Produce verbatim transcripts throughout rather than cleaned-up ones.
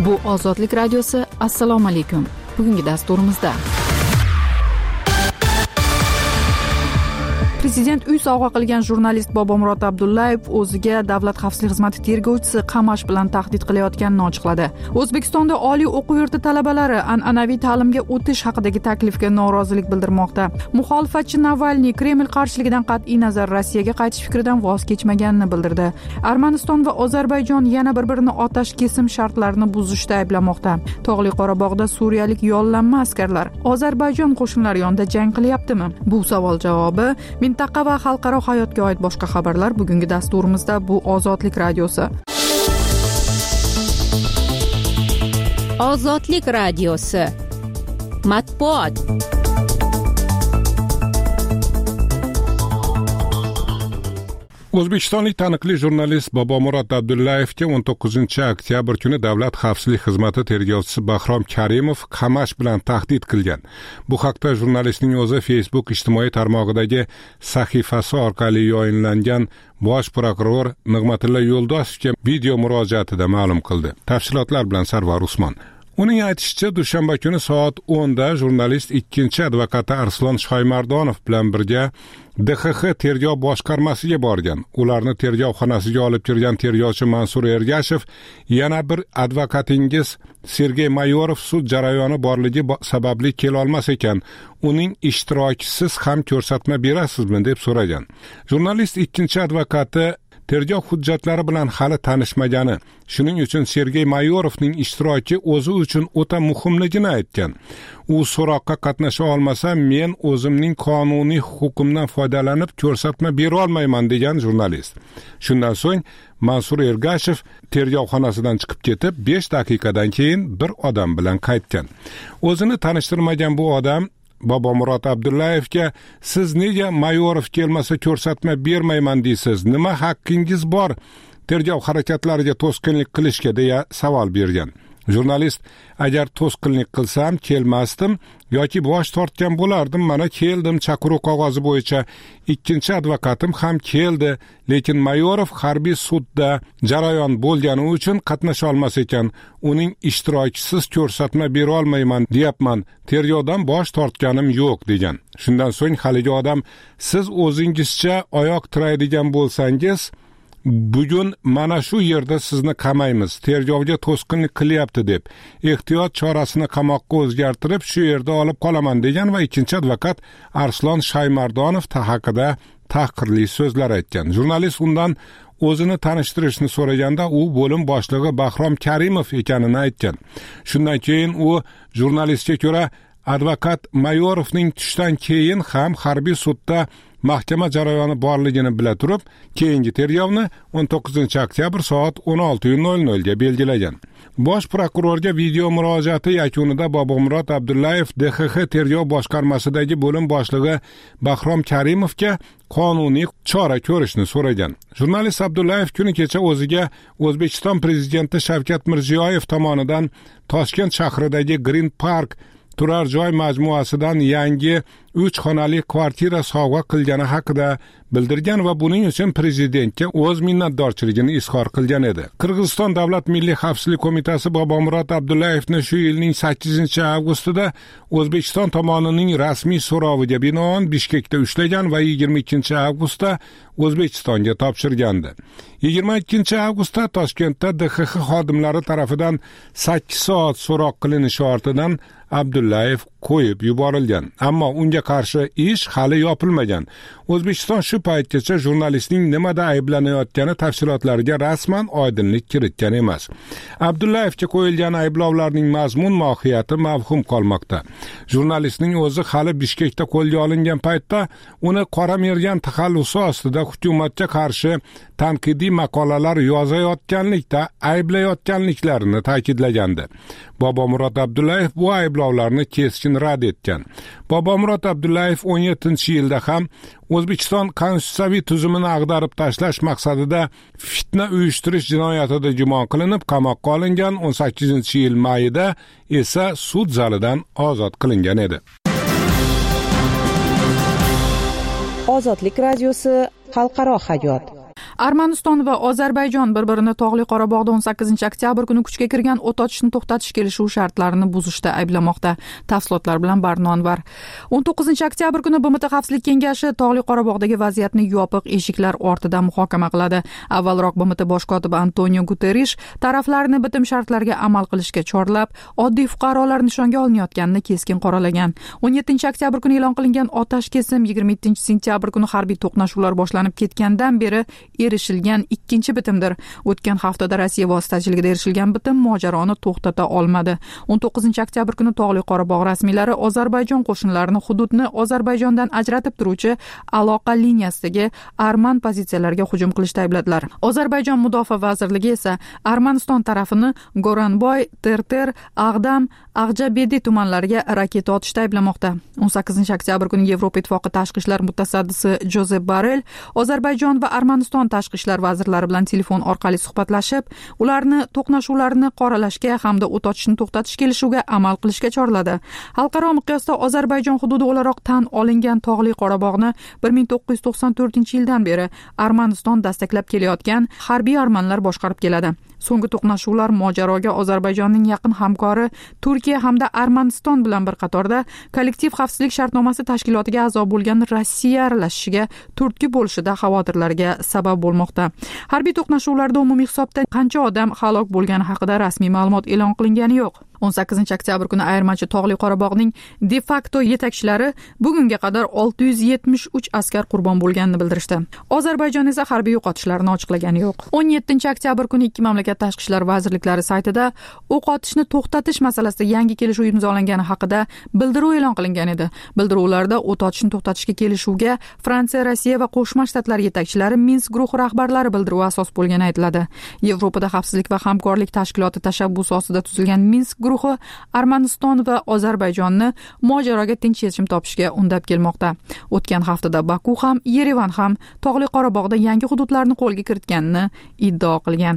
Bu Ozodlik radiosi. Assalomu alaykum. Bugungi dasturimizda Prezident uy sovg'a qilgan jurnalist Bobomurod Abdullayev o'ziga Davlat xavfsizlik xizmati tergovchisi qamash bilan tahdid qilayotganini ochiqladi. O'zbekistonda oliy o'quv yurti talabalari an'anaviy ta'limga o'tish haqidagi taklifga norozilik bildirmoqda. Muxolifatchi Navalniy Kreml qarshiligidan qat'iy nazar Rossiyaga qaytish fikridan voz kechmaganini bildirdi. Armaniston va Ozarbayjon yana bir-birini otash kesim shartlarini buzishda ayblamoqda. Tog'li Qorabog'da suriyalik yollanma askarlar Ozarbayjon qo'shinlari yonida jang qilyaptimi? Bu savol javobi mintaqa va xalqaro hayotga oid boshqa xabarlar bugungi dasturimizda. Bu Ozodlik radiosi. Ozodlik radiosi. Matbuot. O'zbekistonlik taniqli jurnalist Bobomurod Abdullayevga o'n to'qqizinchi oktyabr kuni Davlat xavfsizlik xizmati tergovchisi Bahrom Karimov qamash bilan tahdid qilgan. Bu haqda jurnalistning o'zi Facebook ijtimoiy tarmog'idagi sahifasi orqali yayınlangan Bosh prokuror Nig'matilla Yo'ldosevga video murojaatida ma'lum qildi. Tafsilotlar bilan Sarvar Usmon. Uning aytishicha, dushanba kuni soat o'nda jurnalist ikkinchi advokati Arslon Shoymardonov bilan birga D X X tergov boshqarmasiga borgan. Ularni tergov xonasiga olib kirgan tergovchi Mansur Ergashev, yana bir advokatingiz Sergey Mayorov sud jarayoni borligi sababli kela olmas ekan, uning ishtirokisiz ham ko'rsatma berasizmi deb so'ragan. Jurnalist ikkinchi advokati tergov hujjatlari bilan hali tanishmagani, shuning uchun Sergey Mayorovning ishtiroki o'zi uchun o'ta muhimligini aytgan. U so'roqqa qatnasha olmasa, men o'zimning qonuniy huquqimdan foydalanib ko'rsatma bera olmayman degan jurnalist. Shundan so'ng Mansur Ergashev tergov xonasidan chiqib ketib, besh daqiqadan keyin bir odam bilan qaytgan. O'zini tanishtirmagan bu odam Bobomurod Abdullayevga siz nega Mayorov kelmasa ko'rsatma bermayman deysiz? Nima haqqingiz bor tergov harakatlariga to'sqinlik qilishga deya savol bergan. Jurnalist, agar to'sqinlik qilsam kelmasdim yoki bosh tortgan bo'lardim, mana keldim, chaqiruv qog'ozi bo'yicha ikkinchi advokatim ham keldi, lekin Mayorov harbiy sudda jarayon bo'lgani uchun qatnasha olmas ekan, uning ishtirokisiz ko'rsatma bera olmayman deyapman, tergovdan bosh tortganim yo'q degan. Shundan so'ng haligi odam, siz o'zingizcha oyoq tiraydigan bo'lsangiz, bugun mana shu yerda sizni qamaymiz, tergovga to'sqinlik qilyapti deb ehtiyot chorasini qamoqqa o'zgartirib shu yerda olib qolaman degan va ikkinchi advokat Arslon Shoymardonov haqida tahqirli so'zlar aytgan. Jurnalist undan o'zini tanishtirishni so'raganda u bo'lim boshlig'i Bahrom Karimov ekanini aytgan. Shundan keyin u jurnalistga ko'ra advokat Mayorovning tushdan keyin ham harbiy sudda mahkama jarayoni borligini bila turib, keyingi tergovni o'n to'qqizinchi oktyabr soat o'n olti nol nol ga belgilagan. Bosh prokurorga video murojaati yakunida Bobomurod Abdullayev D X X tergov boshqarmasidagi bo'lim boshlig'i Bahrom Karimovga qonuniy chora ko'rishni so'ragan. Jurnalist Abdullayev kuni kecha o'ziga O'zbekiston prezidenti Shavkat Mirziyoyev tomonidan Toshkent shahridagi Green Park turar joy majmuasidan yangi uch xonali kvartira sovg'a qilgani haqida bildirgan va buning uchun prezidentga o'z minnatdorchiligini izhor qilgan edi. Qirg'iziston Davlat milliy xavfsizlik qo'mitasi Bobomurod Abdullayevni shu yilning sakkizinchi avgustida O'zbekiston tomonining rasmiy so'roviga binoan Bishkekda ushlagan va yigirma ikkinchi avgustda O'zbekistonga topshirgandi. yigirma ikkinchi avgustda Toshkentda D X X xodimlari tarafidan sakkiz soat so'roq qilinishi ortidan Abdullayev qo'yib yuborilgan, ammo unga qarshi ish hali yopilmagan. O'zbekiston shu paytgacha jurnalistning nimada ayblanayotgani tafsilotlariga rasman oydinlik kiritgan emas. Abdullayevga qo'yilgan ayblovlarning mazmun mohiyati mavhum qolmoqda. Jurnalistning o'zi hali Bishkekda qo'lga olingan paytda uni qora mergan taxallusi ostida hukumatga qarshi tanqidiy maqolalar yozayotganlikda ayblayotganliklarini ta'kidlagandi. Bobomurod Abdullayev bu ayblovlarni keskin rad etgan. Bobomurod Abdullayev o'n yettinchi yilda ham O'zbekiston konstitutsiyaviy tuzumini ag'darib tashlash maqsadida fitna uyushtirish jinoyatida gumon qilinib qamoqqa olingan, o'n sakkizinchi yil mayida esa sud zalidan ozod qilingan edi. Ozodlik radiosi xalqaro hayot. Armaniston va Ozarbayjon bir-birini Tog'li Qorabog'da o'n sakkizinchi oktyabr kuni kuchga kirgan o't ochishni to'xtatish kelishuv shartlarini buzishda ayblamoqda. Tafsilotlar bilan Barno Anvar. o'n to'qqizinchi oktyabr kuni B M T Xavfsizlik kengashi Tog'li Qorabog'dagi vaziyatni yopiq eshiklar ortida muhokama qiladi. Avvalroq B M T bosh kotibi Antonio Guterrish taraflarni bitim shartlariga amal qilishga chorlab, oddiy fuqarolar nishonga olinayotganini keskin qoralagan. o'n yettinchi oktyabr kuni e'lon qilingan otash kesim yigirma yettinchi sentyabr kuni harbiy to'qnashuvlar boshlanib ketgandan beri erishilgan ikkinchi bitimdir. O'tgan haftada Rossiya vositachiligida erishilgan bitim mojaroni to'xtata olmadi. o'n to'qqizinchi oktyabr kuni Tog'li Qorabog' rasmiylari Ozarbayjon qo'shinlarini hududni Ozarbayjondan ajratib turuvchi aloqa liniyasidagi arman pozitsiyalarga hujum qilishda aybladilar. Ozarbayjon mudofaa vazirligi esa Armaniston tarafini Goranboy, Terter, Ag'dam, Ag'jabedi tumanlariga raketa otishda ayblamoqda. o'n sakkizinchi oktyabr kuni Yevropa Ittifoqi tashqi ishlar mutasaddisi Jozep Borrell Ozarbayjon va Armaniston tashqi ishlar vazirlari bilan telefon orqali suhbatlashib, ularni to'qnashuvlarni qoralashga hamda o't ochishni to'xtatish kelishuviga amal qilishga chorladi. Xalqaro miqyosda Ozarbayjon hududi o'laroq tan olingan Tog'li Qorabog'ni bir ming to'qqiz yuz to'qson to'rtinchi yildan beri Armaniston dastaklab kelayotgan harbiy armanlar boshqarib keladi. So'nggi to'qnashuvlar mojaroga Ozarbayjonning yaqin hamkori Turkiya hamda Armaniston bilan bir qatorda kollektiv xavfsizlik shartnomasi tashkilotiga a'zo bo'lgan Rossiya aralashishiga turtki bo'lishida xavotirlarga sabab bo'lmoqda. Harbiy to'qnashuvlarda umumiy hisobda qancha odam halok bo'lgani haqida rasmiy ma'lumot e'lon qilingani yo'q. o'n sakkizinchi oktyabr kuni ayirmachi Tog'li Qorabog'ning de facto yetakchilari bugunga qadar olti yuz yetmish uch askar qurbon bo'lganini bildirishdi. Ozarbayjon esa harbiy yo'qotishlarni ochiqlagani yo'q. o'n yettinchi oktyabr kuni ikki mamlakat tashqi ishlar vazirliklari saytida o'q otishni to'xtatish masalasida yangi kelishuv imzolangani haqida bildiruv e'lon qilingan edi. Bildiruvlarda o't ochishni to'xtatishga kelishuvga Fransiya, Rossiya va Qo'shma Shtatlar yetakchilari Minsk guruhi rahbarlari bildiruvi asos bo'lgani aytiladi. Yevropada xavfsizlik va hamkorlik tashkiloti tashabbusi ostida tuzilgan Minsk guruhi Armaniston va Ozarbayjonni mojaroga tinch yechim topishga undab kelmoqda. O'tgan haftada Baku ham, Yerevan ham Tog'li Qorabog'da yangi hududlarni qo'lga kiritganini iddao qilgan.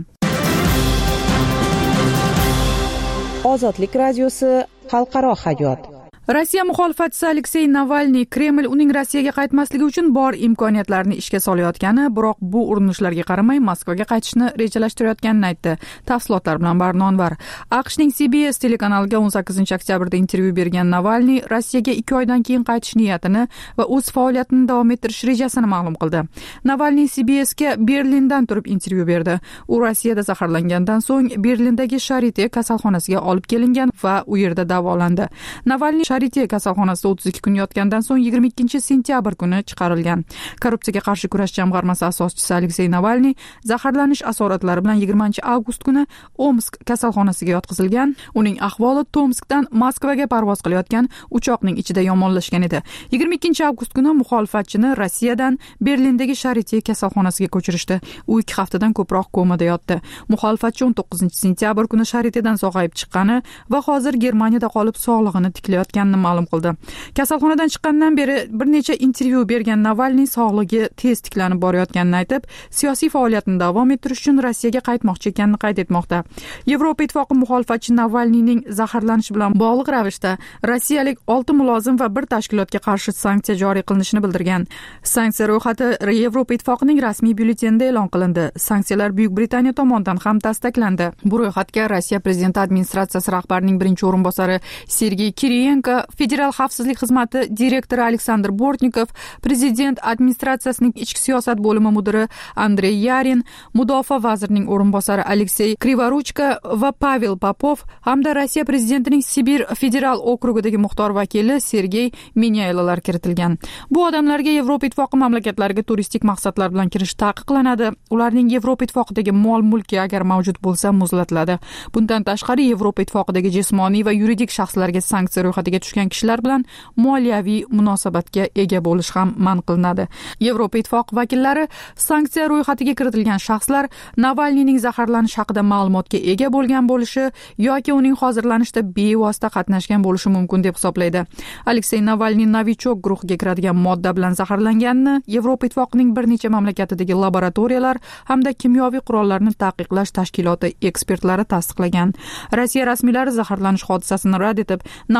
Ozodlik radiosi xalqaro hayot. Rossiya muxolifatchisi Aleksey Navalniy Kreml uning Rossiyaga qaytmasligi uchun bor imkoniyatlarni ishga solayotgani, biroq bu urinishlarga qaramay Moskvaga qaytishni rejalashtirayotganini aytdi. Tafsilotlar bilan Barno Anvar. AQShning C B S telekanaliga o'n sakkizinchi oktyabrda intervyu bergan Navalniy Rossiyaga ikki oydan keyin qaytish niyatini va o'z faoliyatini davom ettirish rejasini ma'lum qildi. Navalniy C B S'ga Berlindan turib intervyu berdi. U Rossiyada zaharlangandan so'ng Berlindagi Sharite kasalxonasiga olib kelingan va u yerda davolandi. Navalniy Sharite kasalxonasida o'ttiz ikki kun yotgandan so'ng yigirma ikkinchi sentyabr kuni chiqarilgan. Korrupsiyaga qarshi kurash jamg'armasi asoschisi Aleksey Navalniy zaharlanish asoratlari bilan yigirmanchi avgust kuni Omsk kasalxonasiga yotqizilgan. Uning ahvoli Tomskdan Moskvaga parvoz qilayotgan uchoqning ichida yomonlashgan edi. yigirma ikkinchi avgust kuni muxolifatchini Rossiyadan Berlindagi Sharite kasalxonasiga ko'chirishdi. U ikki haftadan ko'proq komada yotdi. Muxolifatchi o'n to'qqizinchi sentyabr kuni Sharitedan sog'ayib chiqqani va hozir Germaniyada qolib sog'lig'ini tiklayotgan ma'lum qildi. Kasalxonadan chiqqandan beri bir necha intervyu bergan Navalniy sog'ligi tez tiklanib borayotganini aytib, siyosiy faoliyatini davom ettirish uchun Rossiyaga qaytmoqchi ekanini qayd etmoqda. Yevropa Ittifoqi muxolifatchi Navalniyning zaharlanishi bilan bog'liq ravishda rossiyalik olti mulozim va bir tashkilotga qarshi sanksiya joriy qilinishini bildirgan. Sanksiya ro'yxati Yevropa Ittifoqining rasmiy byulletenida e'lon qilindi. Sanksiyalar Buyuk Britaniya tomonidan ham tasdiqlandi. Bu ro'yxatga Rossiya prezidenti administratsiyasi rahbarining birinchi o'rinbosari Sergey Kiriyenko, Federal xavfsizlik xizmati direktori Aleksandr Bortnikov, prezident administratsiyasining ichki siyosat bo'limi mudiri Andrey Yarin, mudofaa vazirining o'rinbosari Aleksey Krivoruchka va Pavel Popov hamda Rossiya prezidentining Sibir federal okrugidagi muxtor vakili Sergey Minyaylolar kiritilgan. Bu odamlarga Yevropa Ittifoqi mamlakatlariga turistik maqsadlar bilan kirish taqiqlanadi. Ularning Yevropa Ittifoqidagi mol-mulki agar mavjud bo'lsa muzlatiladi. Bundan tashqari Yevropa Ittifoqidagi jismoniy va yuridik shaxslarga sanksiya ro'yxatiga tushgan kishilar bilan moliyaviy munosabatga ega bo'lish ham man qilinadi. Yevropa Ittifoqi vakillari sanksiya ro'yxatiga kiritilgan shaxslar Navalniyning zaharlanish haqida ma'lumotga ega bo'lgan bo'lishi yoki uning hozirlanishida bevosita qatnashgan bo'lishi mumkin deb hisoblaydi. Aleksey Navalniy Novichok guruhiga kiradigan modda bilan zaharlanganini Yevropa Ittifoqining bir necha mamlakatidagi laboratoriyalar hamda kimyoviy qurollarni taqiqlash tashkiloti ekspertlari tasdiqlagan. Rossiya rasmiylari zaharlanish hodisasini rad etib, Navalniy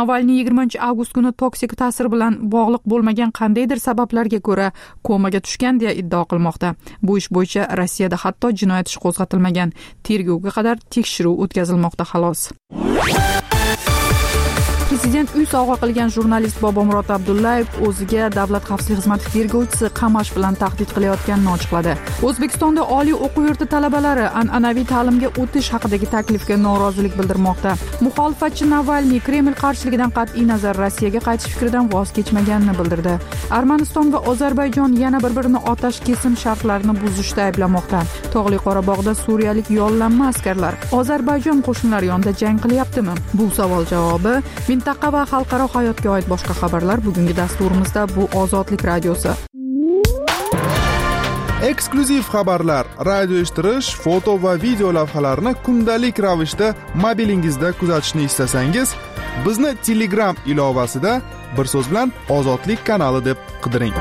yigirmanchi avgust kuni toksik ta'sir bilan bog'liq bo'lmagan qandaydir sabablarga ko'ra komaga tushgan deya iddao qilmoqda. Bu ish bo'yicha Rossiyada hatto jinoyat ishi qo'zg'atilmagan. Tergovga qadar tekshiruv o'tkazilmoqda xolos. Prezident uy sovg'a qilgan jurnalist Bobomurod Abdullayev o'ziga Davlat xavfsizlik xizmati tergovchisi qamash bilan tahdid qilayotganini ochiqladi. O'zbekistonda oliy o'quv yurti talabalari an'anaviy ta'limga o'tish haqidagi taklifga norozilik bildirmoqda. Muxolifatchi Navalniy Kreml qarshiligidan qat'iy nazar Rossiyaga qaytish fikridan voz kechmaganini bildirdi. Armaniston va Ozarbayjon yana bir-birini otash kesim shartlarini buzishda ayblamoqda. Tog'li Qorabog'da suriyalik yollanma askarlar Ozarbayjon qo'shinlari yonida jang qilyaptimi? Bu savol javobi mintaqa va xalqaro hayotga oid boshqa xabarlar bugungi dasturimizda. Bu Ozodlik radiosi. Eksklyuziv xabarlar, radio eshittirish, foto va video lavhalarni kundalik ravishda mobilingizda kuzatishni istasangiz, bizni Telegram ilovasida bir so'z bilan Ozodlik kanali deb qidiring.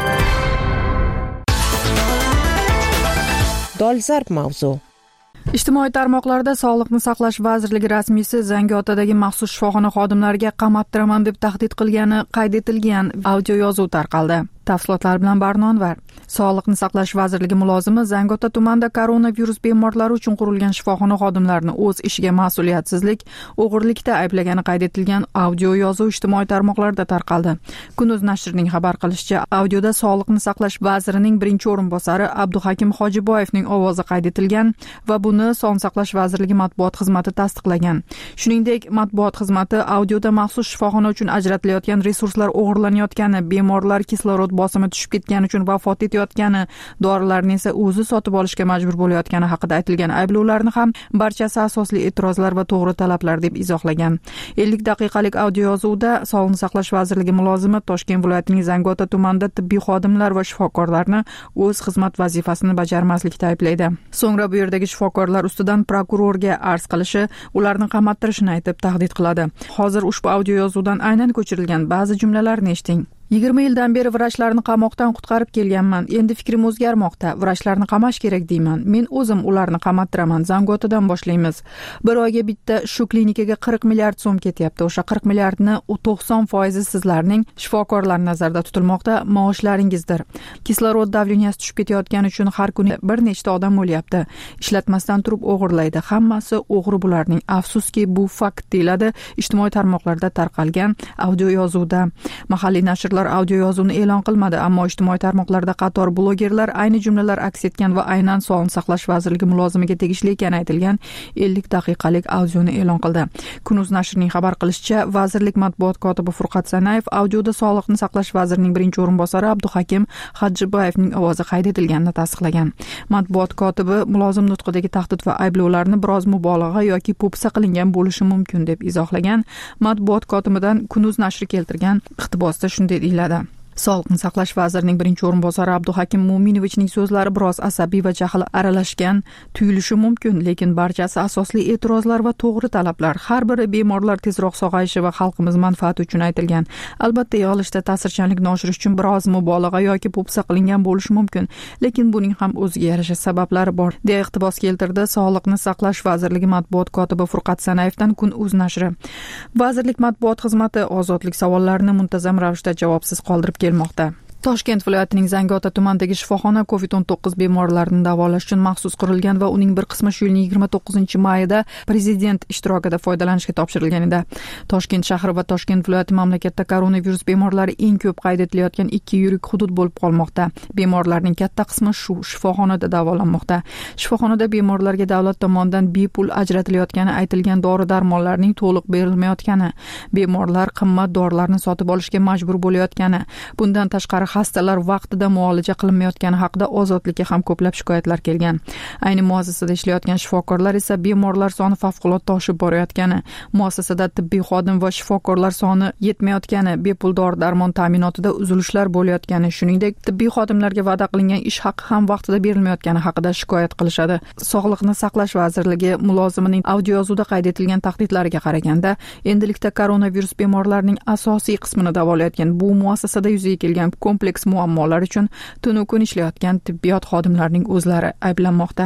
Dolzarb mavzu. Ijtimoiy tarmoqlarda Sog'liqni saqlash vazirligi rasmiysi Zangiotadagi maxsus shifoxona xodimlariga qamattiraman deb tahdid qilgani qayd etilgan audio yozuv tarqaldi. Tafsilotlar bilan Barnonvar. Sog'liqni saqlash vazirligi mulozimi Zangiota tumanida koronavirus bemorlari uchun qurilgan shifoxona xodimlarini o'z ishiga mas'uliyatsizlik, o'g'irlikda ayblagani qayd etilgan audio yozuv ijtimoiy tarmoqlarda tarqaldi. Kunuz nashrining xabar qilishicha, audioda Sog'liqni saqlash vazirining birinchi o'rinbosari Abduhakim Hojiboyevning ovozi qayd etilgan va buni Sog'liqni saqlash vazirligi matbuot xizmati tasdiqlagan. Shuningdek, matbuot xizmati audioda maxsus shifoxona uchun ajratilayotgan resurslar o'g'irlanayotgani, bemorlar kislorod bosimi tushib ketgani uchun vafot etayotgani, dorilarni esa o'zi sotib olishga majbur bo'layotgani haqida aytilgan ayblovlarni ham barchasi asosli e'tirozlar va to'g'ri talablar deb izohlagan. ellik daqiqalik audio yozuvda Sog'liqni saqlash vazirligi mulozimi Toshkent viloyatining Zangiota tumanida tibbiy xodimlar va shifokorlarni o'z xizmat vazifasini bajarmaslikda ayblaydi. So'ngra bu yerdagi shifokorlar ustidan prokurorga arz qilishi, ularni qamattirishni aytib tahdid qiladi. Hozir ushbu audio yozuvdan aynan ko'chirilgan ba'zi jumlalarni eshiting. yigirma yildan beri vrachlarni qamoqdan qutqarib kelganman. Endi fikrim o'zgarmoqda. Vrachlarni qamash kerak deyman. Men o'zim ularni qamattiraman. Zangiotadan boshlaymiz. Bir oyga bitta shu klinikaga qirq milliard so'm ketyapti. O'sha qirq milliardni to'qson foizi sizlarning shifokorlar nazarda tutilmoqda maoshlaringizdir. Kislorod davleniyasi tushib ketayotgani uchun har kuni bir nechta odam o'lyapti. Ishlatmasdan turib o'g'irlaydi. Hammasi o'g'ri bularning. Afsuski bu fakt deyiladi ijtimoiy tarmoqlarda tarqalgan audio yozuvda. Mahalliy nashrlar audio yozuvni e'lon qilmadi, ammo ijtimoiy tarmoqlarda qator blogerlar ayni jumlalar aks etgan va aynan Sog'liqni saqlash vazirligi mulozimiga tegishli ekani aytilgan ellik daqiqalik audioni e'lon qildi. Kunuz nashrining xabar qilishicha, vazirlik matbuot kotibi Furqat Sanayev audioda Sog'liqni saqlash vazirining birinchi o'rinbosari Abduhakim Hojiboyevning ovozi qayd etilganini tasdiqlagan. Matbuot kotibi mulozim nutqidagi tahdid va ayblovlarni biroz mubolag'a yoki po'pisa qilingan bo'lishi mumkin deb izohlagan. Matbuot kotibidan Kunuz nashri keltirgan iqtibosda shunday deyiladi. Sog'liqni saqlash vazirining birinchi o'rinbosari Abduhakim Mo'minovichning so'zlari biroz asabiy va jahl aralashgan tuyulishi mumkin, lekin barchasi asosli e'tirozlar va to'g'ri talablar. Har biri bemorlar tezroq sog'ayishi va xalqimiz manfaati uchun aytilgan. Albatta, yig'ilishda ta'sirchanlikni oshirish uchun biroz mubolag'a yoki po'pisa qilingan bo'lishi mumkin, lekin buning ham o'ziga yarasha sabablari bor, deya iqtibos keltirdi Sog'liqni saqlash vazirligi matbuot kotibi Furqat Sanayevdan Kun.uz nashri. Vazirlik matbuot xizmati ozodlik savollarini muntazam ravishda javobsiz qoldirib kelmoqda. Toshkent viloyatining Zangiota tumanidagi shifoxona covid o'n to'qqiz bemorlarini davolash uchun maxsus qurilgan va uning bir qismi shu yilning yigirma to'qqizinchi mayida prezident ishtirokida foydalanishga topshirilgan edi. Toshkent shahri va Toshkent viloyati mamlakatda koronavirus bemorlari eng ko'p qayd etilayotgan ikki yirik hudud bo'lib qolmoqda. Bemorlarning katta qismi shu shifoxonada davolanmoqda. Shifoxonada bemorlarga davlat tomonidan bepul ajratilayotgani aytilgan dori-darmonlarning to'liq berilmayotgani, bemorlar qimmat dorilarni sotib olishga majbur bo'layotgani, bundan tashqari xastalar vaqtida muolaja qilinmayotgani haqida Ozodlikka ham ko'plab shikoyatlar kelgan. Ayni muassasada ishlayotgan shifokorlar esa bemorlar soni favqulodda oshib borayotgani, muassasada tibbiy xodim va shifokorlar soni yetmayotgani, bepul dori-darmon ta'minotida uzilishlar bo'layotgani, shuningdek tibbiy xodimlarga va'da qilingan ish haqi ham vaqtida berilmayotgani haqida shikoyat qilishadi. Sog'liqni saqlash vazirligi mulozimining audio yozuvda qayd etilgan tahdidlariga qaraganda, endilikda koronavirus bemorlarining asosiy qismini davolayotgan bu muassasada yuzaga kelgan kompleks muammolar uchun tunu kun ishlayotgan tibbiyot xodimlarining o'zlari ayblanmoqda.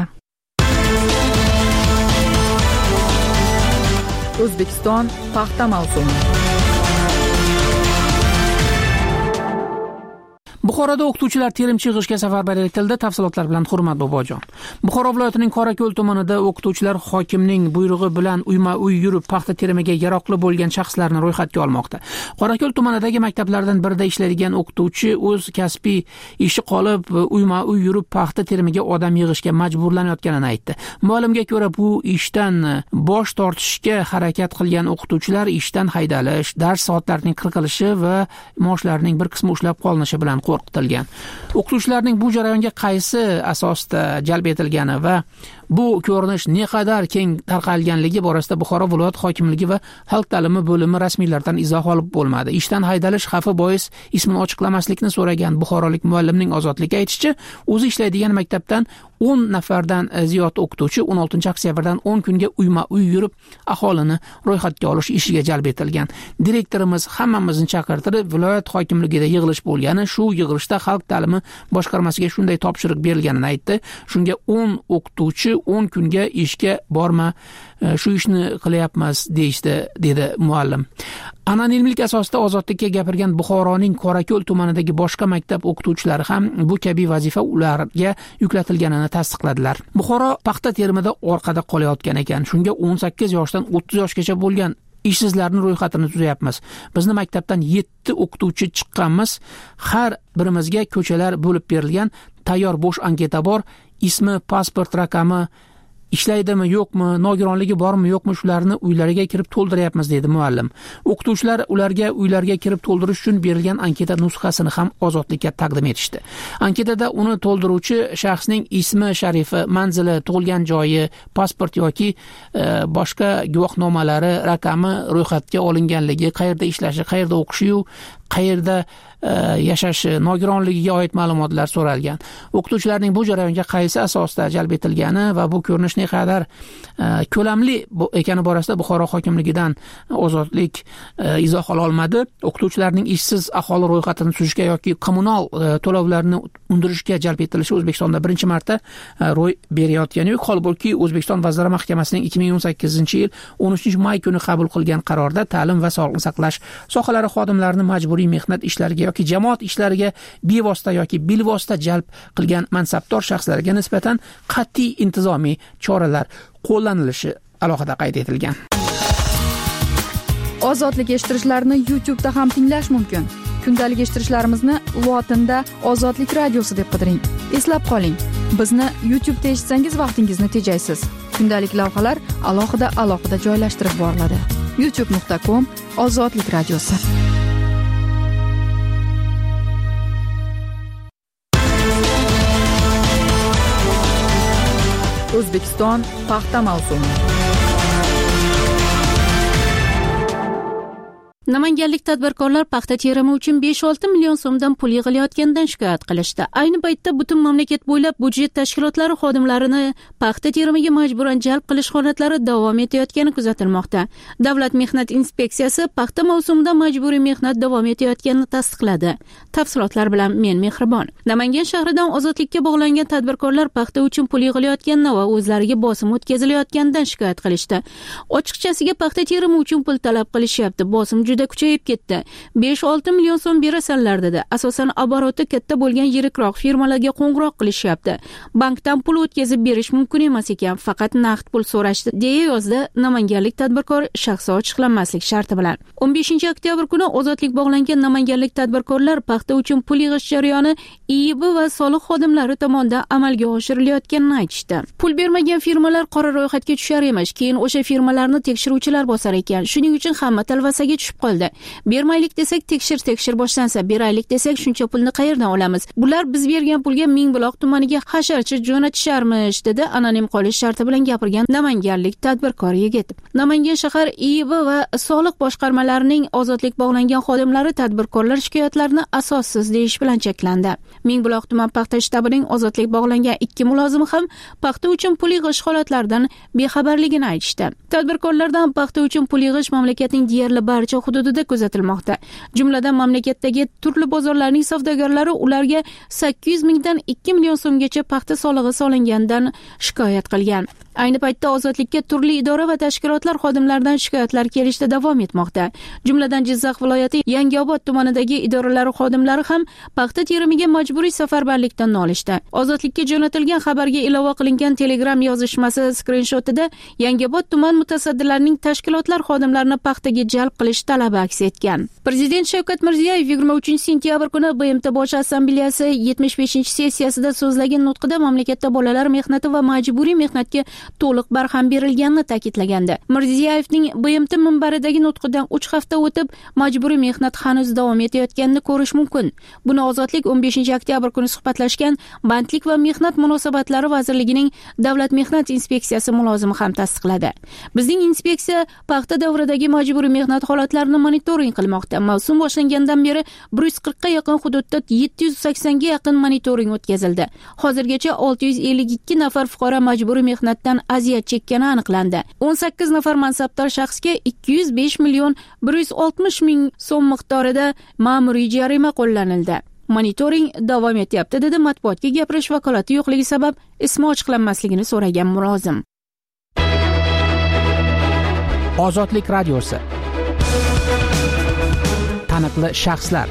O'zbekiston paxta mavsumi. Buxoroda o'qituvchilar terimchi yig'ishga safarbar etildi. Tafsilotlar bilan Hurmat Bobojon. Buxoro viloyatining Qorako'l tumanida o'qituvchilar hokimning buyrug'i bilan uyma-uy yurib paxta terimiga yaroqli bo'lgan shaxslarni ro'yxatga olmoqda. Qorako'l tumanidagi maktablardan birida ishlaydigan o'qituvchi o'z kasbiy ishi qolib uyma-uy yurib paxta terimiga odam yig'ishga majburlanayotganini aytdi. Ma'lumga ko'ra, bu ishdan bosh tortishga harakat qilgan o'qituvchilar ishdan haydalish, dars soatlarining qirqilishi va maoshlarining bir qismi ushlab qolinishi bilan qo'rqitilgan. O'qituvchilarning bu jarayonga qaysi asosda jalb etilgani va bu ko'rinish naqadar keng tarqalganligi borasida Buxoro viloyat hokimligi va xalq ta'limi bo'limi rasmiylardan izoh olib bo'lmadi. Ishdan haydalish xavfi bois ismini ochiqlamaslikni so'ragan buxorolik muallimning Ozodlikka aytishicha, o'zi ishlaydigan maktabdan o'n nafardan ziyod o'qituvchi o'n oltinchi oktyabrdan o'n kunga uyma-uy yurib aholini ro'yxatga olish ishiga jalb etilgan. Direktorimiz hammamizni chaqirtirib, viloyat hokimligida yig'ilish bo'lgani, shu yig'ilishda xalq ta'limi boshqarmasiga shunday topshiriq berilganini aytdi. Shunga o'n o'qituvchi o'n kunga ishga borma, shu ishni qilyapmiz deyishdi, dedi muallim. Anonimlik asosida Ozodlikka gapirgan Buxoroning Qorako'l tumanidagi boshqa maktab o'qituvchilari ham bu kabi vazifa ularga yuklatilganini tasdiqladilar. Buxoro paxta terimida orqada qolayotgan ekan. Shunga o'n sakkiz yoshdan o'ttiz yoshgacha bo'lgan ishsizlarning ro'yxatini tuzayapmiz. Bizni maktabdan yetti o'qituvchi chiqqanmiz. Har birimizga ko'chalar bo'lib berilgan, tayyor bo'sh anketa bor. Ismi, pasport raqami, ishlaydimi yo'qmi, nogironligi bormi yo'qmi, shularni uylariga kirib to'ldiryapmiz, dedi muallim. O'qituvchilar ularga uylarga kirib to'ldirish uchun berilgan anketa nusxasini ham Ozodlikka taqdim etishdi. Anketada uni to'ldiruvchi shaxsning ismi, sharifi, manzili, tug'ilgan joyi, pasport yoki e, boshqa guvohnomalari, raqami, ro'yxatga olinganligi, qayerda ishlashi, qayerda o'qishi, qayerda yashashi, nogironligiga oid ma'lumotlar so'ralgan. O'qituvchilarning bu jarayonga qaysi asosda jalb etilgani va bu ko'rinish naqadar ko'lamli ekani borasida Buxoro hokimligidan Ozodlik izoh ola olmadi. O'qituvchilarning ishsiz aholi ro'yxatini tuzishga yoki kommunal to'lovlarni undirishga jalb etilishi O'zbekistonda birinchi marta ro'y berayotgani yo'q. Holbuki O'zbekiston Vazirlar Mahkamasining ikki ming o'n sakkizinchi yil o'n uchinchi may kuni qabul qilgan qarorda ta'lim va sog'liqni saqlash sohalari xodimlarini majburiy mehnat ishlariga yoki jamoat ishlariga bevosita yoki bilvosita jalb qilgan mansabdor shaxslarga nisbatan qat'iy intizomiy choralar qo'llanilishi alohida qayd etilgan. Ozodlik eshittirishlarni YouTube'da ham tinglash mumkin. Kundalik eshittirishlarimizni lotinda Ozodlik radiosi deb qidiring. Eslab qoling, bizni YouTube'da eshitsangiz vaqtingizni tejaysiz. Kundalik lavhalar alohida alohida joylashtirib boriladi. youtube nuqta com Ozodlik radiosi. O'zbekiston paxta mavsumi. Namanganlik tadbirkorlar paxta terimi uchun besh olti million so'mdan pul yig'ilayotganidan shikoyat qilishdi. Ayni paytda butun mamlakat bo'ylab budjet tashkilotlari xodimlarini paxta terimiga majburan jalb qilish holatlari davom etayotgani kuzatilmoqda. Davlat mehnat inspeksiyasi paxta mavsumida majburiy mehnat davom etayotganini tasdiqladi. Tafsilotlar bilan men Mehribon. Namangan shahridan Ozodlikka bog'langan tadbirkorlar paxta uchun pul yig'ilayotganini va o'zlariga bosim o'tkazilayotganidan shikoyat qilishdi. Ochiqchasiga paxta terimi uchun pul talab qilishyapti. Bosim juda kuchayib ketdi. besh olti million so'm berasanlar dedi. Asosan oboroti katta bo'lgan yirikroq firmalarga qo'ng'iroq qilishyapti. Bankdan pul o'tkazib berish mumkin emas ekan, faqat naqd pul so'rashdi, deya yozdi namanganlik tadbirkor shaxsi ochiqlanmaslik sharti bilan. o'n beshinchi oktyabr kuni Ozodlik bog'langan namanganlik tadbirkorlar paxta uchun pul yig'ish jarayoni I I B va soliq xodimlari tomonidan amalga oshirilayotganini aytishdi. Pul bermagan firmalar qora ro'yxatga tushar emas, keyin o'sha firmalarni tekshiruvchilar bosar ekan. Shuning uchun hamma talvasaga tushib qoldi. Bermaylik desak tekshir tekshir boshlansa, beraylik desak shuncha pulni qayerdan olamiz? Bular biz bergan pulga Mingbuloq tumaniga hasharchi jo'natisharmish, dedi anonim qolish sharti bilan gapirgan namanganlik tadbirkor yigit. Namangan shahar I I B va soliq boshqarmalarining Ozodlik bog'langan xodimlari tadbirkorlar shikoyatlarini asossiz deyish bilan cheklandi. Mingbuloq tuman paxta shtabining Ozodlik bog'langan ikki mulozimi ham paxta uchun pul yig'ish holatlaridan bexabarligini aytishdi. Tadbirkorlardan paxta uchun pul yig'ish mamlakatning deyarli barcha hududida kuzatilmoqda. Jumladan mamlakatdagi turli bozorlarning savdogarlari ularga sakkiz yuz mingdan ikki million so'mgacha paxta solig'i solingandan shikoyat qilgan. Ayni paytda ozodlikka turli idora va tashkilotlar xodimlaridan shikoyatlar kelishda davom etmoqda. Jumladan Jizzax viloyati Yangiobod tumanidagi idoralar xodimlari ham paxta terimiga majburiy safarbarlikdan nolishdi. Ozodlikka jo'natilgan xabarga ilova qilingan Telegram yozishmasi skrinshotida Yangiobod tuman mutasaddilarining tashkilotlar xodimlarini paxtaga jalb qilish talabi aks etgan. Prezident Shavkat Mirziyoyev yigirma uchinchi sentyabr kuni B M T Bosh assambleyasi yetmish beshinchi sessiyasida so'zlagan nutqida mamlakatda bolalar mehnati va majburiy mehnatga to'liq barham berilganini ta'kidlagandi. Mirziyoyevning B M T minbaridagi nutqidan uch hafta o'tib majburiy mehnat hanuz davom etayotganini ko'rish mumkin. Buni Ozodlik o'n beshinchi oktyabr kuni suhbatlashgan Bandlik va mehnat munosabatlari vazirligining Davlat mehnat inspeksiyasi mulozimi ham tasdiqladi. Bizning inspeksiya paxta davridagi majburiy mehnat holatlarini monitoring qilmoqda. Mavsum boshlangandan beri bir yuz qirqqa yaqin hududda yetti yuz saksonga yaqin monitoring o'tkazildi. Hozirgacha olti yuz ellik ikki nafar fuqaro majburiy mehnatdan aziyat chekkani aniqlandi. o'n sakkiz nafar mansabdor shaxsga ikki yuz besh million bir yuz oltmish ming so'm miqdorida ma'muriy jarima qo'llanildi. Monitoring davom etyapti, dedi matbuotga gapirish vakolati yo'qligi sabab ismi ochiqlanmasligini so'ragan mulozim. Ozodlik radiosi. Taniqli shaxslar.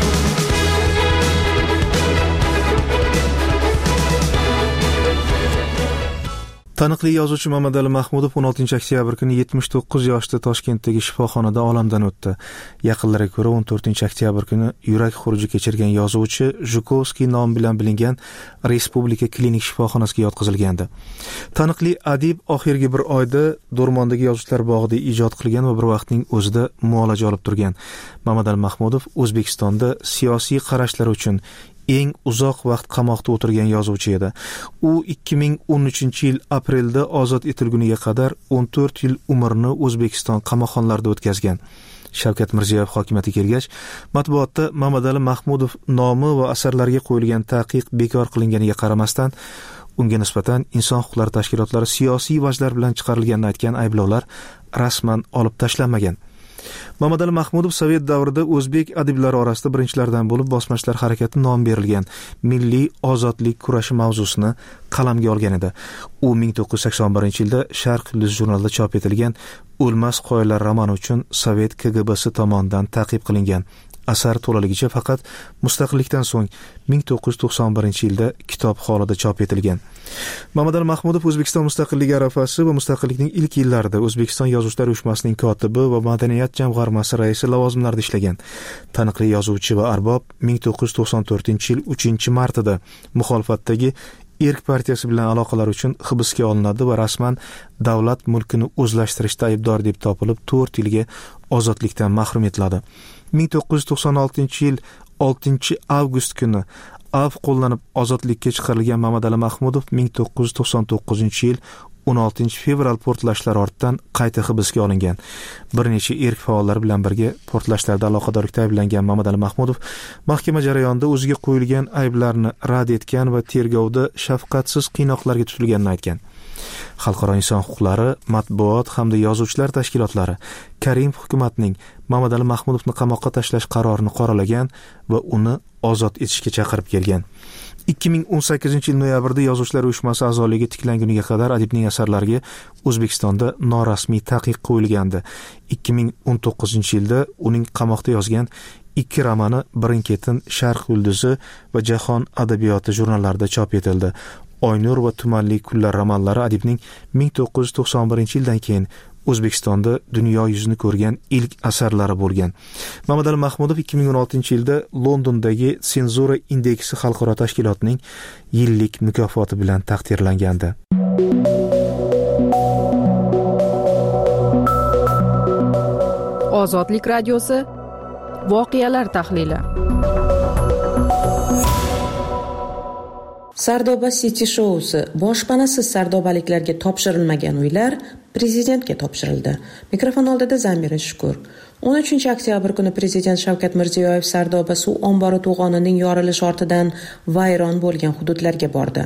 Taniqli yozuvchi Mamadali Mahmudov o'n oltinchi oktyabr kuni yetmish to'qqiz yoshda Toshkentdagi shifoxonada olamdan o'tdi. Yaqinlariga ko'ra o'n to'rtinchi oktyabr kuni yurak xuruji kechirgan yozuvchi Zhukovskiy nomi bilan bilingan Respublika klinik shifoxonasiga yotqizilgandi. Taniqli adib oxirgi bir oyda Do'rmondagi Yozuvchilar bog'ida ijod qilgan va bir vaqtning o'zida muolaja olib turgan Mamadali Mahmudov O'zbekistonda siyosiy qarashlari uchun eng uzoq vaqt qamoqda o'tirgan yozuvchi edi. U ikki ming o'n uchinchi yil aprelda ozod etilguniga qadar o'n to'rt yil umrini O'zbekiston qamoqxonalarida o'tkazgan. Shavkat Mirziyoyev hokimiyatga kelgach, matbuotda Mamadali Mahmudov nomi va asarlariga qo'yilgan taqiq bekor qilinganiga qaramasdan, unga nisbatan inson huquqlari tashkilotlari siyosiy vajlar bilan chiqarilganini aytgan ayblovlar rasman olib tashlanmagan. Mamadali Mahmudov Sovet davrida o'zbek adiblari orasida birinchilardan bo'lib bosmachilar harakati nom berilgan milliy ozodlik kurashi mavzusini qalamga olgan edi. U ming to'qqiz yuz sakson birinchi yilda Sharq Yulduz jurnalida chop etilgan O'lmas qoyalar romani uchun Sovet K G B si tomonidan ta'qib qilingan. Asar to'laligicha faqat mustaqillikdan so'ng ming to'qqiz yuz to'qson birinchi yilda kitob holida chop etilgan. Mamadali Mahmudov O'zbekiston mustaqilligi arafasi va mustaqillikning ilk yillarida O'zbekiston Yozuvchilar uyushmasining kotibi va madaniyat jamg'armasi raisi lavozimlarida ishlagan. Taniqli yozuvchi va arbob ming to'qqiz yuz to'qson to'rtinchi yil uchinchi martida muxolifatdagi Erk partiyasi bilan aloqalar uchun hibsga olinadi va rasman davlat mulkini o'zlashtirishda aybdor deb topilib to'rt yilga ozodlikdan mahrum etiladi. ming to'qqiz yuz to'qson oltinchi yil oltinchi avgust kuni av qo'llanib ozodlikka chiqarilgan Mamadali Mahmudov ming to'qqiz yuz to'qson to'qqizinchi yil o'n oltinchi fevral portlashlari ortidan qayta hibsga olingan. Bir necha erk faollari bilan birga portlashlarda aloqadorlikda ayblangan Mamadali Mahmudov mahkama jarayonida o'ziga qo'yilgan ayblarni rad etgan va tergovda shafqatsiz qiynoqlarga tutilganini aytgan. Xalqaro inson huquqlari, matbuot hamda yozuvchilar tashkilotlari Karimov hukumatining Mamadali Mahmudovni qamoqqa tashlash qarorini qoralagan va uni ozod etishga chaqirib kelgan. ikki ming o'n sakkizinchi yil noyabrda Yozuvchilar uyushmasi a'zoligi tiklanguniga qadar adibning asarlariga O'zbekistonda norasmiy taqiq qo'yilgandi. ikki ming o'n to'qqizinchi yilda uning qamoqda yozgan ikki romani Birin-ketin Sharq Yulduzi va Jahon adabiyoti jurnallarida chop etildi. Oynur va Tumanli kunlar romanlari adibning ming to'qqiz yuz to'qson birinchi yildan keyin O'zbekistonda dunyo yuzini ko'rgan ilk asarlari bo'lgan. Mamadali Mahmudov ikki ming o'n oltinchi yilda Londondagi Senzura indeksi xalqaro tashkilotining yillik mukofoti bilan taqdirlangandi. Ozodlik radiosi voqealar tahlili. Sardoba City Show'si boshpanasiz sardobaliklarga topshirilmagan uylar prezidentga topshirildi. Mikrofon oldida Zamira Shukur. o'n uchinchi oktyabr kuni prezident Shavkat Mirziyoyev Sardoba suv ombori to'g'onining yorilishi ortidan vayron bo'lgan hududlarga bordi.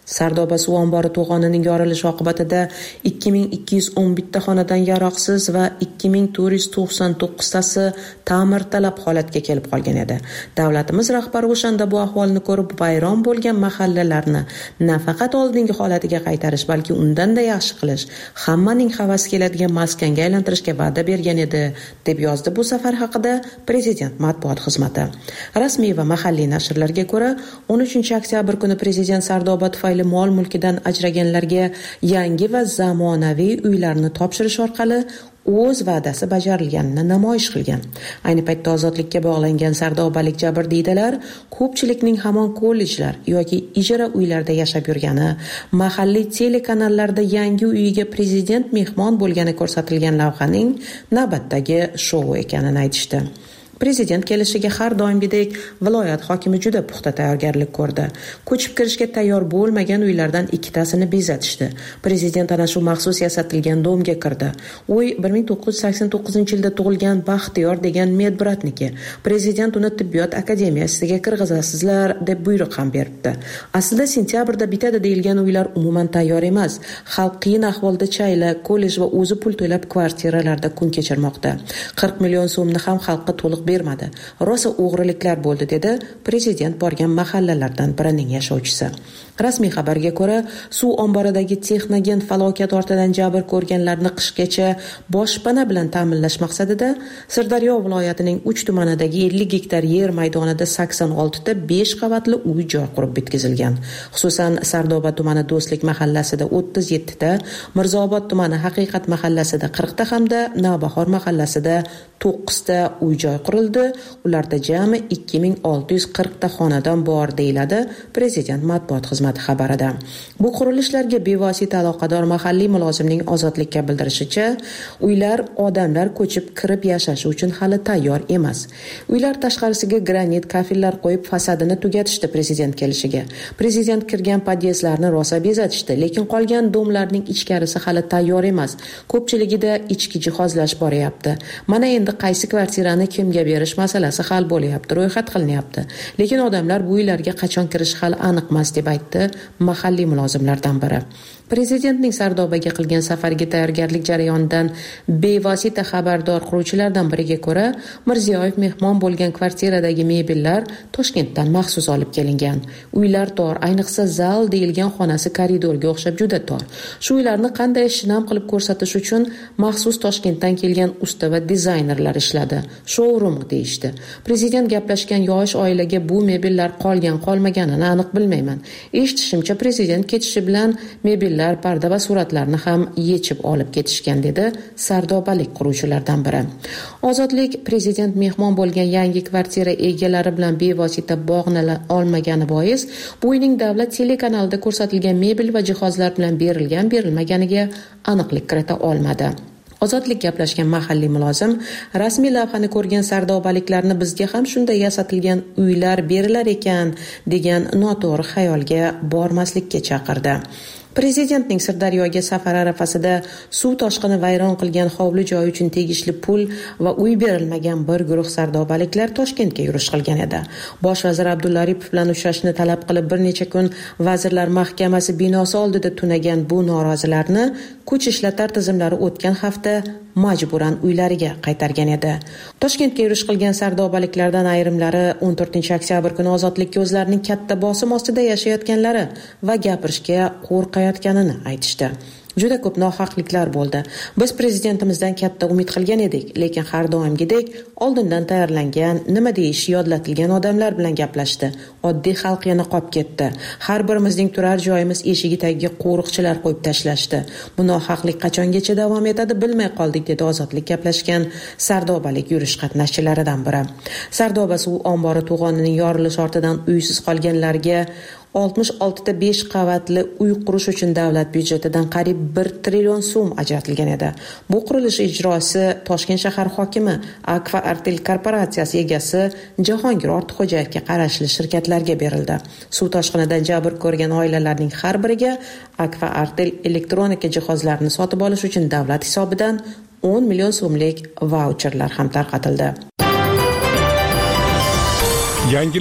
Sardoba suv ombori to'g'onining yorilishi oqibatida ikki ming ikki yuz o'n bitta xonadan yaroqsiz va ikki ming to'rt yuz to'qson to'qqiztasi ta'mirtalab holatga kelib qolgan edi. Davlatimiz rahbari o'shanda bu ahvolni ko'rib, vayron bo'lgan mahallalarni nafaqat oldingi holatiga qaytarish, balki undanda yaxshi qilish, hammaning havas keladigan maskanga aylantirishga va'da bergan edi, deb yozdi bu safar haqida prezident matbuot xizmati. Rasmiy va mahalliy nashrlarga ko'ra, o'n uchinchi oktyabr kuni prezident Sardoba tufayli mol mulkidan ajraganlarga yangi va zamonaviy uylarni topshirish orqali o'z va'dasi bajarilganini namoyish qilgan. Ayni paytda ozodlikka bog'langan sardobalik jabrdiydalar ko'pchilikning hamon kollejlar yoki ijara uylarda yashab yurgani, mahalliy telekanallarda yangi uyiga prezident mehmon bo'lgani ko'rsatilgan lavhaning navbatdagi shou ekanini aytishdi. Prezident kelishiga har doimgidek viloyat hokimi juda puxta tayyorgarlik ko'rdi. Ko'chib kirishga tayyor bo'lmagan uylardan ikkitasini bezatishdi. Prezident ana shu maxsus yasatilgan domga kirdi. Uy bir ming to'qqiz yuz sakson to'qqizinchi yilda tug'ilgan Baxtiyor degan medbratniki. Prezident uni tibbiyot akademiyasiga kirgizasizlar deb buyruq ham beribdi. Aslida sentyabrda bitadi deyilgan uylar umuman tayyor emas. Xalq qiyin ahvolda chayla, kollej va o'zi pul to'lab kvartiralarda kun kechirmoqda. qirq million so'mni ham xalqqa to'liq bermadi. Rosa o'g'riliklar bo'ldi, dedi prezident borgan mahallalardan birining yashovchisi. Rasmiy xabarga ko'ra, suv omboridagi Texnogen falokat ortidan jabr ko'rganlarni qishgacha boshpana bilan ta'minlash maqsadida Sirdaryo viloyatining uch tumanidagi ellik gektar yer maydonida sakson oltita besh qavatli uy joy qurib bitkazilgan. Xususan, Sardoba tumani Do'stlik mahallasida o'ttiz yettita, Mirzaobod tumani Haqiqat mahallasida qirqta hamda Navbahor mahallasida to'qqizta uy joy qurildi. Ularda jami ikki ming olti yuz qirqta xonadon bor, deyiladi prezident matbuot xizmati xabarida. Bu qurilishlarga bevosita aloqador mahalliy mulozimning Ozodlikka bildirishicha, uylar odamlar ko'chib kirib yashashi uchun hali tayyor emas. Uylar tashqarisiga granit kafillar qo'yib fasadini tugatishdi prezident kelishiga. Prezident kirgan podyezdlarni rosa bezatishdi, lekin qolgan domlarning ichkarisi hali tayyor emas. Ko'pchiligida ichki jihozlash boryapti. Mana endi qaysi kvartirani kimga berish masalasi hal bo'lyapti, ro'yxat qilinyapti. Lekin odamlar bu uylarga qachon kirishi hali aniq emas, deb aytdi mahalliy mulozimlardan biri. Prezidentning Sardobaga qilgan safariga tayyorgarlik jarayonidan bevosita xabardor qiluvchilardan biriga ko'ra, Mirziyoyev mehmon bo'lgan kvartiradagi mebellar Toshkentdan maxsus olib kelingan. Uylar tor, ayniqsa zal deyilgan xonasi koridorga o'xshab juda tor. Shu uylarni qanday shinam qilib ko'rsatish uchun maxsus Toshkentdan kelgan usta va dizaynerlar ishladi. Showroom deyishdi. Prezident gaplashgan yosh oilaga bu mebellar qolgan qolmaganini aniq bilmayman. Eshitishimcha, prezident ketishi bilan mebel parda va suratlarni ham yechib olib ketishgan, dedi sardobalik quruvchilardan biri. Ozodlik prezident mehmon bo'lgan yangi kvartira egalari bilan bevosita bog'nala olmagani bois, bu uyning davlat telekanalida ko'rsatilgan mebel va jihozlar bilan berilgan berilmaganiga aniqlik kirita olmadi. Ozodlik gaplashgan mahalliy mulozim rasmiy lavhani ko'rgan sardobaliklarni bizga ham shunday yasatilgan uylar berilar ekan degan noto'g'ri xayolga bormaslikka chaqirdi. Prezidentning Sirdaryoga safar arafasida suv toshqini vayron qilgan hovli joy uchun tegishli pul va uy berilmagan bir guruh sardobaliklar Toshkentga yurish qilgan edi. Bosh vazir Abdulla Aripov bilan uchrashishni talab qilib bir necha kun Vazirlar Mahkamasi binosi oldida tunagan bu norozilarni kuch ishlatar tizimlari o'tgan hafta majburan uylariga qaytargan edi. Toshkentga yurish qilgan sardobaliklardan ayrimlari o'n to'rtinchi oktyabr kuni ozodlikka o'zlarining katta bosim ostida yashayotganlari va gapirishga qo'rqayotganini aytishdi. Juda ko'p nohaqliklar bo'ldi. Biz prezidentimizdan katta umid qilgan edik, lekin har doimgidek oldindan tayyorlangan, nima deyishi yodlatilgan odamlar bilan gaplashdi. Oddiy xalq yana qolib ketdi. Har birimizning turar joyimiz eshigi tagiga qo'riqchilar qo'yib tashlashdi. Bu nohaqlik qachongacha davom etadi bilmay qoldik, dedi ozodlik gaplashgan sardobalik yurish qatnashchilaridan biri. Sardoba suv ombori to'g'onining yorilishi ortidan uysiz qolganlarga oltmish oltita besh qavatli uy qurish uchun davlat byudjetidan qariyb bir trillion so'm ajratilgan edi. Bu qurilish ijrosi Toshkent shahar hokimi Akfa Artel korporatsiyasi egasi Jahongir Ortiqxo'jayevga qarashli shirkatlarga berildi. Suv toshqinidan jabr ko'rgan oilalarning har biriga Akfa Artel elektronika jihozlarini sotib olish uchun davlat hisobidan o'n million so'mlik vaucherlar ham tarqatildi. Yangilik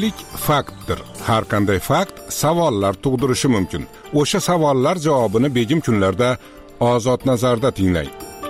faktdir. Har qanday fakt savollar tug'dirishi mumkin. O'sha savollar javobini begim kunlarda Ozod nazarda tinglang.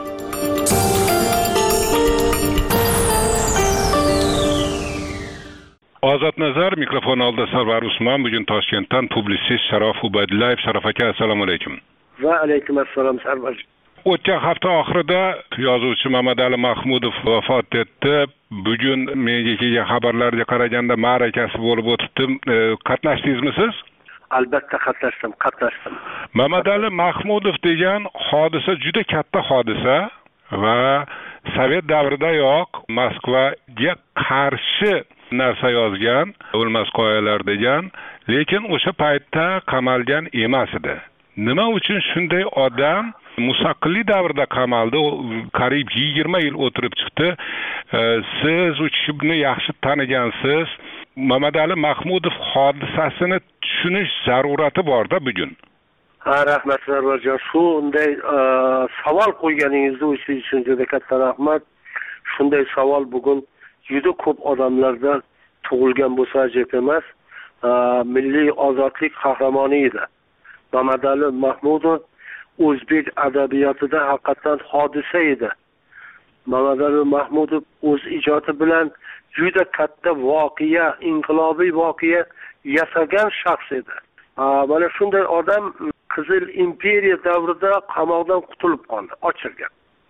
Ozod nazar mikrofon oldida Sarvar Usmon. Bugun Toshkentdan publitsist Sharof Ubaydullayev. Sharof aka, assalomu alaykum. Va alaykum assalom Sarvar. O'tgan hafta oxirida yozuvchi Mamadali Mahmudov vafot etdi. Bugun menga kelgan xabarlarga qaraganda ma'rakasi bo'lib o'tibdi. E, qatnashdingizmi siz? Albatta qatnashdim, qatnashdim. Mamadali Mahmudov degan hodisa juda katta hodisa va Sovet davridayoq Moskvaga qarshi narsa yozgan, o'lmas qoyalar degan, lekin o'sha paytda qamalgan emas edi. Nima uchun shunday odam mustaqillik davrida qamaldi? Qariyb yigirma yil o'tirib chiqdi. Siz u kishini yaxshi tanigansiz. Mamadali Mahmudov hodisasini tushunish zarurati bor-da bugun. Ha, rahmat Sarvarjon. Shunday savol qo'yganingizni uchun juda katta rahmat. Shunday savol bugun juda ko'p odamlarda tug'ilgan bo'lsa ajab emas. Milliy ozodlik qahramoni edi. Mamadali Mahmudov o'zbek adabiyotida haqiqatan hodisa edi. Mamadali Mahmudov o'z ijodi bilan juda katta voqea, inqilobiy voqea yasagan shaxs edi. Mana shunday odam Qizil imperiya davrida qamoqdan qutulib qoldi, ochilgan.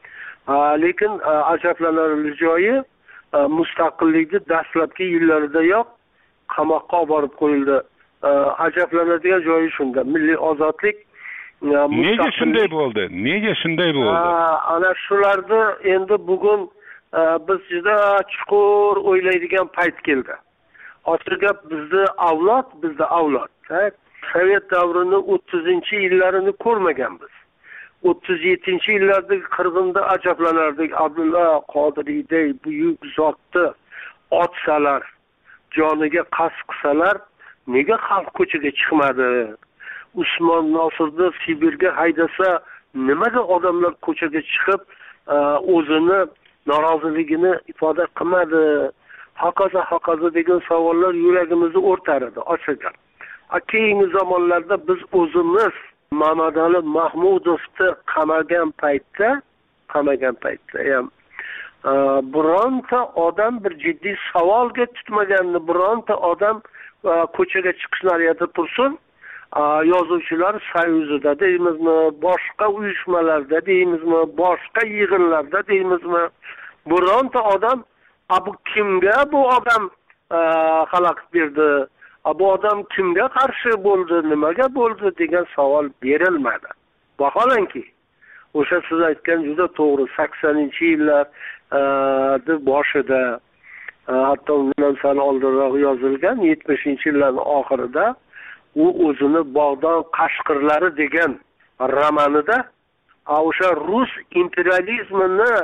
Lekin ajablanarli joyi mustaqillikni dastlabki yillaridayoq qamoqqa olib borib qo'yildi. Ajablanadigan joyi shunda. Milliy ozodlik nega shunday bo'ldi? Nega shunday bo'ldi? Ana shularni endi bugun biz juda chuqur o'ylaydigan payt keldi. Ochiq gap, bizni avlod, bizni avlod. Sovet davrini o'ttizinchi yillarini ko'rmaganmiz. o'ttiz yettinchi yillarda Qirg'inda ajablanardik. Abdulla Qodiriyday buyuk zotni otsalar, joniga qasd qilsalar, nega xalq ko'chaga chiqmadi? Usmon Nosirni Sibirga haydasa, nimaga odamlar ko'chaga chiqib o'zini noroziligini ifoda qilmadi? Hokazo hokazo degan savollar yuragimizni o'rtar edi, ochilgan. Keyingi zamonlarda biz o'zimiz Mamadali Mahmudovni qamagan paytda, qamagan paytda ham bironta odam bir jiddiy savolga tutmaganni, bironta odam ko'chaga chiqish niyatida tursin, yozuvchilar soyuzida deymizmi, boshqa uyushmalarda deymizmi, boshqa yig'inlarda deymizmi, bironta odam bu kimga bu odam xalaqit berdi, bu odam kimga qarshi bo'ldi, nimaga bo'ldi degan savol berilmadi. Vaholanki o'sha siz aytgan juda to'g'ri, saksoninchi yillar boshida, hatto undan sal oldinroq yozilgan yetmishinchi yillarning oxirida u o'zini Bog'don qashqirlari degan romanida o'sha rus imperializmini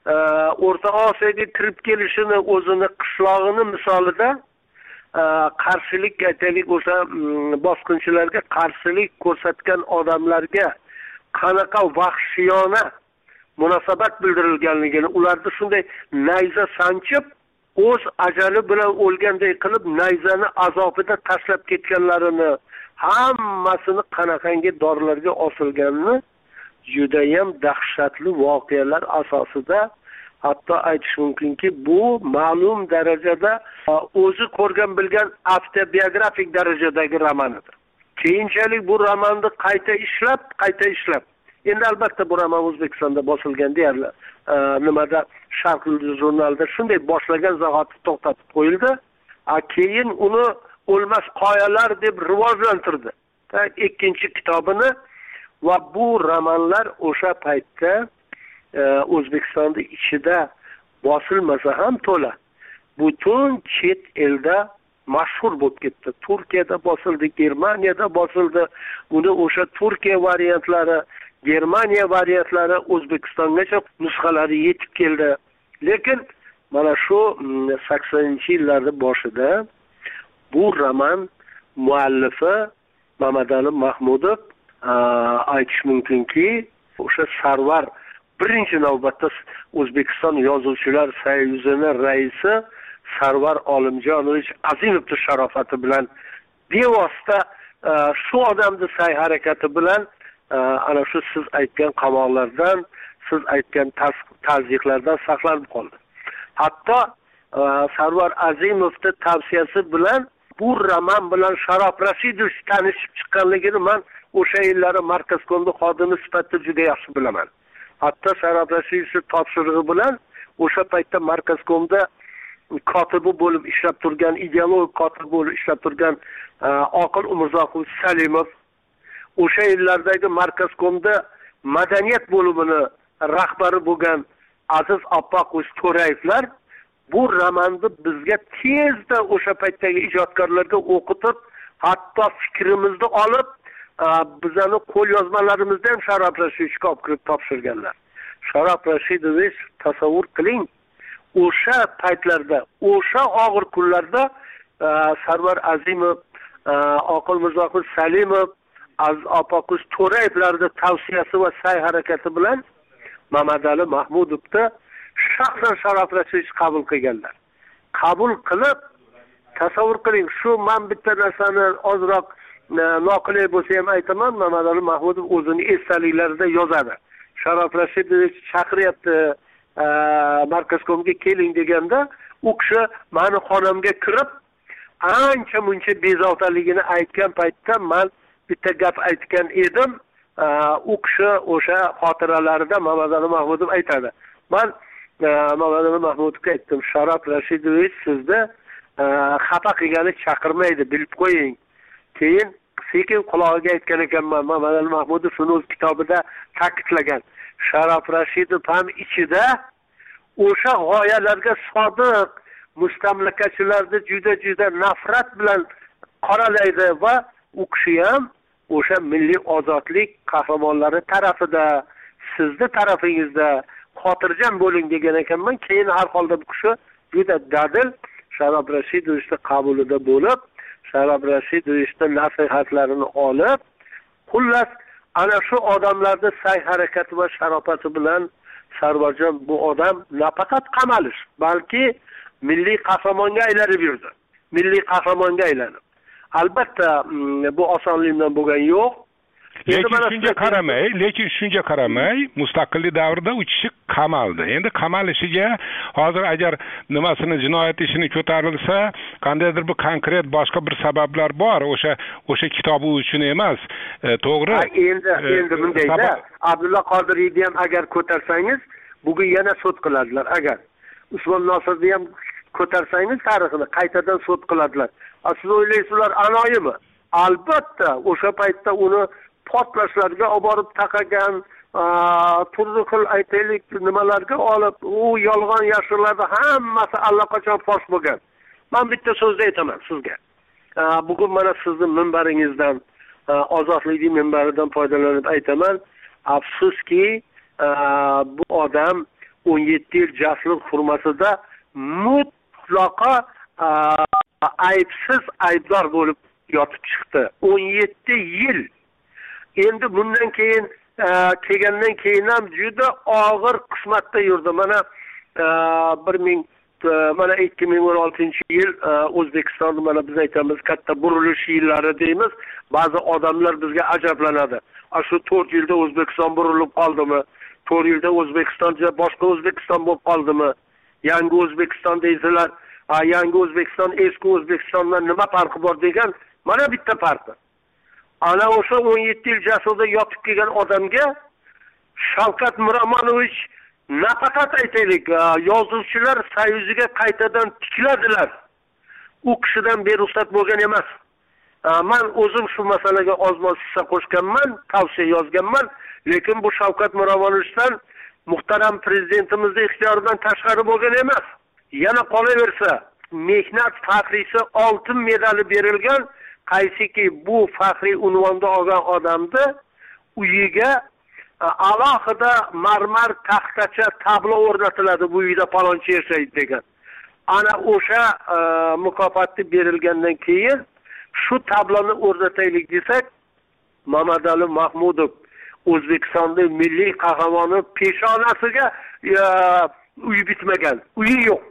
O'rta Osiyoga kirib kelishini, o'zini qishlog'ini misolida qarshilik, aytaylik, o'sha bosqinchilarga qarshilik ko'rsatgan odamlarga qanaqa vahshiyona munosabat bildirilganligini, ularni shunday nayza sanchib, o'z ajali bilan o'lganday qilib nayzani azobida tashlab ketganlarini, hammasini qanaqangi dorilarga osilganini judayam dahshatli voqealar asosida, hatto aytish mumkinki, bu ma'lum darajada o'zi ko'rgan bilgan avtobiografik darajadagi romanidir. Keyinchalik bu romanni qayta ishlab, qayta ishlab. Endi albatta bu roman O'zbekistonda bosilgan deyarli. Nimada Sharq jurnalida shunday boshlagan zahoti to'xtatib qo'yildi. Keyin uni O'lmas qoyalar deb rivojlantirdi. Ikkinchi kitobini va bu romanlar o'sha paytda O'zbekistonda ichida bosilmasa ham to'la butun chet elda mashhur bo'lib ketdi. Turkiyada bosildi, Germaniyada bosildi. Uni o'sha Turkiya variantlari, Germaniya variantlari O'zbekistongacha nusxalari yetib keldi. Lekin mana shu saksoninchi yillarda boshida bu roman muallifi Mamadali Mahmudov aytish mumkinki, o'sha Sarvar birinchi navbatda O'zbekiston Yozuvchilar soyuzining raisi Sarvar Olimjonovich Azimovni sharofati bilan bevosita shu odamni sa'y harakati bilan ana shu siz aytgan qamoqlardan, siz aytgan tazyiqlardan saqlanib qoldi. Hatto Sarvar Azimovning tavsiyasi bilan bu roman bilan Sharof Rashidovich tanishib chiqqanligini men o'sha yillari Markazkomda xodimi sifatida juda yaxshi bilaman. Hatto Sharof Rashidovich topshirig'i bilan o'sha paytda Markazkomda kotibi bo'lib ishlab turgan, ideologik kotib bo'lib ishlab turgan Oqil Umurzoqovich Salimov, o'sha yillardagi Markazkomda madaniyat bo'limini rahbari bo'lgan Aziz Oppoqovich To'rayevlar bu romanni bizga tezda o'sha paytdagi ijodkorlarga o'qitib, hatto fikrimizni olib, bizani qo'lyozmalarimizni ham Sharof Rashidovichga olib kirib topshirganlar. Sharof Rashidovich tasavvur qiling, o'sha paytlarda, o'sha og'ir kunlarda Sarvar Azimov, Oqil Umurzoqovich Salimov, Aziz Oppoqovich To'rayevlarning tavsiyasi va sa'y harakati bilan Mamadali Mahmudovni shaxsan Sharof Rashidovich qabul qilganlar. Qabul qilib, tasavvur qiling, shu men bitta narsani ozroq noqulay bo'lsa ham aytaman, Mamadali Mahmudov o'zini esdaliklarida yozadi. Sharof Rashidovich chaqiryapti, Markazkomga keling deganda, u kishi meni xonamga kirib, ancha muncha bezovtaligini aytgan paytda men bitta gap aytgan edim. U kishi o'sha xotiralarida Mamadali Mahmudov aytadi. Men Mamadali Mahmudovga aytdim, Sharof Rashidovich sizni xafa qilgani chaqirmaydi, bilib qo'ying. Keyin sekin qulog'iga aytgan ekanman, Mamadali Mahmudov shuni o'z kitobida ta'kidlagan. Sharof Rashidov ham ichida o'sha g'oyalarga sodiq mustamlakachilarni juda-juda nafrat bilan qoralaydi va u kishi ham o'sha milliy ozodlik qahramonlari tarafida, sizni tarafingizda xotirjam bo'ling degan ekanman. Keyin har holda bu kishi juda dadil Sharof Rashidovichning qabulida bo'lib, Sharof Rashidovichning nasihatlarini olib, xullas ana shu odamlarning sa'y harakati va sharofati bilan Sarvarjon bu odam nafaqat qamalish, balki milliy qahramonga aylanib yurdi. Milliy qahramonga aylanib. Albatta bu osonlikdan bo'lgan yo'q. Lekin shunga qaramay, lekin shunga qaramay, mustaqillik davrida u kishi qamaldi. Endi qamalishiga hozir agar nimasini jinoyat ishini ko'tarilsa, qandaydir bir konkret boshqa bir sabablar bor. O'sha o'sha kitobi uchun emas. To'g'ri. Endi endi bundayda Abdulla Qodiriyni ham agar ko'tarsangiz, bugun yana sud qiladilar. Agar Usmon Nosirni ham ko'tarsangiz tarixini qaytadan sud qiladilar. Siz o'ylaysizlar anoyimi? Albatta o'sha paytda uni portlashlarga olib borib taqagan, turli xil aytaylik nimalarga olib, u yolg'on yashirlarni hammasi allaqachon fosh bo'lgan. Men bitta so'zda aytaman sizga. Bugun mana sizning minbaringizdan, ozodlik minbaridan foydalanib aytaman. Afsuski, bu odam o'n yetti yil jaslik hurmasida mutlaqo aybsiz aybdor bo'lib yotib chiqdi. o'n yetti yil. Endi bundan keyin kelgandan keyin ham juda og'ir qismatda yurdi. Mana bir ming mana ikki ming o'n oltinchi yil O'zbekistonda mana biz aytamiz katta burilish yillari deymiz. Ba'zi odamlar bizga ajablanadi. Shu to'rt yilda O'zbekiston burilib qoldimi? to'rt yilda O'zbekiston boshqa O'zbekiston bo'lib qoldimi? Yangi O'zbekiston deysizlar. Yangi O'zbekiston eski O'zbekistondan nima farqi bor degan, mana bitta farqi. Ana o'sha o'n yetti yil jasurda yotib kelgan odamga Shavkat Miromonovich nafaqat aytaylik, yozuvchilar soyuziga qaytadan tikladilar. U kishidan beruxsat bo'lgan emas. Men o'zim shu masalaga ozmoz hissa qo'shganman, tavsiya yozganman, lekin bu Shavkat Miromonovichdan muhtaram prezidentimizning ixtiyoridan tashqari bo'lgan emas. Yana qolaversa, mehnat faxriysi oltin medali berilgan, qaysiki bu faxriy unvonda olgan odamni uyiga alohida marmar taxtacha tablo o'rnatiladi, bu uyda palonchi yashaydi degan. Ana o'sha mukofotni berilgandan keyin shu tabloni o'rnataylik desak, Mamadali Mahmudov O'zbekistonning milliy qahramoni peshonasiga uyi bitmagan, uyi yo'q.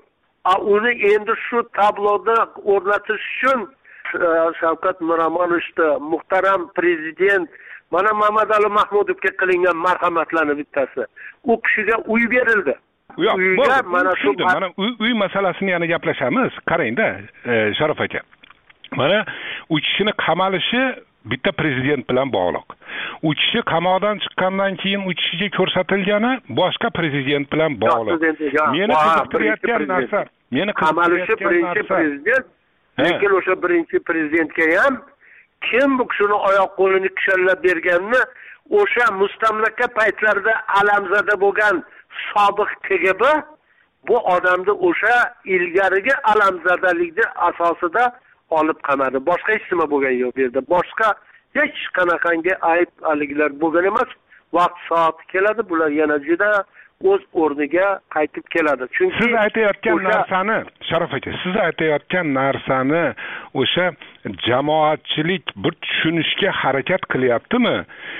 uni endi shu tabloda o'rnatish uchun Shavkat Miromonovni muhtaram prezident mana Mamadali Mahmudovga qilingan marhamatlarning bittasi. U kishiga uy berildi. Uyga mana shu mana uy masalasini yana gaplashamiz. Qarangda, Sharof aka. Mana uch kishini qamalishi bitta prezident bilan bog'liq. uch kishi qamoqdan chiqqandan keyin uch kishiga ko'rsatilgani boshqa prezident bilan bog'liq. Meni qiziqtirayotgan narsa, meni qamalishi birinchi prezident, lekin o'sha birinchi prezidentga ham kim bu kishini oyoq qo'lini kishallab berganini o'sha mustamlaka paytlarida alamzada bo'lgan sobiq K G B bu odamni o'sha ilgarigi alamzadalikni asosida olib qamadi. Boshqa hech nima bo'lgan yo'q bu yerda. Boshqa hech qanaqangi ayb aliglar bo'lgan emas. Vaqt soati keladi, bular yana juda o'z o'rniga qaytib keladi. Chunki siz aytayotgan narsani, Sharof aka, siz aytayotgan narsani o'sha jamoatchilik bir tushunishga harakat qilyaptimi?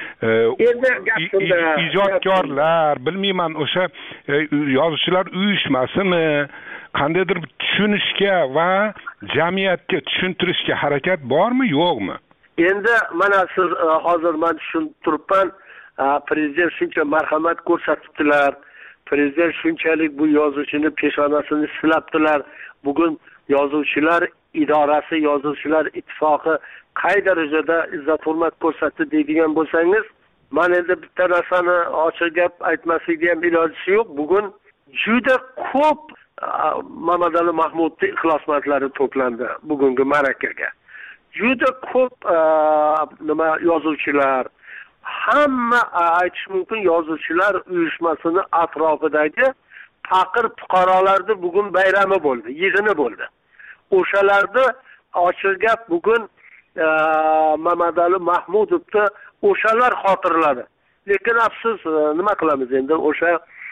Endi gap shunda, ijodkorlar, bilmayman, o'sha yozuvchilar uyushmasimi, qandaydir tushunishga va jamiyatga tushuntirishga harakat bormi, yo'qmi? Endi mana siz hozir men tushunib turibman, prezident shuncha marhamat ko'rsatibdilar. Prezident shunchalik bu yozuvchini peshonasini silabdilar. Bugun yozuvchilar idorasi, yozuvchilar ittifoqi qay darajada izzat hurmat ko'rsatdi deydigan bo'lsangiz, men endi bitta narsani ochiq gap aytmaslikda ham ilojisi yo'q. Bugun juda ko'p Mamadali Mahmudning ixlosmandlari to'plandi bugungi marakaga. Juda ko'p nima yozuvchilar, hamma aytish mumkin yozuvchilar uyushmasini atrofidagi faqir fuqarolarni bugun bayrami bo'ldi, yig'ini bo'ldi. O'shalarni ochiq gap bugun Mamadali Mahmudovni o'shalar xotirladi. Lekin afsus, nima qilamiz endi, o'sha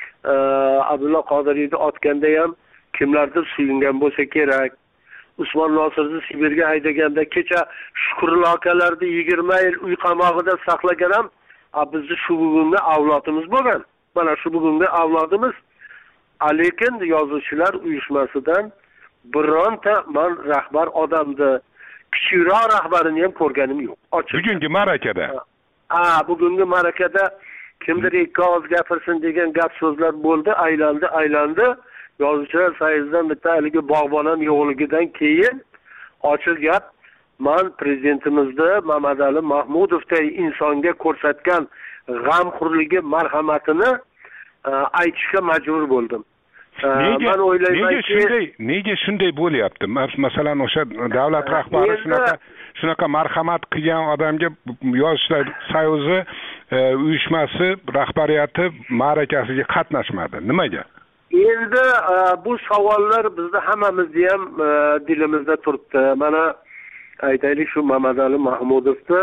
Abdulla Qodiriyni otganda ham kimlardir suyungan bo'lsa kerak. Usmon Nosirni Sibirga haydaganda kecha Shukurli akalarni yigirma yil uy qamog'ida saqlagan ham bizni shu bugungi avlodimiz bo'lgan. Mana shu bugungi avlodimiz. Lekin yozuvchilar uyushmasidan bironta men rahbar odamni, kichikroq rahbarini ham ko'rganim yo'q. Bugungi ma'rakada. Ha, bugungi ma'rakada kimdir ikki og'iz gapirsin degan gap so'zlar bo'ldi, aylandi, aylandi. Yozuvchilar sayzidan bitta haligi bog'bonam yo'qligidan keyin ochiq gap, men prezidentimizni Mamadali Mahmudovday insonga ko'rsatgan g'amxo'rligi, marhamatini aytishga majbur bo'ldim. Nega nega shunday, nega shunday bo'lyapti? Masalan, o'sha davlat rahbari shunaqa shunaqa marhamat qilgan odamga Yozuvchilar soyuzi uyushmasi rahbariyati ma'rakasiga qatnashmadi. Nimaga? Endi bu savollar bizda hammamizda ham dilimizda turibdi. Mana aytaylik, shu Mamadali Mahmudovni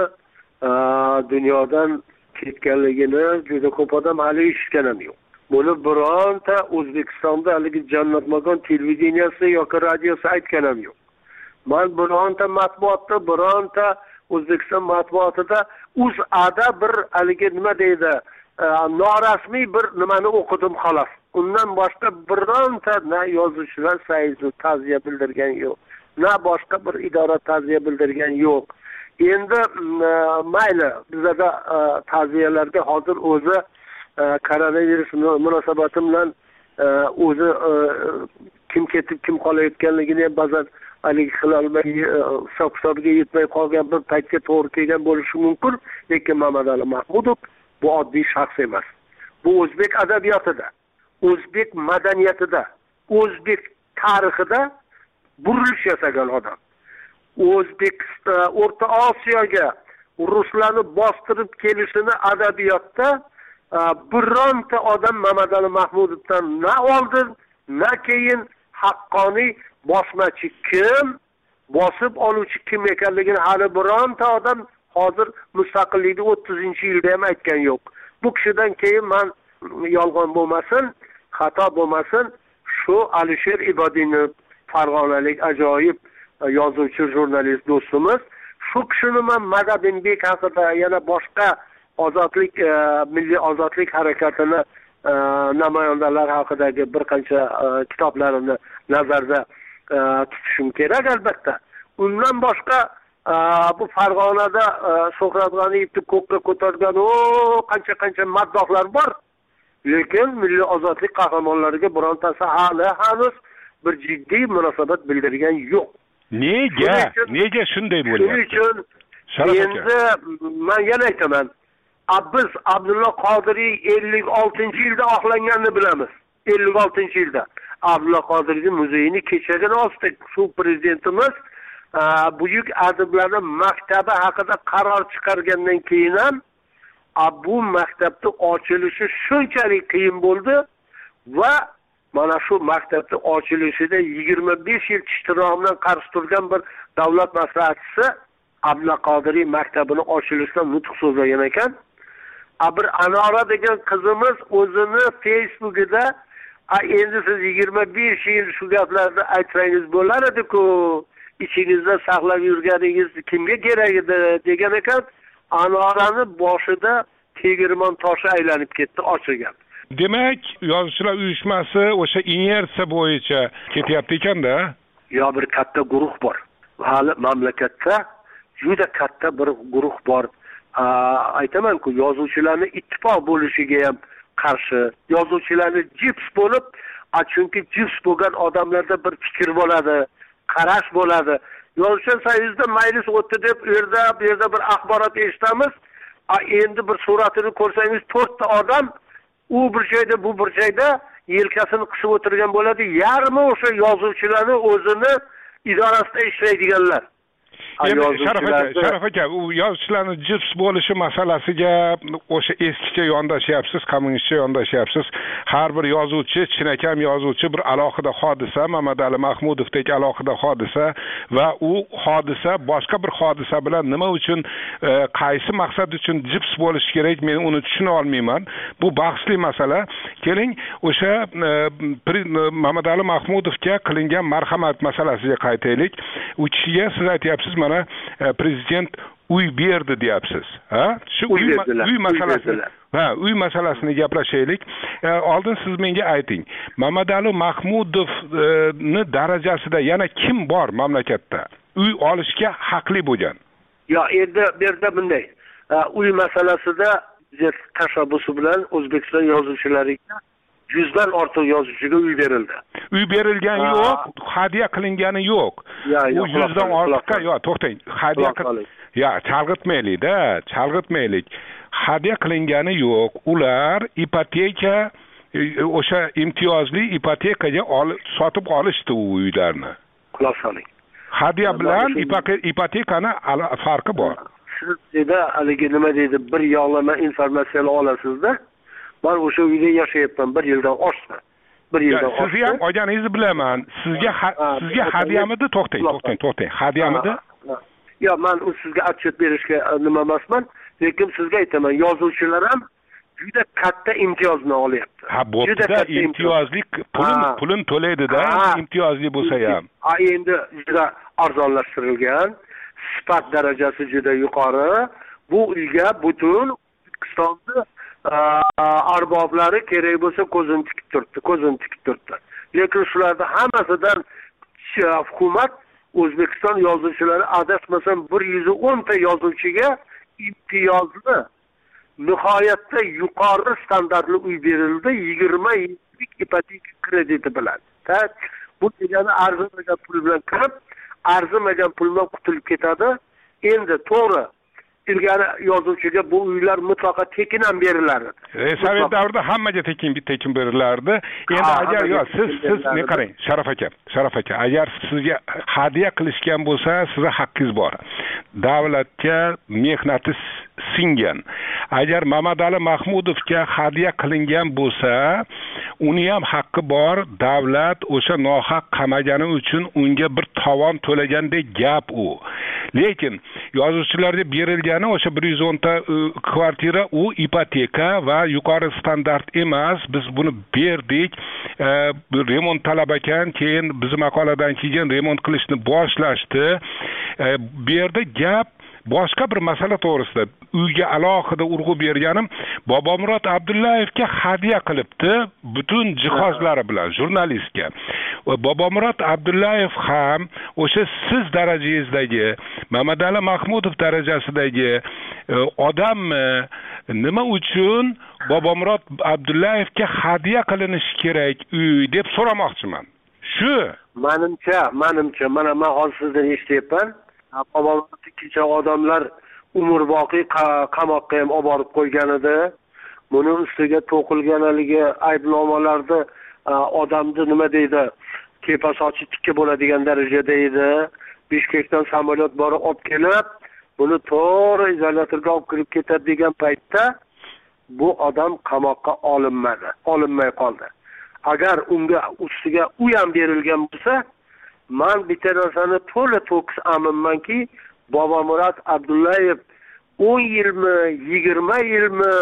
dunyodan ketganligini juda ko'p odam hali eshitgan ham yo'q. Buni bironta O'zbekistonda haligi Jannat makon televideniyasi yoki radiosi aytgan ham yo'q. Men bironta matbuotda, bironta O'zbekiston matbuotida UzAda bir haligi nima deydi, norasmiy bir nimani o'qidim xolos. Undan boshqa bironta na yozuvchilar sayzi ta'ziya bildirgan yo'q, na boshqa bir idora ta'ziya bildirgan yo'q. Endi mayli, bizda ta'ziyalarga hozir o'zi koronavirus munosabati bilan o'zi kim ketib kim qolayotganligini ham ba'zan haligi qilolmay, hisob-kitobiga yetmay qolgan bir paytga to'g'ri kelgan bo'lishi mumkin. Lekin Mamadali Mahmudov bu oddiy shaxs emas. Bu o'zbek adabiyotida, o'zbek madaniyatida, o'zbek tarixida burilish yasagan odam. O'zbek O'rta Osiyoga ruslarni bostirib kelishini adabiyotda bironta odam Mamadali Mahmudovdan na oldin, na keyin haqqoniy bosmachi kim, bosib oluvchi kim ekanligini hali bironta odam hozir mustaqillikni o'ttizinchi yilda ham aytgan yo'q. Bu kishidan keyin men yolg'on bo'lmasin, xato bo'lmasin, shu Alisher Ibodinov, farg'onalik ajoyib yozuvchi, jurnalist do'stimiz, shu kishini men Madadinbek haqida, yana boshqa ozodlik, milliy ozodlik harakatini namoyandalar haqidagi bir qancha kitoblarini nazarda tutishim kerak albatta. Undan boshqa bu Farg'onada Shuhrat G'aniyevni ko'kka ko'targan o qancha qancha maddohlar bor. Lekin milliy ozodlik qahramonlariga birontasi hali hanuz bir jiddiy munosabat bildirgan yo'q. Nega? Nega shunday bo'lyapti? Shuning uchun endi men yana aytaman. Biz Abdulla Qodiriy ellik oltinchi yilda oqlanganini bilamiz. ellik oltinchi yilda Abdulla Qodiriyning muzeyini kechagina ochdik. Shu prezidentimiz buyuk adiblarning maktabi haqida qaror chiqargandan keyin ham bu maktabni ochilishi shunchalik qiyin bo'ldi va mana shu maktabni ochilishida yigirma besh yil ishtirog'idan qarshi turgan bir davlat maslahatchisi Abdulla Qodiriy maktabini ochilishidan nutq so'zlagan ekan. Bir Anora degan qizimiz o'zini Facebook'ida endi siz yigirma besh yil shu gaplarni aytsangiz bo'lar edi-ku, ichingizda saqlab yurganingiz kimga kerak edi degan ekan. Anorani boshida tegirmon toshi aylanib ketdi, ochilgan. Demak, yozuvchilar uyushmasi o'sha inersiya bo'yicha ketyapti ekanda? Yo, bir katta guruh bor. Hali mamlakatda juda katta bir guruh bor. Aytaman-ku, yozuvchilarning ittifoq bo'lishiga ham qarshi, yozuvchilarning jips bo'lib, chunki jips bo'lgan odamlarda bir fikr bo'ladi, qarash bo'ladi. Yozuvchi sayizda majlis o'tdi deb u yerda bu yerda bir axborot eshitamiz. Endi bir suratini ko'rsangiz to'rtta odam u bir joyda bu bir joyda yelkasini qisib o'tirgan bo'ladi. Yarmi o'sha yozuvchilarning o'zini idorasida ishlaydiganlar. Sharaf aka, Sharaf aka, u yozuvchilarning jips bo'lishi masalasiga o'sha eskicha yondashyapsiz, kommunistcha yondashyapsiz. Har bir yozuvchi, chinakam yozuvchi bir alohida hodisa, Mamadali Mahmudovdek alohida hodisa va u hodisa boshqa bir hodisa bilan nima uchun, qaysi maqsad uchun jips bo'lishi kerak, men uni tushuna olmayman. Bu bahsli masala. Keling, o'sha Mamadali Mahmudovga qilingan marhamat masalasiga qaytaylik. U kishiga siz aytyapsiz, mana prezident uy berdi deyapsiz. Ha? Shu uy uy masalasini, ha, uy masalasini gaplashaylik. Oldin siz menga ayting. Mamadali Mahmudovni darajasida yana kim bor mamlakatda? Uy olishga haqli bo'lgan. Yo, endi bu yerda bunday. Uy masalasida tashabbusi bilan O'zbekiston yozuvchilariga yuzdan ortiq yozuvchiga uy berildi. Uy berilgan yo'q, hadya qilingani yo'q. U yuzdan ortiqqa, yo, to'xtang. Hadya qil. Ya, chalg'itmaylik-da, chalg'itmaylik. Hadya qilingani yo'q. Ular ipoteka, o'sha imtiyozli ipotekaga sotib olishdi u uylarni. Quloq soling. Hadya bilan ipotekani farqi bor. Siz dedi, haligi nima deydi, bir yo'lama informatsiyani olasizda. Ben o'sha uyda yashayapman bir yildan oshdi. Bir yildan oshdi. Sizni ham olganingizni bilaman. Sizga sizga hadyamidi? To'xtang, to'xtang, to'xtang. Hadyamidi? Yo, men u sizga atchot berishga nima emasman, lekin sizga aytaman, yozuvchilar ham juda katta imtiyozni olyapti. Ha, bo'pti-da, imtiyozli pulin pulin to'laydi-da, imtiyozli bo'lsa ham. Ha, endi juda arzonlashtirilgan, sifat darajasi juda yuqori. Bu uyga butun O'zbekistonda arboblari kerak bo'lsa ko'zini tikib turibdi, ko'zini tikib turibdi. Lekin shularning hammasidan hukumat O'zbekiston yozuvchilari adashmasam bir yuz o'n ta yozuvchiga imtiyozli, nihoyatda yuqori standartli uy berildi, yigirma yillik ipoteka krediti bilan. Bu degani arzimagan pul bilan kirib, arzimagan puldan qutulib ketadi. Endi to'g'ri, ilgari yozuvchiga bu uylar mutlaqo tekin ham berilardi. Sovet davrida hammaga tekin tekin berilardi. Endi agar yo siz siz ne qarang, Sharaf aka, Sharaf aka, agar sizga hadya qilishgan bo'lsa, sizga haqqingiz bor. Davlatga mehnati singan. Agar Mamadali Mahmudovga hadya qilingan bo'lsa, uni ham haqqi bor. Davlat o'sha nohaq qamagani uchun unga bir tovon to'lagandek gap u. Lekin yozuvchilarga berilgani o'sha bir yuz o'n ta kvartira u ipoteka va yuqori standart emas. Biz buni berdik. E, remont talab ekan, keyin biz maqoladan keyin remont qilishni boshlashdi. E, bu yerda gap boshqa bir masala to'g'risida uyga alohida urg'u berganim, Bobomurod Abdullayevga hadya qilibdi butun jihozlari bilan jurnalistga. Va Bobomurod Abdullayev ham o'sha siz darajangizdagi Mamadali Mahmudov darajasidagi odammi, nima uchun Bobomurod Abdullayevga hadya qilinishi kerak uy deb so'ramoqchiman. Shu menimcha, menimcha mana men hozir sizdan eshityapman. Bobomurod kecha odamlar umrboqiy qamoqqa ham olib borib qo'ygan edi. Buni ustiga to'qilganligi aybnomalarda odamni nima deydi, kepa sochi tikka bo'ladigan darajada edi. Bishkekdan samolyot borib olib kelib, buni to'g'ri izolyatorga olib kirib ketadi degan paytda bu odam qamoqqa olinmadi, olinmay qoldi. Agar unga ustiga u ham berilgan bo'lsa, men bitta narsani to'la to'kis aminmanki, Bobomurod Abdullayev o'n yilmi, yigirma yilmi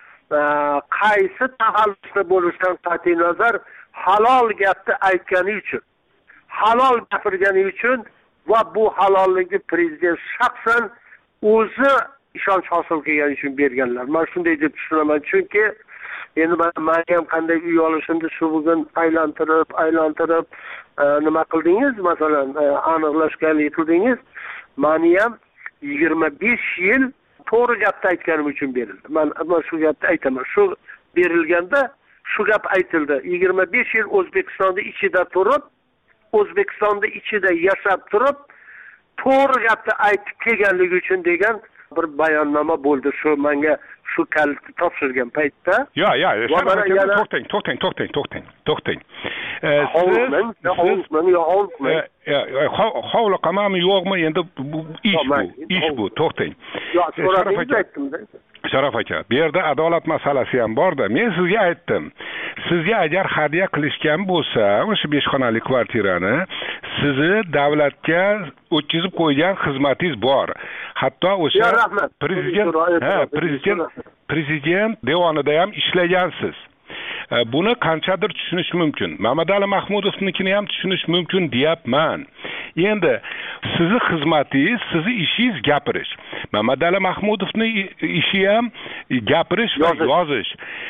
qaysi taxallusda bo'lishidan qat'iy nazar halol gapni aytgani uchun, halol gapirgani uchun va bu halollikni prezident shaxsan o'zi ishonch hosil qilgani uchun berganlar. Men shunday deb tushunaman, chunki endi men ham qanday uy olishimni shu bugun aylantirib, aylantirib nima qildingiz, masalan, aniqlashganlik qildingiz. Meni ham yigirma besh yil to'g'ri gapni aytganim uchun berildi. Men shu gapni aytaman. Shu berilganda shu gap aytildi. yigirma besh yil O'zbekistonda ichida turib, O'zbekistonda ichida yashab turib, to'g'ri gapni aytib kelganligi uchun degan bir bayonnoma bo'ldi. Shu menga shu kalitni topshirgan paytda. Yo, yo, to'xtang, to'xtang, to'xtang, to'xtang, to'xtang. Hovliman, hovliman, yo hovliman. Hovli qamami yo'qmi? Endi bu ish bu, ish bu, to'xtang. Yo, so'radingiz aytdim-da. Sharof aka, bu yerda adolat masalasi ham bor-da. Men sizga aytdim. Sizga agar hadya qilishgan bo'lsa, o'sha besh xonali kvartirani sizni davlatga o'tkazib qo'ygan xizmatingiz bor. Hatto o'sha prezident, ha, prezident prezident devonida ham ishlagansiz. Buni qanchadir tushunish mumkin. Mamadali Mahmudovnikini ham tushunish mumkin deyapman. Endi sizni xizmatingiz, sizni ishingiz gapirish. Mamadali Mahmudovning ishi ham gapirish va yozish.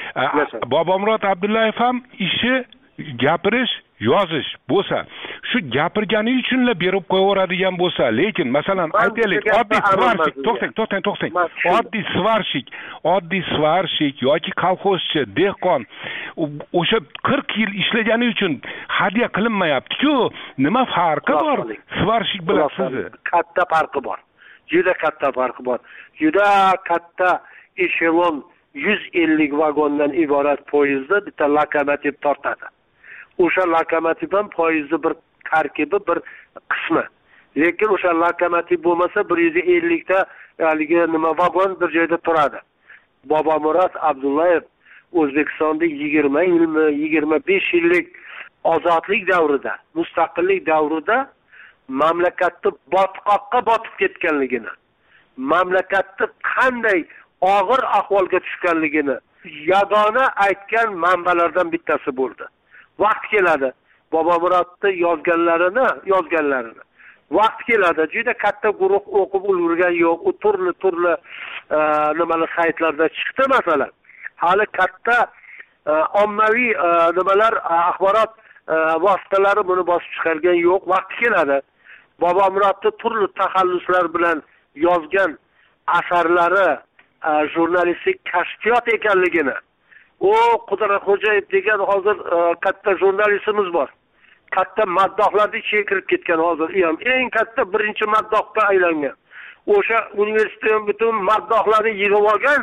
Bobomurod Abdullayev ham ishi gapirish, yozish bo'lsa, shu gapirgani uchunla berib qo'yaveradigan bo'lsa, lekin masalan aytaylik, oddiy svarshik, to'xtang, to'xtang, to'xtang. Oddiy svarshik, oddiy svarshik yoki kolxozchi, dehqon o'sha qirq yil ishlagani uchun hadya qilinmayapti-ku. Nima farqi bor svarshik bilan sizni? Katta farqi bor. Juda katta farqi bor. Juda katta eshelon yuz ellik vagondan iborat poyezdda bitta lokomotiv tortadi. O'sha lokomotiv ham poyezdning bir tarkibi, bir qismi. Lekin o'sha lokomotiv bo'lmasa bir yuz ellik ta haligi nima vagon bir joyda turadi. Bobomurod Abdullayev O'zbekistonda yigirma yilmi, yigirma besh yillik ozodlik davrida, mustaqillik davrida mamlakatni botqoqqa botib ketganligini, mamlakatni qanday og'ir ahvolga tushganligini yagona aytgan manbalardan bittasi bo'ldi. Vaqt keladi. Bobomurodni yozganlarini, yozganlarini. Vaqt keladi. Juda katta guruh o'qib ulgurgan yo'q. U turli-turli nimalar saytlarda chiqdi masalan. Hali katta ommaviy nimalar axborot vositalari buni bosib chiqargan yo'q. Vaqt keladi. Bobomurodni turli taxalluslar bilan yozgan asarlari jurnalistik kashfiyot ekanligini, o Qudratxo'jayev degan hozir katta jurnalistimiz bor. Katta maddohlarning ichiga kirib ketgan hozir ham eng katta birinchi maddohga aylangan. O'sha universitetning butun maddohlarni yig'ib olgan.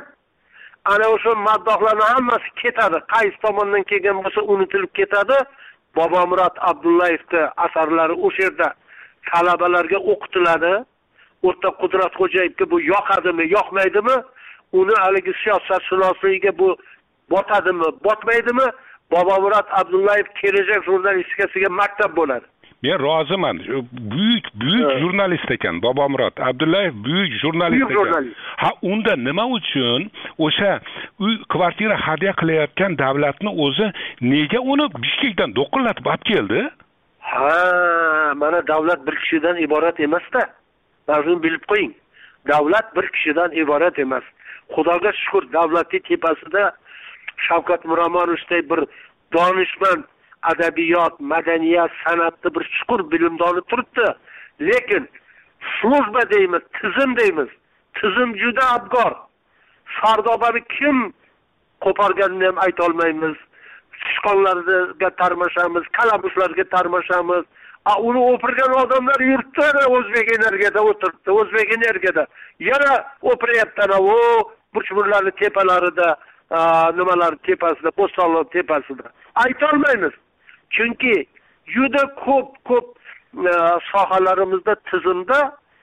Ana o'sha maddohlarning hammasi ketadi. Qaysi tomondan kelgan bo'lsa unutilib ketadi. Bobomurod Abdullayevning asarlari o'sha yerda talabalarga o'qitiladi. O'rta Qudratxo'jayevga bu yoqadimi, yoqmaydimi? Uni haligi siyosatshunosligiga bu botadimi, botmaydimi? Bobomurod Abdullayev kelajak jurnalistikasiga maktab bo'ladi. Men roziman. Buyuk, buyuk jurnalist ekan Bobomurod Abdullayev, buyuk jurnalist ekan. Ha, unda nima uchun o'sha uy kvartira hadya qilayotgan davlatni o'zi nega uni Bishkekdan do'qillatib olib keldi? Ha, mana davlat bir kishidan iborat emas-da. Buni bilib qo'ying. davlat bir kishidan iborat emas. Xudoga shukr, davlatning tepasida Shavkat Miromonovday bir donishmand adabiyot, madaniyat, san'atni bir chuqur bilimdoni turibdi. Lekin slujba deymiz, tizim deymiz. Tizim juda abgor. Sardobani kim qo'porganini ham ayta olmaymiz. Sichqonlarga tarmashamiz, kalamushlarga tarmashamiz. A uni o'pirgan odamlar yurtda, O'zbek energiyada o'tiribdi, O'zbek energiyada. Yana o'piryapti o burchburlarning tepalarida, nimalar tepasida, Bo'stonliq tepasida. Ayta olmaymiz. Chunki juda ko'p ko'p sohalarimizda tizimda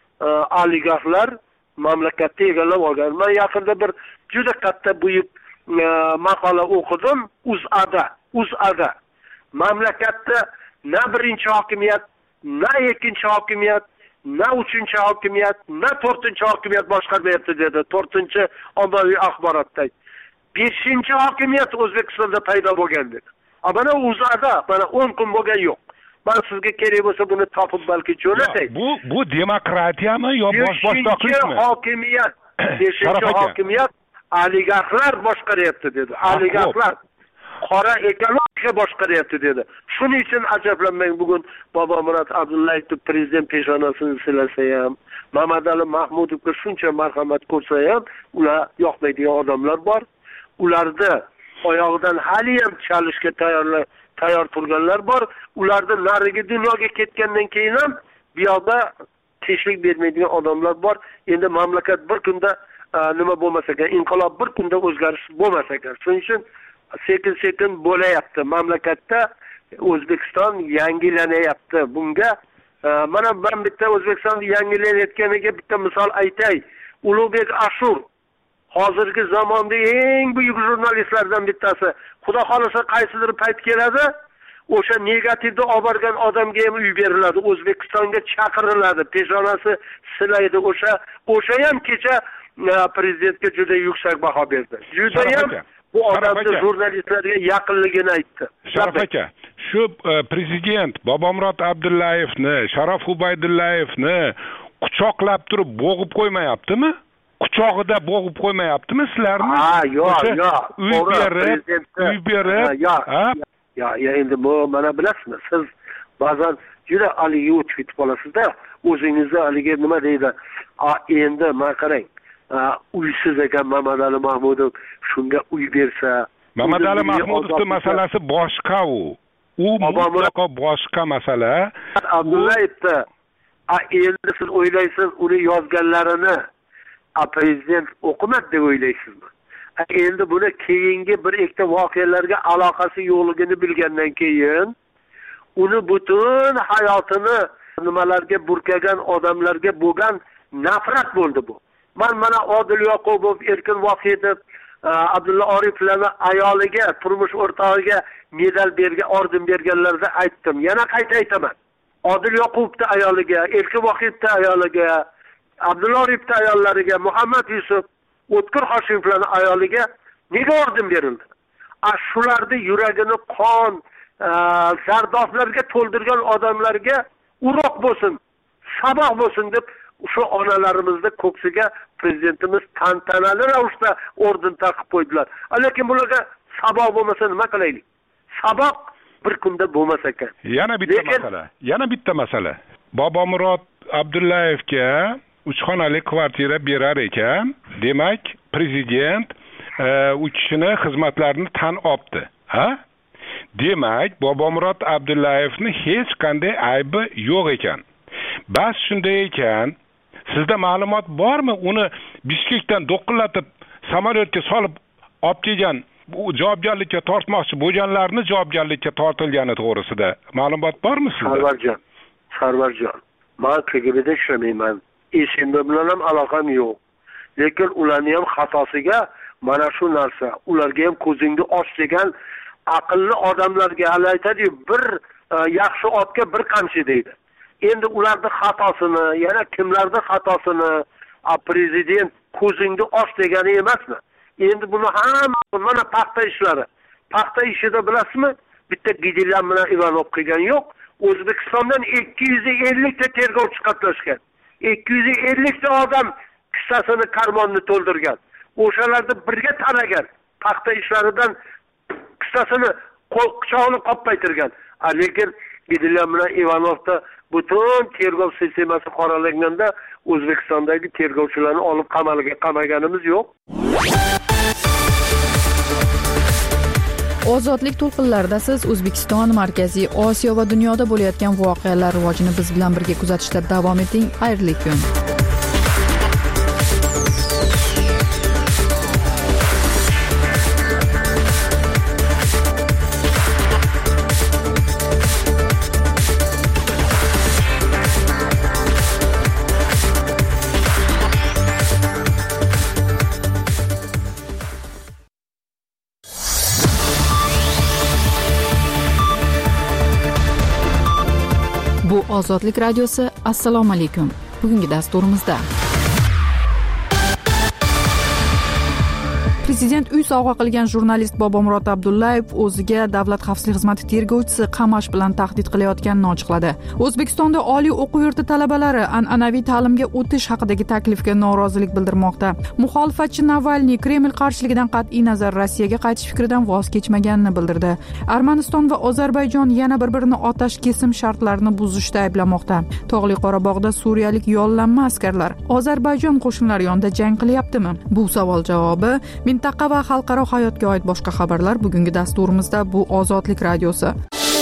oligarxlar mamlakatni egallab olgan. Men yaqinda bir juda katta buyuk maqola o'qidim UzAda. UzAda mamlakatda na birinchi hokimiyat, na ikkinchi hokimiyat, na uchinchi hokimiyat, na to'rtinchi hokimiyat boshqarmayapti dedi. to'rtinchi ommaviy axborotda. beshinchi hokimiyat O'zbekistonda paydo bo'lgan dedi. Mana UzAda mana o'n kun bo'lgan yo'q. Ben sizga kerak bo'lsa buni topib balki jo'natay. Bu bu demokratiyami yo bosh boshdoqlikmi? Hokimiyat, beshinchi hokimiyat oligarxlar boshqaryapti dedi. Oligarxlar qora ekologiya boshqaryapti dedi. Shuning uchun ajablanmang, bugun Bobomurod Abdullayevni prezident peshonasini silasa ham, Mamadali Mahmudovga shuncha marhamat ko'rsa ham, ular yoqmaydigan odamlar bor. Ularda oyog'idan hali ham chalishga tayyorlar tayyor turganlar bor. Ularda narigi dunyoga ketgandan keyin ham bu yoqda tinchlik bermaydigan odamlar bor. Endi mamlakat bir kunda nima bo'lmas ekan, inqilob bir kunda o'zgarish bo'lmas ekan. Shuning uchun sekin-sekin bo'layapti. Mamlakatda O'zbekiston yangilanyapti. Bunga mana men bitta O'zbekiston yangilanayotganiga bitta misol aytay. Ulug'bek Ashur hozirgi zamonda eng buyuk jurnalistlardan bittasi. Xudo xolasa qaysidir payt keladi, o'sha negativni olib borgan odamga ham uy beriladi, O'zbekistonga chaqiriladi, peshonasi silaydi. O'sha o'sha ham kecha prezidentga juda yuksak baho berdi. Juda ham bu odamning jurnalistlarga yaqinligini aytdi. Sharaf aka, shu prezident Bobomurod Abdullayevni, Sharof Ubaydullayevni quchoqlab turib bo'g'ib qo'ymayaptimi? Quchog'ida bo'g'ib qo'ymayaptimi sizlarni? Ha, yo'q, yo'q. Uy berib, uy berib. Ha, ya, ya endi bu mana bilasizmi, siz ba'zan juda aliga o'tib ketib qolasizda, o'zingizni aliga nima deydi? A endi men qarang, uysiz ekan Mamadali Mahmudov, shunga uy bersa, Mamadali Mahmudovning masalasi boshqa u. U mutlaqo boshqa masala. Abdullayevda a endi siz o'ylaysiz, uni yozganlarini a prezident o'qimadi deb o'ylaysizmi? Endi buni keyingi bir ikkita voqealarga aloqasi yo'qligini bilgandan keyin uni butun hayotini nimalarga burkagan odamlarga bo'lgan nafrat bo'ldi bu. Men mana Odil Yoqubov, Erkin Vohidov, Abdulla Oriflarning ayoliga, turmush o'rtog'iga medal bergan, orden berganlarda aytdim. Yana qayta aytaman. Odil Yoqubovning ayoliga, Erkin Vohidovning ayoliga, Abdulla Orifning ayollariga, Muhammad Yusuf, O'tkir Hoshimovlarning ayoliga nega orden berildi? Shularni yuragini qon, zardoblarga to'ldirgan odamlarga uroq bo'lsin, saboq bo'lsin deb shu onalarimizni ko'ksiga prezidentimiz tantanali ravishda orden taqib qo'ydilar. Lekin bularga saboq bo'lmasa nima qilaylik? Saboq bir kunda bo'lmas ekan. Yana bitta masala. Yana bitta masala. Bobomurod Abdullayevga uch xonali kvartira berar ekan, demak prezident u kishini xizmatlarini tan olibdi. Ha? Demak, Bobomurod Abdullayevning hech qanday aybi yo'q ekan. Bas shunday ekan, sizda ma'lumot bormi? Uni Bishkekdan do'qillatib samolyotga solib olib kelgan, bu javobgarlikka tortmoqchi bo'lganlarni javobgarlikka tortilgani to'g'risida ma'lumot bormi sizda? Sarvarjon, Sarvarjon, men K G B'da ishlamayman. Ishimda bilan ham aloqam yo'q. Lekin ularning ham xatosiga mana shu narsa, ularga ham ko'zingni och degan aqlli odamlarga aytadi-yu, bir yaxshi otga bir qamchi deydi. Endi ularning xatosini, yana kimlarning xatosini prezident ko'zingni och degani emasmi? Endi buni hamma mana paxta ishlari. Paxta ishida bilasizmi? Bitta Gidelan bilan Ivanov qilgan yo'q. O'zbekistondan ikki yuz ellik ta tergovchi qatnashgan. ikki yuz ellik ta odam kissasini karmonni to'ldirgan. O'shalarni birga tanagan. Paxta ishlaridan kissasini qo'l quchog'ini qoppaytirgan. Lekin Gidilyan bilan Ivanovda butun tergov sistemasi qoralanganda O'zbekistondagi tergovchilarni olib qamalga qamaganimiz yo'q. Ozodlik to'lqinlarida siz O'zbekiston, Markaziy Osiyo va dunyoda bo'layotgan voqealar rivojini biz bilan birga kuzatishda davom eting. Xayrli kun. Bu Ozodlik radiosi. Assalomu alaykum. Bugungi dasturimizda Prezident uy sovg'a qilgan jurnalist Bobomurod Abdullayev o'ziga davlat xavfsizlik xizmati tergovchisi qamash bilan tahdid qilayotganini ochiqladi. O'zbekistonda oliy o'quv yurti talabalari an'anaviy ta'limga o'tish haqidagi taklifga norozilik bildirmoqda. Muxolifatchi Navalniy Kreml qarshiligidan qat'iy nazar Rossiyaga qaytish fikridan voz kechmaganini bildirdi. Armaniston va Ozarbayjon yana bir-birini otash kesim shartlarini buzishda ayblamoqda. Tog'li Qorabog'da suriyalik yollanma askarlar Ozarbayjon qo'shinlari yonida jang qilyaptimi? Bu savol javobi mintaqa va xalqaro hayotga oid boshqa xabarlar bugungi dasturimizda. Bu Ozodlik radiosi.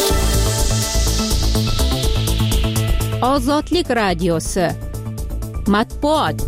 Ozodlik radiosi. Matbuot.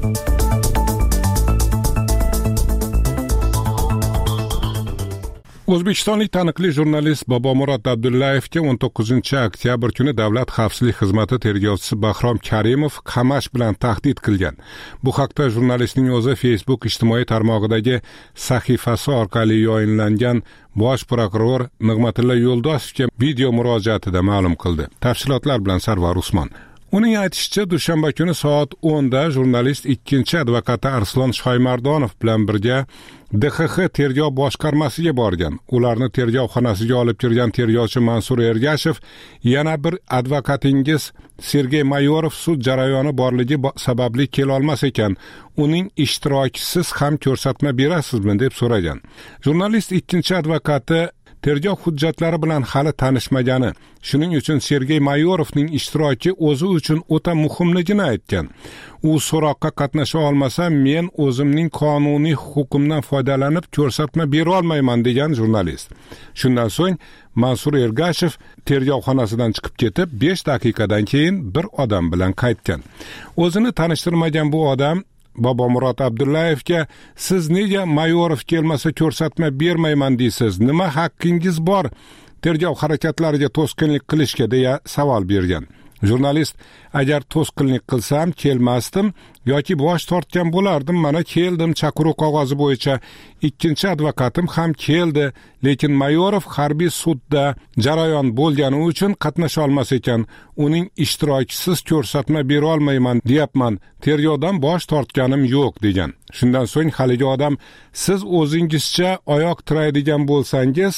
O'zbekistonlik taniqli jurnalist Bobomurod Abdullayevga o'n to'qqizinchi oktyabr kuni davlat xavfsizlik xizmati tergovchisi Bahrom Karimov qamash bilan tahdid qilgan. Bu haqda jurnalistning o'zi Facebook ijtimoiy tarmog'idagi sahifasi orqali yo'inlangan bosh prokuror Nig'matilla Yo'ldosevga video murojaatida ma'lum qildi. Tafsilotlar bilan Sarvar Usmon. Uning aytishicha, dushanba kuni soat o'nda jurnalist ikkinchi advokati Arslon Shoymardonov bilan birga D X X tergov boshqarmasiga borgan. Ularni tergov xonasiga olib kirgan tergovchi Mansur Ergashev yana bir advokatingiz Sergey Mayorov sud jarayoni borligi sababli kela olmas ekan, uning ishtirokisiz ham ko'rsatma berasizmi deb so'ragan. Jurnalist ikkinchi advokati tergov hujjatlari bilan hali tanishmagani, shuning uchun Sergey Mayorovning ishtiroki o'zi uchun o'ta muhimligini aytgan. U so'roqqa qatnasha olmasa, men o'zimning qonuniy huquqimdan foydalanib ko'rsatma bera olmayman degan jurnalist. Shundan so'ng Mansur Ergashev tergov xonasidan chiqib ketib, besh daqiqadan keyin bir odam bilan qaytgan. O'zini tanishtirmagan bu odam Bobomurod Abdullayevga siz nega Mayorov kelmasa ko'rsatma bermayman deysiz? Nima haqqingiz bor tergov harakatlariga to'sqinlik qilishga deya savol bergan. Jurnalist, agar to'sqinlik qilsam kelmasdim yoki bosh tortgan bo'lardim, mana keldim, chaqiruv qog'ozi bo'yicha ikkinchi advokatim ham keldi, lekin Mayorov harbiy sudda jarayon bo'lgani uchun qatnasha olmas ekan, uning ishtirokisiz ko'rsatma bera olmayman deyapman, tergovdan bosh tortganim yo'q degan. Shundan so'ng haligi odam, siz o'zingizcha oyoq tiraydigan bo'lsangiz,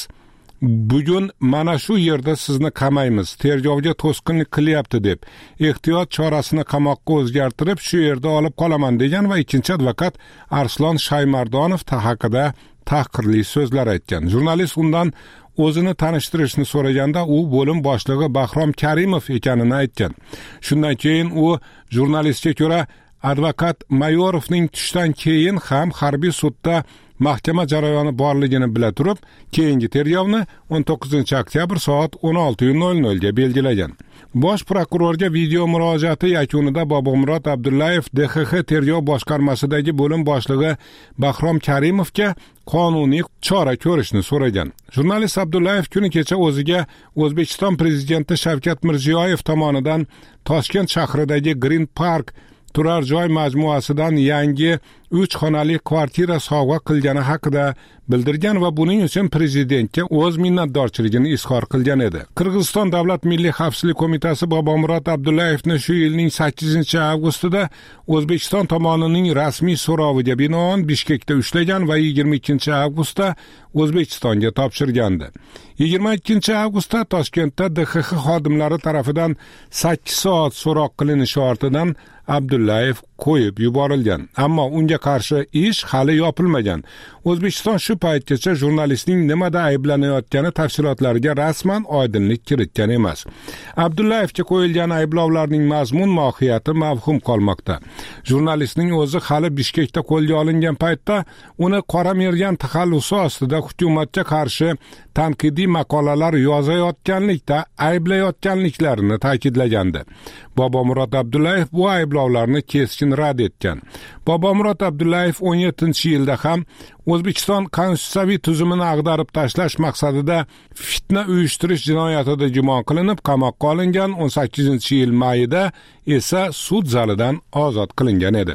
bugun mana shu yerda sizni qamaymiz, tergovga to'sqinlik qilyapti deb ehtiyot chorasini qamoqqa o'zgartirib shu yerda olib qolaman degan va ikkinchi advokat Arslon Shoymardonov haqida tahqirli so'zlar aytgan. Jurnalist undan o'zini tanishtirishni so'raganda u bo'lim boshlig'i Bahrom Karimov ekanini aytgan. Shundan keyin u jurnalistga ko'ra advokat Mayorovning tushdan keyin ham harbiy sudda mahkama jarayoni borligini bila turib, keyingi tergovni o'n to'qqizinchi oktyabr soat o'n olti nol nol ga belgilagan. Bosh prokurorga video murojaati yakunida Bobomurod Abdullayev D X X tergov boshqarmasidagi bo'lim boshlig'i Bahrom Karimovga qonuniy chora ko'rishni so'ragan. Jurnalist Abdullayev kuni kecha o'ziga O'zbekiston prezidenti Shavkat Mirziyoyev tomonidan Toshkent shahridagi Green Park turar joy majmuasidan yangi uch xonali kvartira sovg'a qilgani haqida bildirgan va buning uchun prezidentga o'z minnatdorchiligini izhor qilgan edi. Qirg'iziston Davlat Milliy xavfsizlik qo'mitasi Bobomurod Abdullayevni shu yilning sakkizinchi avgustida O'zbekiston tomonining rasmiy so'roviga binoan Bishkekda ushlagan va yigirma ikkinchi avgustda O'zbekistonga topshirgandi. yigirma ikkinchi avgustda Toshkentda D X X xodimlari tarafidan sakkiz soat so'roq qilinishi ortidan Abdullayev qo'yib yuborilgan, ammo unga qarshi ish hali yopilmagan. O'zbekiston shu paytgacha jurnalistning nimada ayblanayotgani tafsilotlariga rasman oydinlik kiritgan emas. Abdullayevga qo'yilgan ayblovlarning mazmun mohiyati mavhum qolmoqda. Jurnalistning o'zi hali Bishkekda qo'lga olingan paytda uni qora mergan taxallusi ostida hukumatga qarshi tanqidiy maqolalar yozayotganlikda ayblayotganliklarini ta'kidlagandi. Bobomurod Abdullayev bu ayblovlarni keskin rad etgan. Bobomurod Abdullayev o'n yettinchi yilda ham O'zbekiston konstitutsiyaviy tuzumini ag'darib tashlash maqsadida fitna uyushtirish jinoyatida gumon qilinib qamoqqa olingan, o'n sakkizinchi yil mayida esa sud zalidan ozod qilingan edi.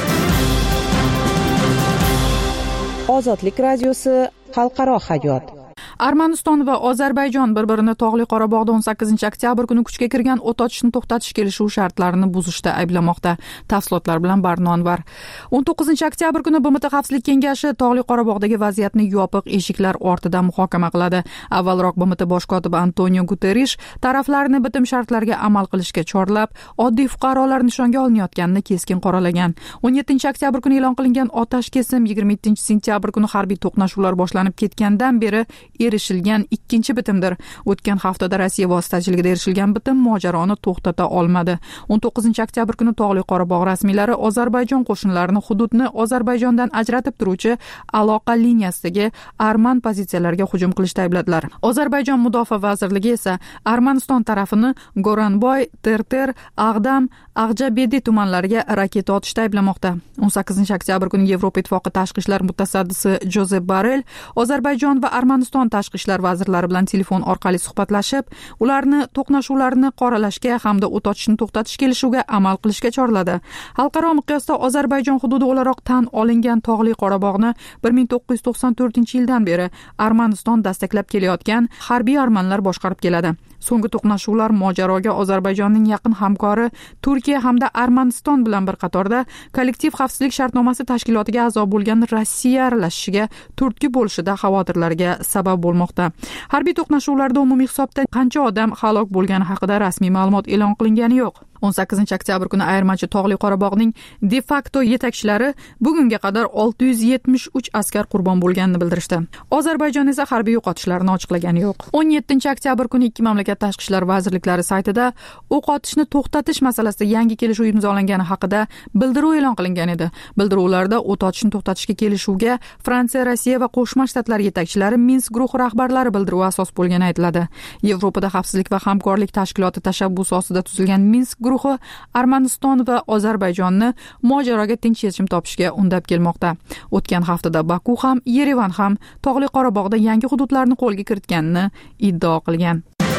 Ozodlik radiosi xalqaro hayot. Armaniston va Ozarbayjon bir-birini Tog'li Qorabog'da o'n sakkizinchi oktyabr kuni kuchga kirgan o't ochishni to'xtatish kelishuv shartlarini buzishda ayblamoqda. Tafsilotlar bilan Barno Anvar. o'n to'qqizinchi oktyabr kuni B M T Xavfsizlik kengashi Tog'li Qorabog'dagi vaziyatni yopiq eshiklar ortida muhokama qiladi. Avvalroq B M T bosh kotibi Antonio Guterrish taraflarni bitim shartlariga amal qilishga chorlab, oddiy fuqarolar nishonga olinayotganini keskin qoralagan. o'n yettinchi oktyabr kuni e'lon qilingan otash kesim yigirma yettinchi sentyabr kuni harbiy to'qnashuvlar boshlanib ketgandan beri erishilgan ikkinchi bitimdir. O'tgan haftada Rossiya vositachiligida erishilgan bitim mojaroni to'xtata olmadi. o'n to'qqizinchi oktyabr kuni Tog'li Qorabog' rasmiylari Ozarbayjon qo'shinlarini hududni Ozarbayjondan ajratib turuvchi aloqa liniyasidagi arman pozitsiyalariga hujum qilishda aybladilar. Ozarbayjon mudofaa vazirligi esa Armaniston tarafini Goranboy, Terter, Ag'dam, Ag'jabedi tumanlariga raketa otishda ayblamoqda. o'n sakkizinchi oktyabr kuni Yevropa Ittifoqi tashqi ishlar mutasaddisi Jozep Borrell Ozarbayjon va Armaniston tashqi ishlar vazirlari bilan telefon orqali suhbatlashib, ularni to'qnashuvlarni qoralashga hamda o't ochishni to'xtatish kelishuviga amal qilishga chorladi. Xalqaro miqyosda Ozarbayjon hududi o'laroq tan olingan Tog'li Qorabog'ni bir ming to'qqiz yuz to'qson to'rtinchi yildan beri Armaniston dastaklab kelayotgan harbiy armanlar boshqarib keladi. So'nggi to'qnashuvlar mojaroga Ozarbayjonning yaqin hamkori Turkiya hamda Armaniston bilan bir qatorda kollektiv xavfsizlik shartnomasi tashkilotiga a'zo bo'lgan Rossiya aralashishiga turtki bo'lishida xavotirlarga sabab bo'lmoqda. Harbiy to'qnashuvlarda umumiy hisobda qancha odam halok bo'lgani haqida rasmiy ma'lumot e'lon qilingani yo'q. o'n sakkizinchi oktyabr kuni ayirmachi Tog'li Qorabog'ning de facto yetakchilari bugunga qadar olti yuz yetmish uch askar qurbon bo'lganini bildirishdi. Ozarbayjon esa harbiy yo'qotishlarni ochiqlagani yo'q. o'n yettinchi oktyabr kuni ikki mamlakat tashqi ishlar vazirliklari saytida o'q otishni to'xtatish masalasida yangi kelishuv imzolangani haqida bildiruv e'lon qilingan edi. Bildiruvlarda o't ochishni to'xtatishga kelishuvga Fransiya, Rossiya va Qo'shma Shtatlar yetakchilari Minsk guruhi rahbarlari bildiruvi asos bo'lgani aytiladi. Yevropada xavfsizlik va hamkorlik tashkiloti tashabbusi ostida tuzilgan Minsk guruhi Armaniston va Ozarbayjonni mojaroga tinch yechim topishga undab kelmoqda. O'tgan haftada Baku ham, Yerevan ham Tog'li Qorabog'da yangi hududlarni qo'lga kiritganini iddao qilgan.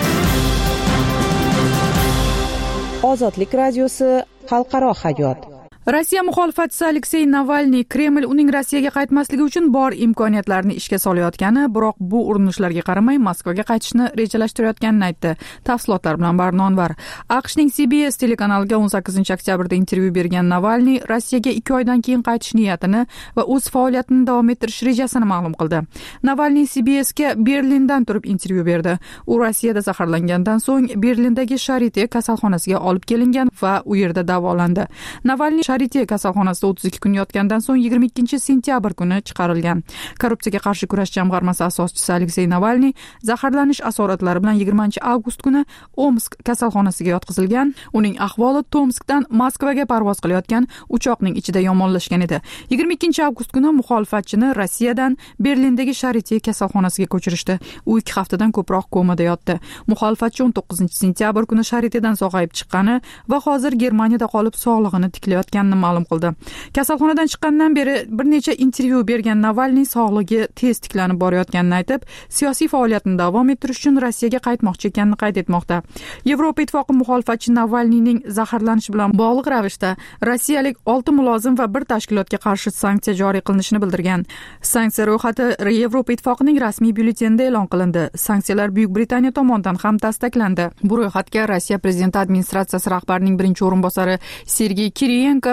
Ozodlik radiosi xalqaro hayot. Rossiya muxolifatchisi Aleksey Navalniy Kreml uning Rossiyaga qaytmasligi uchun bor imkoniyatlarni ishga solayotgani, biroq bu urinishlarga qaramay Moskvaga qaytishni rejalashtirayotganini aytdi. Tafsilotlar bilan Barno Anvar. AQShning C B S telekanaliga o'n sakkizinchi oktyabrda intervyu bergan Navalniy Rossiyaga ikki oydan keyin qaytish niyatini va o'z faoliyatini davom ettirish rejasini ma'lum qildi. Navalniy C B S'ga Berlindan turib intervyu berdi. U Rossiyada zaharlangandan so'ng Berlindagi Sharite kasalxonasiga olib kelingan va u yerda davolandi. Navalniy Sharite kasalxonasida o'ttiz ikki kun yotgandan so'ng yigirma ikkinchi sentyabr kuni chiqarilgan. Korrupsiyaga qarshi kurash jamg'armasi asoschisi Aleksey Navalniy zaharlanish asoratlari bilan yigirmanchi avgust kuni Omsk kasalxonasiga yotqizilgan. Uning ahvoli Tomskdan Moskvaga parvoz qilayotgan uchoqning ichida yomonlashgan edi. yigirma ikkinchi avgust kuni muxolifatchini Rossiyadan Berlindagi Sharite kasalxonasiga ko'chirishdi. U ikki haftadan ko'proq komada yotdi. Muxolifatchi o'n to'qqizinchi sentyabr kuni Sharitedan sog'ayib chiqqani va hozir Germaniyada qolib sog'lig'ini tiklayotgan ma'lum qildi. Kasalxonadan chiqqandan beri bir necha intervyu bergan Navalniy sog'ligi tez tiklanib borayotganini aytib, siyosiy faoliyatini davom ettirish uchun Rossiyaga qaytmoqchi ekanini qayd etmoqda. Yevropa Ittifoqi muxolifatchi Navalniyning zaharlanishi bilan bog'liq ravishda rossiyalik olti mulozim va bir tashkilotga qarshi sanksiya joriy qilinishini bildirgan. Sanksiya ro'yxati Yevropa Ittifoqining rasmiy byulletenida e'lon qilindi. Sanksiyalar Buyuk Britaniya tomonidan ham tasdiqlandi. Bu ro'yxatga Rossiya prezidenti administratsiyasi rahbarining birinchi o'rinbosari Sergey Kiriyenko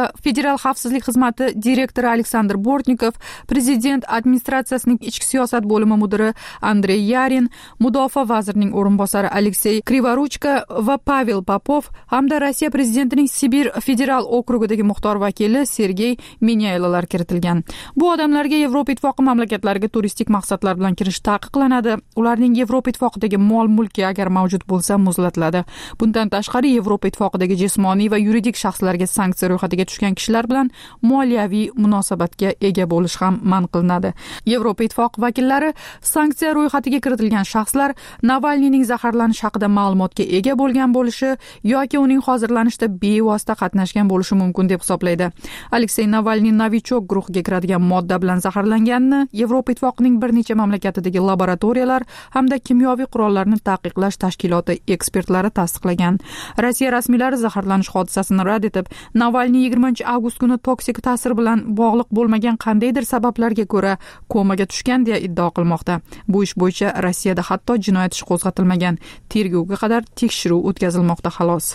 federal xavfsizlik xizmati direktori Aleksandr Bortnikov, prezident administratsiyasining ichki siyosat bo'limi mudiri Andrey Yarin, mudofaa vazirining o'rinbosari Aleksey Krivoruchka va Pavel Popov hamda Rossiya prezidentining Sibir federal okrugidagi muxtor vakili Sergey Menyaylolar kiritilgan. Bu odamlarga Yevropa ittifoqi mamlakatlariga turistik maqsadlar bilan kirish taqiqlanadi. Ularning Yevropa ittifoqidagi mol-mulki agar mavjud bo'lsa muzlatiladi. Bundan tashqari Yevropa ittifoqidagi jismoniy va yuridik shaxslarga sanksiya ro'yxatiga tushgan kishilar bilan moliyaviy munosabatga ega bo'lish ham man qilinadi. Yevropa ittifoqi vakillari sanksiya ro'yxatiga kiritilgan shaxslar Navalniyning zaharlanish haqida ma'lumotga ega bo'lgan bo'lishi yoki uning hozirlanishida bevosita qatnashgan bo'lishi mumkin deb hisoblaydi. Aleksey Navalniy Novichok guruhiga kiradigan modda bilan zaharlanganini Yevropa ittifoqining bir necha mamlakatidagi laboratoriyalar hamda kimyoviy qurollarni taqiqlash tashkiloti ekspertlari tasdiqlagan. Rossiya rasmiylari zaharlanish hodisasini rad etib, Navalniy yigirmanchi avgust kuni toksik ta'sir bilan bog'liq bo'lmagan qandaydir sabablarga ko'ra komaga tushgan deya iddao qilmoqda. Bu ish bo'yicha Rossiyada hatto jinoyat ishi qo'zg'atilmagan. Tergovga qadar tekshiruv o'tkazilmoqda xolos.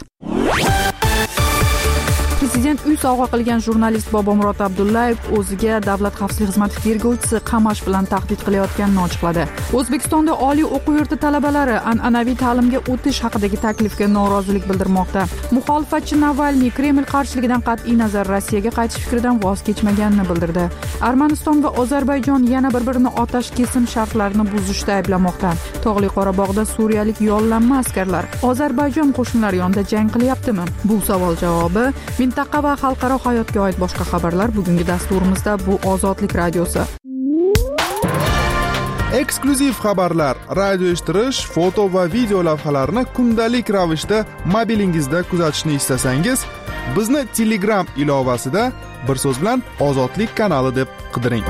Prezident uy sovg'a qilgan jurnalist Bobomurod Abdullayev o'ziga davlat xavfsizlik xizmati tergovchisi qamash bilan tahdid qilayotganini ochiqladi. O'zbekistonda oliy o'quv yurti talabalari an'anaviy ta'limga o'tish haqidagi taklifga norozilik bildirmoqda. Muxolifatchi Navalniy Kreml qarshiligidan qat'iy nazar Rossiyaga qaytish fikridan voz kechmaganini bildirdi. Armaniston va Ozarbayjon yana bir-birini otash kesim shartlarini buzishda ayblamoqda. Tog'li Qorabog'da suriyalik yollanma askarlar Ozarbayjon qo'shinlari yonida jang qilyaptimi? Bu savol javobi mintaqa va xalqaro hayotga oid boshqa xabarlar bugungi dasturimizda. Bu Ozodlik radiosi. Eksklyuziv xabarlar, radio eshittirish, foto va video lavhalarni kundalik ravishda mobilingizda kuzatishni istasangiz, bizni Telegram ilovasida bir so'z bilan Ozodlik kanali deb qidiring.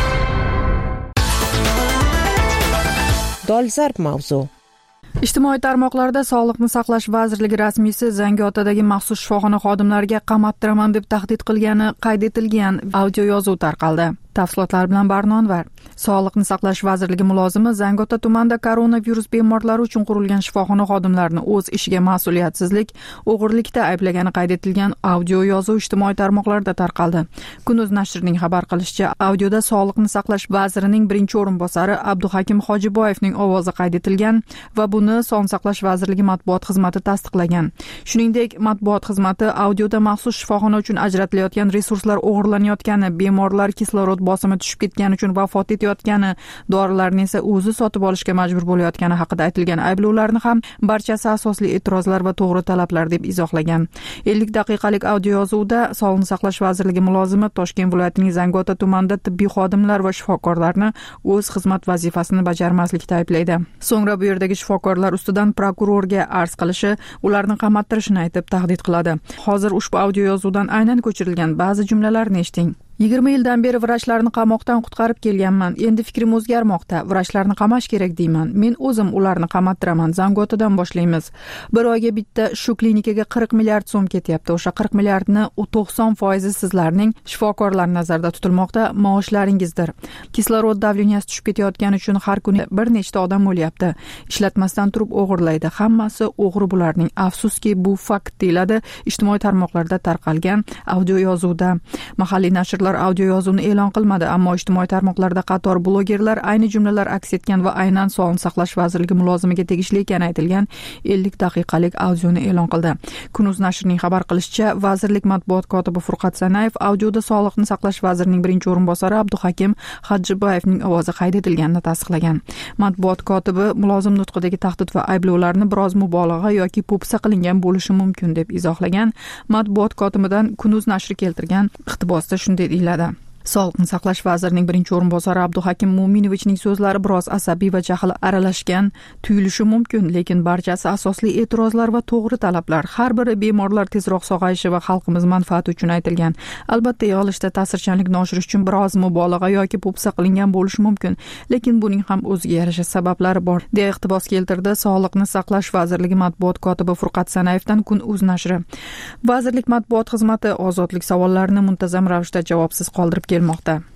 Dolzarb mavzu. Ijtimoiy tarmoqlarda Sog'liqni saqlash vazirligi rasmiysi Zangiotadagi maxsus shifoxona xodimlariga qamattiraman deb tahdid qilgani qayd etilgan audio yozuv tarqaldi. Tafsilotlar bilan Barnonvar. Sog'liqni saqlash vazirligi mulozimi Zangiota tumanida koronavirus bemorlari uchun qurilgan shifoxona xodimlarini o'z ishiga mas'uliyatsizlik, o'g'irlikda ayblagani qayd etilgan audio yozuv ijtimoiy tarmoqlarda tarqaldi. Kunuz nashrining xabar qilishicha, audioda Sog'liqni saqlash vazirining birinchi o'rinbosari Abduhakim Hojiboyevning ovozi qayd etilgan va buni Sog'liqni saqlash vazirligi matbuot xizmati tasdiqlagan. Shuningdek, matbuot xizmati audioda maxsus shifoxona uchun ajratilayotgan resurslar o'g'irlanayotgani, bemorlar kislorod bosimi tushib ketgani uchun vafot etayotgani, dorilarni esa o'zi sotib olishga majbur bo'layotgani haqida aytilgan ayblovlarni ham barchasi asosli e'tirozlar va to'g'ri talablar deb izohlagan. ellik daqiqalik audio yozuvda Sog'liqni saqlash vazirligi mulozimi Toshkent viloyatining Zangiota tumanida tibbiy xodimlar va shifokorlarni o'z xizmat vazifasini bajarmaslikda ayblaydi. So'ngra bu yerdagi shifokorlar ustidan prokurorga arz qilishi, ularni qamattirishini aytib tahdid qiladi. Hozir ushbu audio yozuvdan aynan ko'chirilgan ba'zi jumlalarni eshiting. yigirma yildan beri vrachlarni qamoqdan qutqarib kelganman. Endi fikrim o'zgarmoqda. Vrachlarni qamash kerak deyman. Men o'zim ularni qamattiraman. Zangiotadan boshlaymiz. Bir oyga bitta shu klinikaga qirq milliard so'm ketyapti. O'sha qirq milliardni to'qson foizi sizlarning shifokorlar nazarda tutilmoqda, maoshlaringizdir. Kislorod davleniyasi tushib ketayotgani uchun har kuni bir nechta odam o'lyapti. Ishlatmasdan turib o'g'irlaydi. Hammasi o'g'ri bularning. Afsuski bu fakt deyiladi ijtimoiy tarmoqlarda tarqalgan audio yozuvda. Mahalliy nashr audio yozuvni e'lon qilmadi, ammo ijtimoiy tarmoqlarda qator blogerlar ayni jumlalar aks etgan va aynan Sog'liqni saqlash vazirligi mulozimiga tegishli ekani aytilgan ellik daqiqalik audioni e'lon qildi. Kunuz nashrining xabar qilishicha, vazirlik matbuot kotibi Furqat Sanayev audioda Sog'liqni saqlash vazirining birinchi o'rinbosari Abduhakim Hojiboyevning ovozi qayd etilganini tasdiqlagan. Matbuot kotibi mulozim nutqidagi tahdid va ayblovlarni biroz mubolag'a yoki po'pisa qilingan bo'lishi mumkin deb izohlagan. Matbuot kotibidan Kunuz nashri keltirgan iqtibosda shunday deyiladi. Sog'liqni saqlash vazirining birinchi o'rinbosari Abduhakim Mo'minovichning so'zlari biroz asabiy va jahl aralashgan tuyulishi mumkin, lekin barchasi asosli e'tirozlar va to'g'ri talablar. Har biri bemorlar tezroq sog'ayishi va xalqimiz manfaati uchun aytilgan. Albatta, yig'ilishda ta'sirchanlikni oshirish uchun biroz mubolag'a yoki po'pisa qilingan bo'lishi mumkin, lekin buning ham o'ziga yarasha sabablari bor, deya iqtibos keltirdi Sog'liqni saqlash vazirligi matbuot kotibi Furqat Sanayevdan Kun.uz nashri. Vazirlik matbuot xizmati ozodlik savollarini muntazam ravishda javobsiz qoldirib kelmoqda.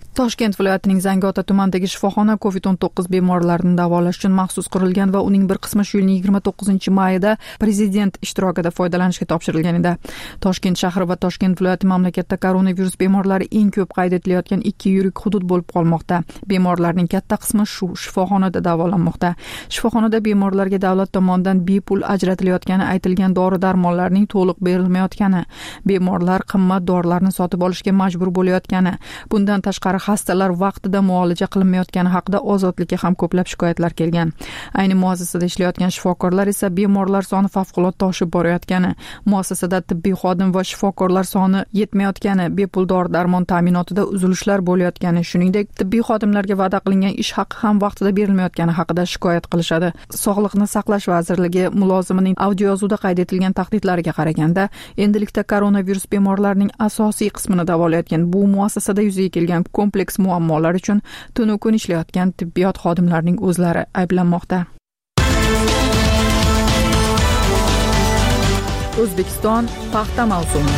Toshkent viloyatining Zangiota tumanidagi shifoxona kovid o'n to'qqiz bemorlarini davolash uchun maxsus qurilgan va uning bir qismi shu yilning yigirma to'qqizinchi mayida prezident ishtirokida foydalanishga topshirilgan edi. Toshkent shahri va Toshkent viloyati mamlakatda koronavirus bemorlari eng ko'p qayd etilayotgan ikki yirik hudud bo'lib qolmoqda. Bemorlarning katta qismi shu shifoxonada davolanmoqda. Shifoxonada bemorlarga davlat tomonidan bepul ajratilayotgani aytilgan dori-darmonlarning to'liq berilmayotgani, bemorlar qimmat dorilarni sotib olishga majbur bo'layotgani, bundan tashqari xastalar vaqtida muolaja qilinmayotgani haqida Ozodlikka ham ko'plab shikoyatlar kelgan. Ayni muassasada ishlayotgan shifokorlar esa bemorlar soni favqulodda oshib borayotgani, muassasada tibbiy xodim va shifokorlar soni yetmayotgani, bepul dori-darmon ta'minotida uzilishlar bo'layotgani, shuningdek tibbiy xodimlarga va'da qilingan ish haqi ham vaqtida berilmayotgani haqida shikoyat qilishadi. Sog'liqni saqlash vazirligi mulozimining audioyozuvda qayd etilgan tahdidlariga qaraganda, endilikda koronavirus bemorlarining asosiy qismini davolayotgan bu muassasada yuzaga kelgan kompleks muammolar uchun tunu kun ishlayotgan tibbiyot xodimlarining o'zlari ayblanmoqda. O'zbekiston paxta mavsumi.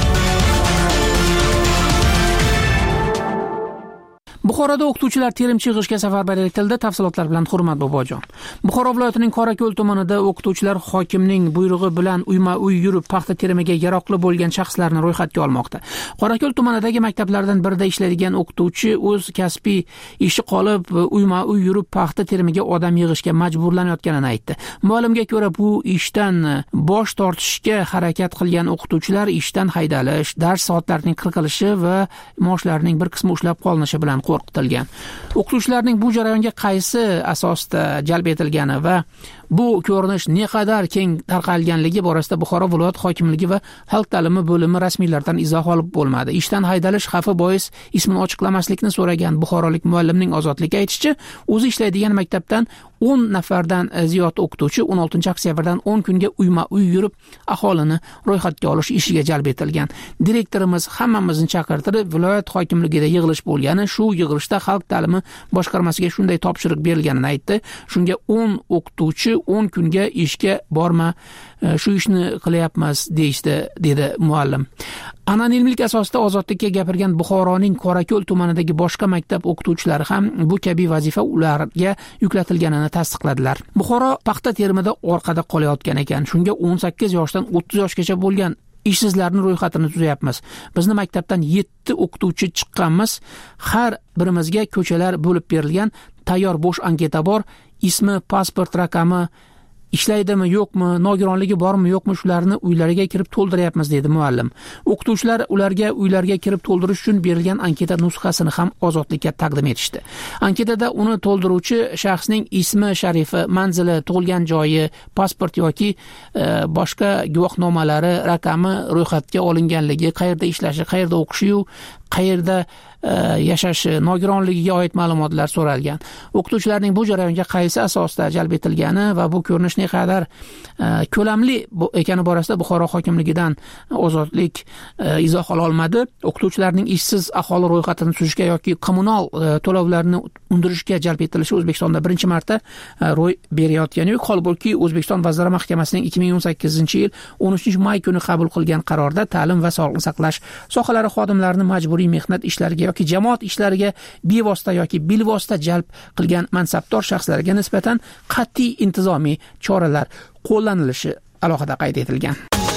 Buxoroda o'qituvchilar terimchi yig'ishga safarbar etildi. Tafsilotlar bilan Hurmat Bobojon. Buxoro viloyatining Qorako'l tumanida o'qituvchilar hokimning buyrug'i bilan uyma-uy yurib paxta terimiga yaroqli bo'lgan shaxslarni ro'yxatga olmoqda. Qorako'l tumanidagi maktablardan birida ishlaydigan o'qituvchi o'z kasbiy ishi qolib uyma-uy yurib paxta terimiga odam yig'ishga majburlanayotganini aytdi. Ma'lumga ko'ra, bu ishdan bosh tortishga harakat qilgan o'qituvchilar ishdan haydalish, dars soatlarining qirqilishi va maoshlarining bir qismi ushlab qolinishi bilan qo'rqitilgan. O'qituvchilarning bu jarayonga qaysi asosda jalb etilgani va bu ko'rinish naqadar keng tarqalganligi borasida Buxoro viloyat hokimligi va xalq ta'limi bo'limi rasmiylardan izoh olib bo'lmadi. Ishdan haydalish xavfi bois ismini ochiqlamaslikni so'ragan buxorolik muallimning Ozodlikka aytishicha, o'zi ishlaydigan maktabdan o'n nafardan ziyod o'qituvchi o'n oltinchi oktyabrdan o'n kunga uyma-uy yurib aholini ro'yxatga olish ishiga jalb etilgan. Direktorimiz hammamizni chaqirtirib, viloyat hokimligida yig'ilish bo'lgani, shu yig'ilishda xalq ta'limi boshqarmasiga shunday topshiriq berilganini aytdi. Shunga o'n o'qituvchi o'n kunga ishga borma, shu ishni qilyapmiz deyishdi, dedi muallim. Anonimlik asosida Ozodlikka gapirgan Buxoroning Qorako'l tumanidagi boshqa maktab o'qituvchilari ham bu kabi vazifa ularga yuklatilganini tasdiqladilar. Buxoro paxta terimida orqada qolayotgan ekan. Shunga o'n sakkiz yoshdan o'ttiz yoshgacha bo'lgan ishsizlarning ro'yxatini tuzayapmiz. Bizni maktabdan yetti o'qituvchi chiqqanmiz. Har birimizga ko'chalar bo'lib berilgan, tayyor bo'sh anketa bor, ismi, pasport raqami, ishlaydimi yo'qmi, nogironligi bormi yo'qmi, shularni uylariga kirib to'ldiryapmiz, dedi muallim. O'qituvchilar ularga uylarga kirib to'ldirish uchun berilgan anketa nusxasini ham Ozodlikka taqdim etishdi. Anketada uni to'ldiruvchi shaxsning ismi, sharifi, manzili, tug'ilgan joyi, pasport yoki e, boshqa guvohnomalari, raqami, ro'yxatga olinganligi, qayerda ishlashi, qayerda o'qishi, qayerda e, yashashi, nogironligiga oid ma'lumotlar so'ralgan. O'qituvchilarning bu jarayonga qaysi asosda jalb etilgani va bu ko'rinish naqadar e, ko'lamli ekani borasida Buxoro hokimligidan Ozodlik e, izoh ola olmadi. O'qituvchilarning ishsiz aholi ro'yxatini tuzishga yoki kommunal e, to'lovlarni undirishga jalb etilishi O'zbekistonda birinchi marta e, ro'y berayotgani yo'q. Holbuki O'zbekiston Vazirlar Mahkamasining ikki ming o'n sakkizinchi yil o'n uchinchi may kuni qabul qilgan qarorda ta'lim va sog'liqni saqlash sohalari xodimlarini majburiy mehnat ishlariga yoki jamoat ishlariga bevosita yoki bilvosita jalb qilgan mansabdor shaxslarga nisbatan qat'iy intizomiy choralar qo'llanilishi alohida qayd etilgan.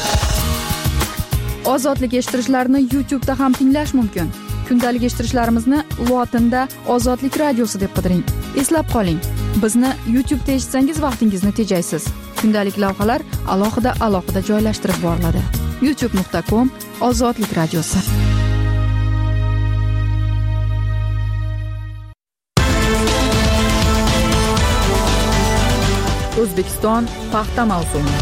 Ozodlik eshittirishlarni YouTube'da ham tinglash mumkin. Kundalik eshittirishlarimizni lotinda Ozodlik radiosi deb qidiring. Eslab qoling, bizni YouTube'da eshitsangiz vaqtingizni tejaysiz. Kundalik lavhalar alohida alohida joylashtirib boriladi. youtube nuqta com Ozodlik radiosi. O'zbekiston paxta mavsumi.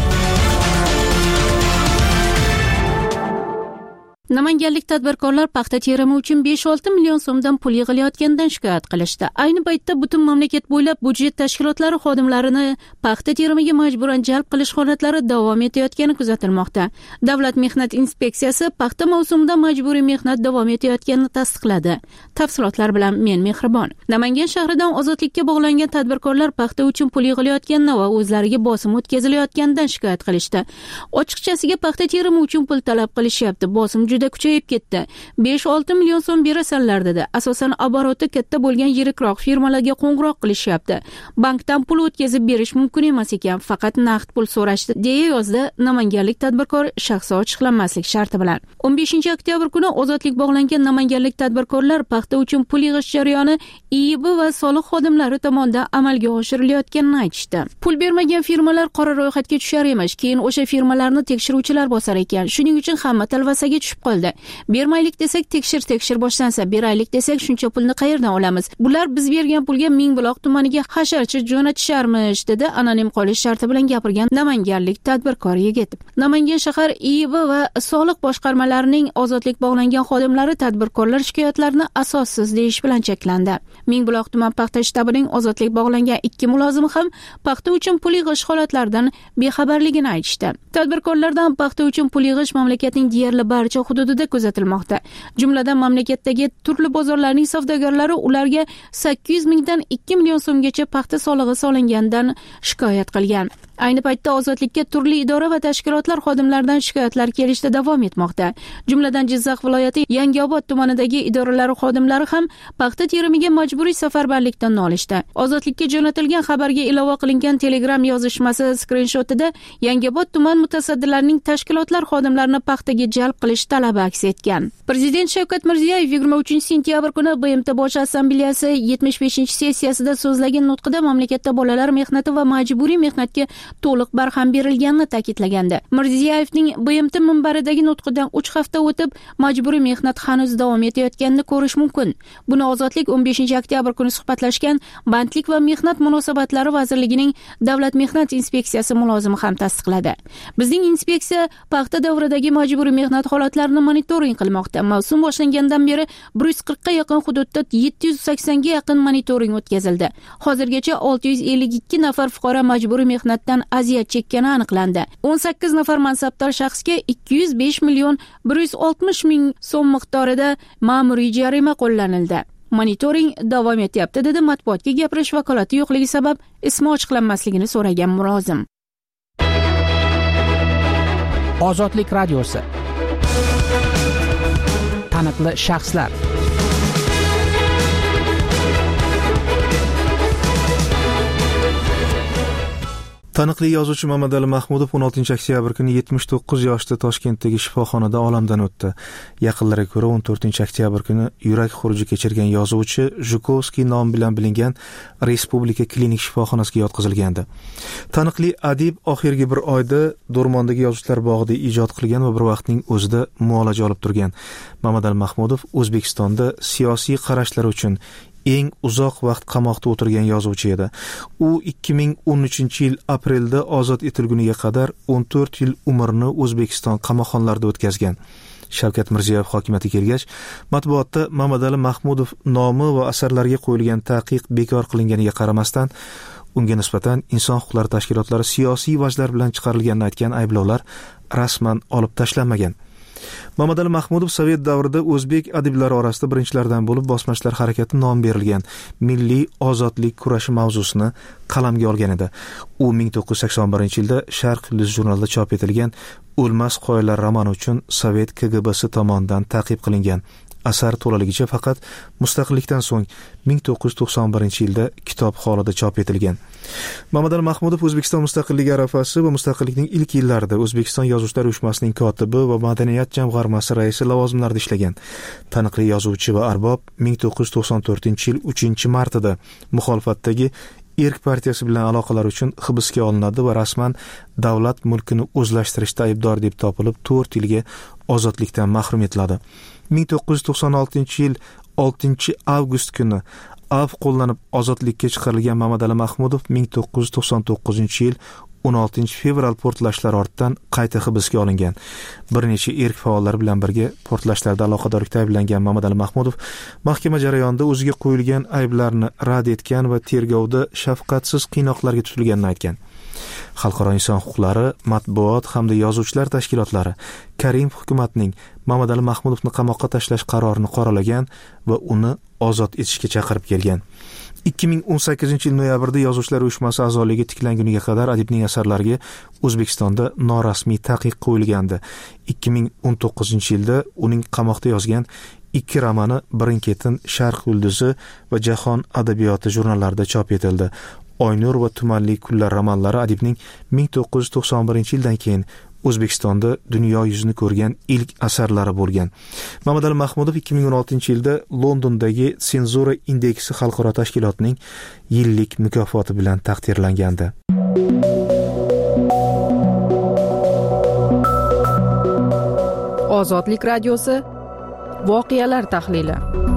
Namanganlik tadbirkorlar paxta terimi uchun besh olti million so'mdan pul yig'ilayotganidan shikoyat qilishdi. Ayni paytda butun mamlakat bo'ylab budjet tashkilotlari xodimlarini paxta terimiga majburan jalb qilish holatlari davom etayotgani kuzatilmoqda. Davlat mehnat inspeksiyasi paxta mavsumida majburiy mehnat davom etayotganini tasdiqladi. Tafsilotlar bilan men Mehribon. Namangan shahridan Ozodlikka bog'langan tadbirkorlar paxta uchun pul yig'ilayotganini va o'zlariga bosim o'tkazilayotganidan shikoyat qilishdi. Ochiqchasiga paxta terimi uchun pul talab qilishyapti. Bosim juda juda kuchayib ketdi. besh olti million so'm berasanlar dedi. Asosan oboroti katta bo'lgan yirikroq firmalarga qo'ng'iroq qilishyapti. Bankdan pul o'tkazib berish mumkin emas ekan, faqat naqd pul so'rashdi, deya yozdi namanganlik tadbirkor shaxsi ochiqlanmaslik sharti bilan. o'n beshinchi oktyabr kuni ozodlik bog'langan namanganlik tadbirkorlar paxta uchun pul yig'ish jarayoni I I B va soliq xodimlari tomonidan amalga oshirilayotganini aytishdi. Pul bermagan firmalar qora ro'yxatga tushar emish, keyin o'sha firmalarni tekshiruvchilar bosar ekan. Shuning uchun hamma talvasaga tushib qoldi. Bermaylik desak tekshir tekshir boshlansa, beraylik desak shuncha pulni qayerdan olamiz? Bular biz bergan pulga Mingbuloq tumaniga hasharchi jo'natisharmish, dedi anonim qolish sharti bilan gapirgan namanganlik tadbirkor yigit. Namangan shahar I I B va soliq boshqarmalarining ozodlik bog'langan xodimlari tadbirkorlar shikoyatlarini asossiz deyish bilan cheklandi. Mingbuloq tuman paxta shtabining ozodlik bog'langan ikki mulozimi ham paxta uchun pul yig'ish holatlaridan bexabarligini aytishdi. Tadbirkorlardan paxta uchun pul yig'ish mamlakatning deyarli barcha hududida kuzatilmoqda. Jumladan mamlakatdagi turli bozorlarning savdogarlari ularga sakkiz yuz mingdan ikki million so'mgacha paxta solig'i solingandan shikoyat qilgan. Ayni paytda ozodlikka turli idora va tashkilotlar xodimlaridan shikoyatlar kelishda davom etmoqda. Jumladan Jizzax viloyati Yangiobod tumanidagi idoralar xodimlari ham paxta terimiga majburiy safarbarlikdan nolishdi. Ozodlikka jo'natilgan xabarga ilova qilingan Telegram yozishmasi skrinshotida Yangiobod tuman mutasaddilarining tashkilotlar xodimlarini paxtaga jalb qilish talabi aks etgan. Prezident Shavkat Mirziyoyev yigirma uchinchi sentyabr kuni B M T Bosh assambleyasi yetmish beshinchi sessiyasida so'zlagan nutqida mamlakatda bolalar mehnati va majburiy mehnatga to'liq barham berilganini ta'kidlagandi. Mirziyoyevning B M T minbaridagi nutqidan uch hafta o'tib majburiy mehnat hanuz davom etayotganini ko'rish mumkin. Buni Ozodlik o'n beshinchi oktyabr kuni suhbatlashgan Bandlik va mehnat munosabatlari vazirligining Davlat mehnat inspeksiyasi mulozimi ham tasdiqladi. Bizning inspeksiya paxta davridagi majburiy mehnat holatlarini monitoring qilmoqda. Mavsum boshlangandan beri bir yuz qirqqa yaqin hududda yetti yuz saksonga yaqin monitoring o'tkazildi. Hozirgacha olti yuz ellik ikki nafar fuqaro majburiy mehnatdan aziyat chekkani aniqlandi. o'n sakkiz nafar mansabdor shaxsga ikki yuz besh million bir yuz oltmish ming so'm miqdorida ma'muriy jarima qo'llanildi. Monitoring davom etyapti, dedi matbuotga gapirish vakolati yo'qligi sabab ismi ochiqlanmasligini so'ragan mulozim. Ozodlik radiosi. Taniqli shaxslar. Taniqli yozuvchi Mamadali Mahmudov o'n oltinchi oktyabr kuni yetmish to'qqiz yoshda Toshkentdagi shifoxonada olamdan o'tdi. Yaqinlariga ko'ra o'n to'rtinchi oktyabr kuni yurak xuruji kechirgan yozuvchi Zhukovskiy nomi bilan bilingan Respublika klinik shifoxonasiga yotqizilgandi. Taniqli adib oxirgi bir oyda Do'rmondagi yozuvchilar bog'ida ijod qilgan va bir vaqtning o'zida muolaja olib turgan. Mamadali Mahmudov O'zbekistonda siyosiy qarashlari uchun eng uzoq vaqt qamoqda o'tirgan yozuvchi edi. U ikki ming o'n uchinchi yil aprelda ozod etilguniga qadar o'n to'rt yil umrini O'zbekiston qamoqxonalarida o'tkazgan. Shavkat Mirziyoyev hokimiyatga kelgach, matbuotda Mamadali Mahmudov nomi va asarlariga qo'yilgan taqiq bekor qilinganiga qaramasdan, unga nisbatan inson huquqlari tashkilotlari siyosiy vajlar bilan chiqarilganini aytgan ayblovlar rasman olib tashlanmagan. Mamadali Mahmudov Sovet davrida o'zbek adiblari orasida birinchilardan bo'lib bosmachilar harakati nom berilgan milliy ozodlik kurashi mavzusini qalamga olgan edi. U ming to'qqiz yuz sakson birinchi yilda Sharq Yulduz jurnalida chop etilgan O'lmas qoyalar romani uchun Sovet K G B si tomonidan ta'qib qilingan. Asar to'laligicha faqat mustaqillikdan so'ng ming to'qqiz yuz to'qson birinchi yilda kitob holida chop etilgan. Mamadali Mahmudov O'zbekiston mustaqilligi arafasi va mustaqillikning ilk yillarida O'zbekiston Yozuvchilar uyushmasining kotibi va madaniyat jamg'armasi raisi lavozimlarida ishlagan. Taniqli yozuvchi va arbob ming to'qqiz yuz to'qson to'rtinchi yil uchinchi martida muxolifatdagi Erk partiyasi bilan aloqalar uchun hibsga olinadi va rasman davlat mulkini o'zlashtirishda aybdor deb topilib to'rt yilga ozodlikdan mahrum etiladi. ming to'qqiz yuz to'qson oltinchi yil oltinchi avgust kuni av qo'llanib ozodlikka chiqarilgan Mamadali Mahmudov ming to'qqiz yuz to'qson to'qqizinchi yil o'n oltinchi fevral portlashlari ortidan qayta hibsga olingan. Bir necha erk faollari bilan birga portlashlarda aloqadorlikda ayblangan Mamadali Mahmudov mahkama jarayonida o'ziga qo'yilgan ayblarni rad etgan va tergovda shafqatsiz qiynoqlarga tutilganini aytgan. Xalqaro inson huquqlari, matbuot hamda yozuvchilar tashkilotlari Karimov hukumatining Mamadali Mahmudovni qamoqqa tashlash qarorini qoralagan va uni ozod etishga chaqirib kelgan. ikki ming o'n sakkizinchi yil noyabrda Yozuvchilar uyushmasi a'zoligi tiklanguniga qadar adibning asarlariga O'zbekistonda norasmiy taqiq qo'yilgandi. ikki ming o'n to'qqizinchi yilda uning qamoqda yozgan ikki romani Birin-ketin, Sharq yulduzi va Jahon adabiyoti jurnallarida chop etildi. Oynur va Tumanli kunlar romanlari adibning ming to'qqiz yuz to'qson birinchi yildan keyin O'zbekistonda dunyo yuzini ko'rgan ilk asarlari bo'lgan. Mamadali Mahmudov ikki ming o'n oltinchi yilda Londondagi Senzura indeksi xalqaro tashkilotining yillik mukofoti bilan taqdirlangandi. Ozodlik radiosi voqealar tahlili.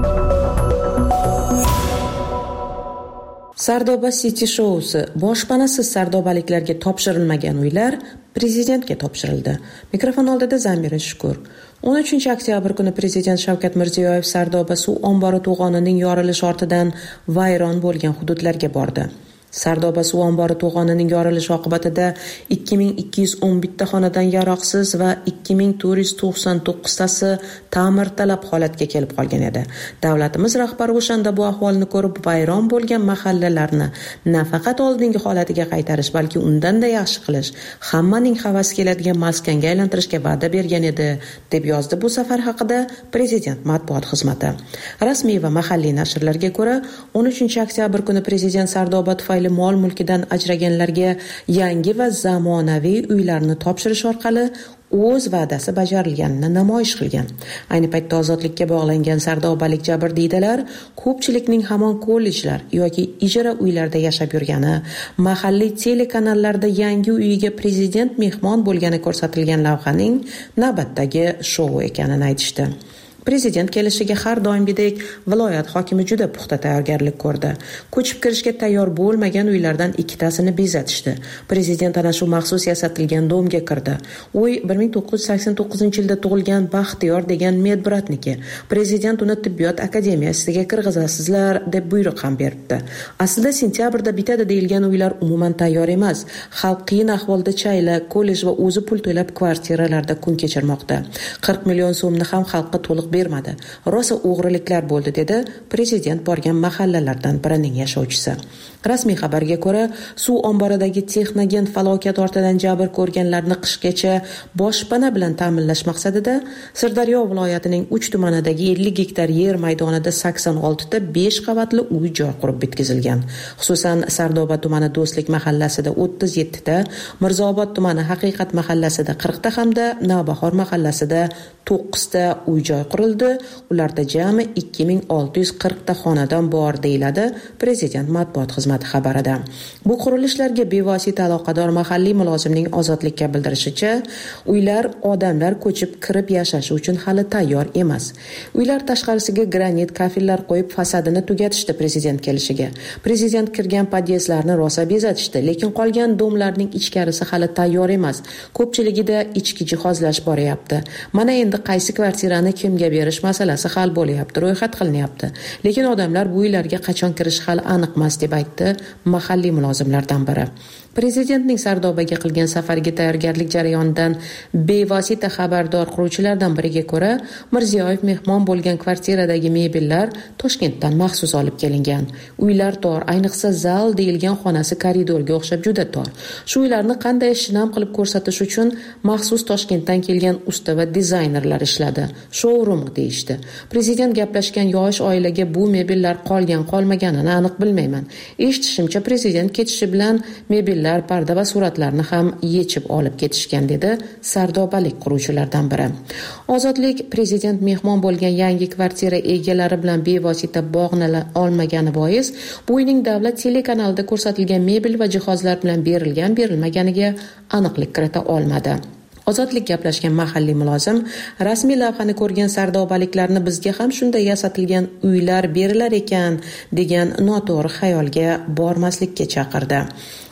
Sardoba City Show'si boshpanasiz sardobaliklarga topshirilmagan uylar prezidentga topshirildi. Mikrofon oldida Zamira Shukur. o'n uchinchi oktyabr kuni prezident Shavkat Mirziyoyev Sardoba suv ombori to'g'onining yorilishi ortidan vayron bo'lgan hududlarga bordi. Sardoba suv ombori to'g'onining yorilishi oqibatida ikki ming ikki yuz o'n bitta xonadan yaroqsiz va ikki ming to'rt yuz to'qson to'qqiztasi ta'mirtalab holatga kelib qolgan edi. Davlatimiz rahbari o'shanda bu ahvolni ko'rib, vayron bo'lgan mahallalarni nafaqat oldingi holatiga qaytarish, balki undanda yaxshi qilish, hammaning havasi keladigan maskanga aylantirishga va'da bergan edi, deb yozdi bu safar haqida prezident matbuot xizmati. Rasmiy va mahalliy nashrlarga ko'ra, o'n uchinchi oktyabr kuni prezident Sardoba tufayli mol-mulkidan ajraganlarga yangi va zamonaviy uylarni topshirish orqali o'z va'dasi bajarilganini namoyish qilgan. Ayni paytda ozodlikka bog'langan sardobalik jabrdiydalar ko'pchilikning hamon kollejlar yoki ijara uylarda yashab yurgani, mahalliy telekanallarda yangi uyiga prezident mehmon bo'lgani ko'rsatilgan lavhaning navbatdagi shou ekanini aytishdi. Prezident kelishiga har doimgidek viloyat hokimi juda puxta tayyorgarlik ko'rdi. Ko'chib kirishga tayyor bo'lmagan uylardan ikkitasini bezatishdi. Prezident ana shu maxsus yasatilgan domga kirdi. Uy bir ming to'qqiz yuz sakson to'qqizinchi yilda tug'ilgan Baxtiyor degan medbratniki. Prezident uni tibbiyot akademiyasiga kirgizasizlar deb buyruq ham beribdi. Aslida sentyabrda bitadi deyilgan uylar umuman tayyor emas. Xalq qiyin ahvolda chayla, kollej va o'zi pul to'lab kvartiralarda kun kechirmoqda. qirq million so'mni ham xalqqa to'liq bermadi. Rosa o'g'riliklar bo'ldi, dedi prezident borgan mahallalardan birining yashovchisi. Rasmiy xabarga ko'ra, suv omboridagi texnogen falokat ortidan jabr ko'rganlarni qishgacha boshpana bilan ta'minlash maqsadida Sirdaryo viloyatining uch tumanidagi ellik gektar yer maydonida sakson oltita besh qavatli uy joy qurib bitkazilgan. Xususan, Sardoba tumani Do'stlik mahallasida o'ttiz yettita, Mirzaobod tumani Haqiqat mahallasida qirqta hamda Navbahor mahallasida to'qqizta uy joy qurildi. Ularda jami ikki ming olti yuz qirqta xonadon bor, deyiladi prezident matbuot xizmati xabarida. Bu qurilishlarga bevosita aloqador mahalliy mulozimning ozodlikka bildirishicha, uylar odamlar ko'chib kirib yashashi uchun hali tayyor emas. Uylar tashqarisiga granit kafillar qo'yib fasadini tugatishdi prezident kelishiga. Prezident kirgan podyezdlarni rosa bezatishdi, lekin qolgan domlarning ichkarisi hali tayyor emas. Ko'pchiligida ichki jihozlash boryapti. Mana endi qaysi kvartirani kimga berish masalasi hal bo'lyapti, ro'yxat qilinyapti. Lekin odamlar bu uylarga qachon kirishi hali aniq emas, deb aytdi mahalliy mulozimlardan biri. Prezidentning Sardobaga qilgan safariga tayyorgarlik jarayonidan bevosita xabardor quruvchilardan biriga ko'ra, Mirziyoyev mehmon bo'lgan kvartiradagi mebellar Toshkentdan maxsus olib kelingan. Uylar tor, ayniqsa zal deyilgan xonasi koridorga o'xshab juda tor. Shu uylarni qanday shinam qilib ko'rsatish uchun maxsus Toshkentdan kelgan usta va dizaynerlar ishladi. Showroom deyishdi. Prezident gaplashgan yosh oilaga bu mebellar qolgan qolmaganini aniq bilmayman. Eshitishimcha, prezident ketishi bilan mebellar, parda va suratlarni ham yechib olib ketishgan, dedi sardobalik quruvchilardan biri. Ozodlik prezident mehmon bo'lgan yangi kvartira egalari bilan bevosita bog'nala olmagani bois, bu uyning davlat telekanalida ko'rsatilgan mebel va jihozlar bilan berilgan berilmaganiga aniqlik kirita olmadi. Ozodlik gaplashgan mahalliy mulozim rasmiy lavhani ko'rgan sardobaliklarni bizga ham shunday yasatilgan uylar berilar ekan degan noto'g'ri xayolga bormaslikka chaqirdi.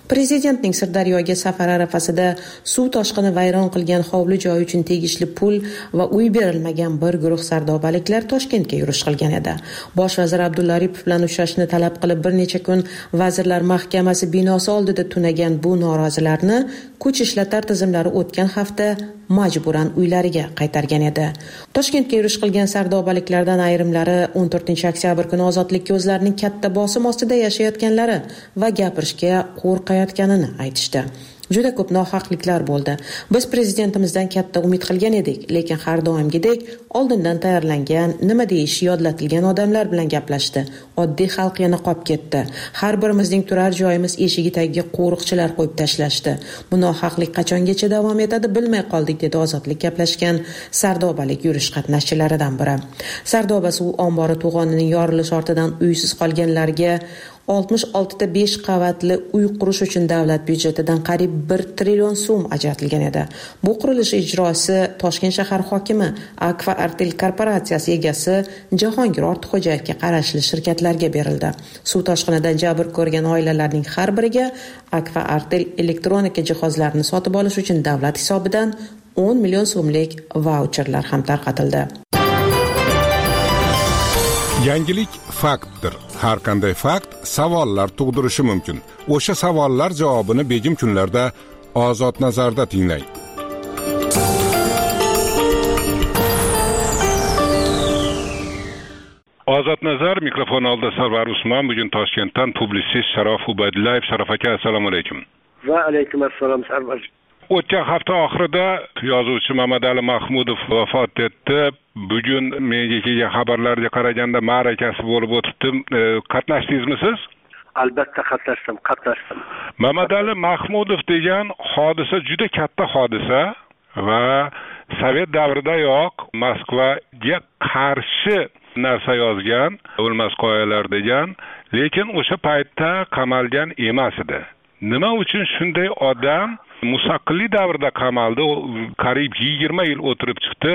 Prezidentning Sirdaryoga safari arafasida suv toshqini vayron qilgan hovli joy uchun tegishli pul va uy berilmagan bir guruh sardobaliklar Toshkentga yurish qilgan edi. Bosh vazir Abdulla Aripov bilan uchrashishni talab qilib bir necha kun Vazirlar Mahkamasi binosi oldida tunagan bu norozilarni kuch ishlatar tizimlari o'tgan hafta majburan uylariga qaytargan edi. Toshkentga yurish qilgan sardobaliklardan ayrimlari o'n to'rtinchi oktyabr kuni ozodlikka o'zlarining katta bosim ostida yashayotganlari va gapirishga qo'rqayotganini aytishdi. Juda ko'p nohaqliklar bo'ldi. Biz prezidentimizdan katta umid qilgan edik, lekin har doimgidek oldindan tayyorlangan, nima deyish yodlatilgan odamlar bilan gaplashdi. Oddiy xalq yana qolib ketdi. Har birimizning turar joyimiz eshigi tagiga qo'riqchilar qo'yib tashlashdi. Bu nohaqlik qachongacha davom etadi bilmay qoldik, dedi ozodlik gaplashgan Sardobalik yurish qatnashchilaridan biri. Sardoba suv ombori to'g'onining yorilishi ortidan uysiz qolganlarga oltmish olti ta besh qavatli uy qurish uchun davlat byudjetidan qariyb bir trillion so'm ajratilgan edi. Bu qurilish ijrosi Toshkent shahar hokimi Akfa Artel korporatsiyasi egasi Jahongir Ortiqxo'jayevga qarashli shirkatlarga berildi. Suv toshqinidan jabr ko'rgan oilalarning har biriga Akfa Artel elektronika jihozlarini sotib olish uchun davlat hisobidan o'n million so'mlik vaucherlar ham tarqatildi. Yangilik faktdir. Har qanday fakt savollar tug'dirishi mumkin. O'sha savollar javobini begim kunlarda Ozod nazarda tinglang. Ozod nazar mikrofon oldida Sarvar Usmon. Bugun Toshkentdan publitsist Sharof Ubaydullayev. Sharof aka, assalomu alaykum. Va alaykum assalom Sarvar. O'tgan hafta oxirida yozuvchi Mamadali Mahmudov vafot etdi. Bugun menga kelgan xabarlarga qaraganda ma'rakasi bo'lib o'tibdi. Qatnashdingizmi siz? Albatta qatnashdim, qatnashdim. Mamadali Mahmudov degan hodisa juda katta hodisa va Sovet davridayoq Moskvaga qarshi narsa yozgan, o'lmas qoyalar degan, lekin o'sha paytda qamalgan emas edi. Nima uchun shunday odam mustaqillik davrida qamaldi? Qariyb yigirma yil o'tirib chiqdi.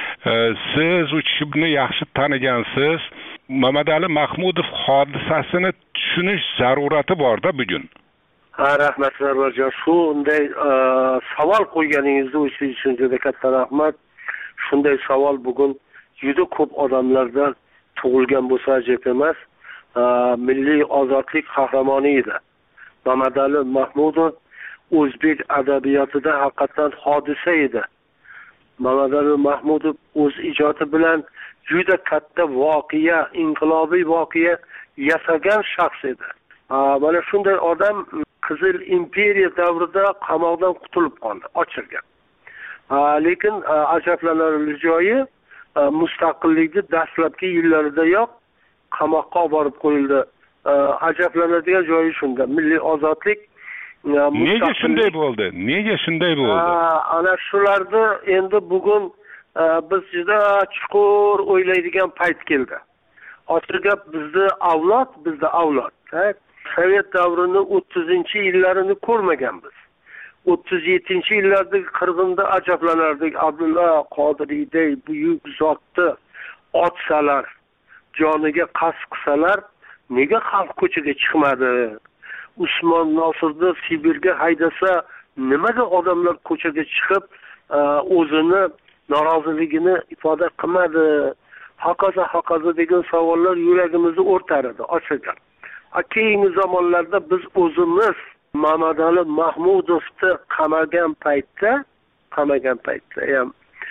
Siz u kishini yaxshi tanigansiz. Mamadali Mahmudov hodisasini tushunish zarurati bor-da bugun. Ha, rahmat Sarvarjon. Shunday savol qo'yganingizni uchun juda katta rahmat. Shunday savol bugun juda ko'p odamlarda tug'ilgan bo'lsa ajab emas. Milliy ozodlik qahramoni edi. Mamadali Mahmudov o'zbek adabiyotida haqiqatan hodisa edi. Mamadali Mahmudov o'z ijodi bilan juda katta voqea, inqilobiy voqea yasagan shaxs edi. Mana shunday odam Qizil imperiya davrida qamoqdan qutulib qoldi, ochilgan. Lekin ajablanarli joyi mustaqillikning dastlabki yillaridayoq qamoqqa olib borib qo'yildi. Ajablanadigan joyi shunda. Milliy ozodlik nega shunday bo'ldi? Nega shunday bo'ldi? Ana shularni endi bugun biz juda chuqur o'ylaydigan payt keldi. Ochiq gap, bizni avlod, bizni avlod. Sovet davrini o'ttizinchi yillarini ko'rmaganmiz. o'ttiz yettinchi yillarda Qirg'inda ajablanardik. Abdulla Qodiriyday buyuk zotni otsalar, joniga qasd qilsalar, nega xalq ko'chaga chiqmadi? Usmon Nosirni Sibirga haydasa, nimaga odamlar ko'chaga chiqib o'zini noroziligini ifoda qilmadi? Hokazo hokazo degan savollar yuragimizni o'rtar edi, ochilgan. Keyingi zamonlarda biz o'zimiz Mamadali Mahmudovni qamagan paytda, qamagan paytda ham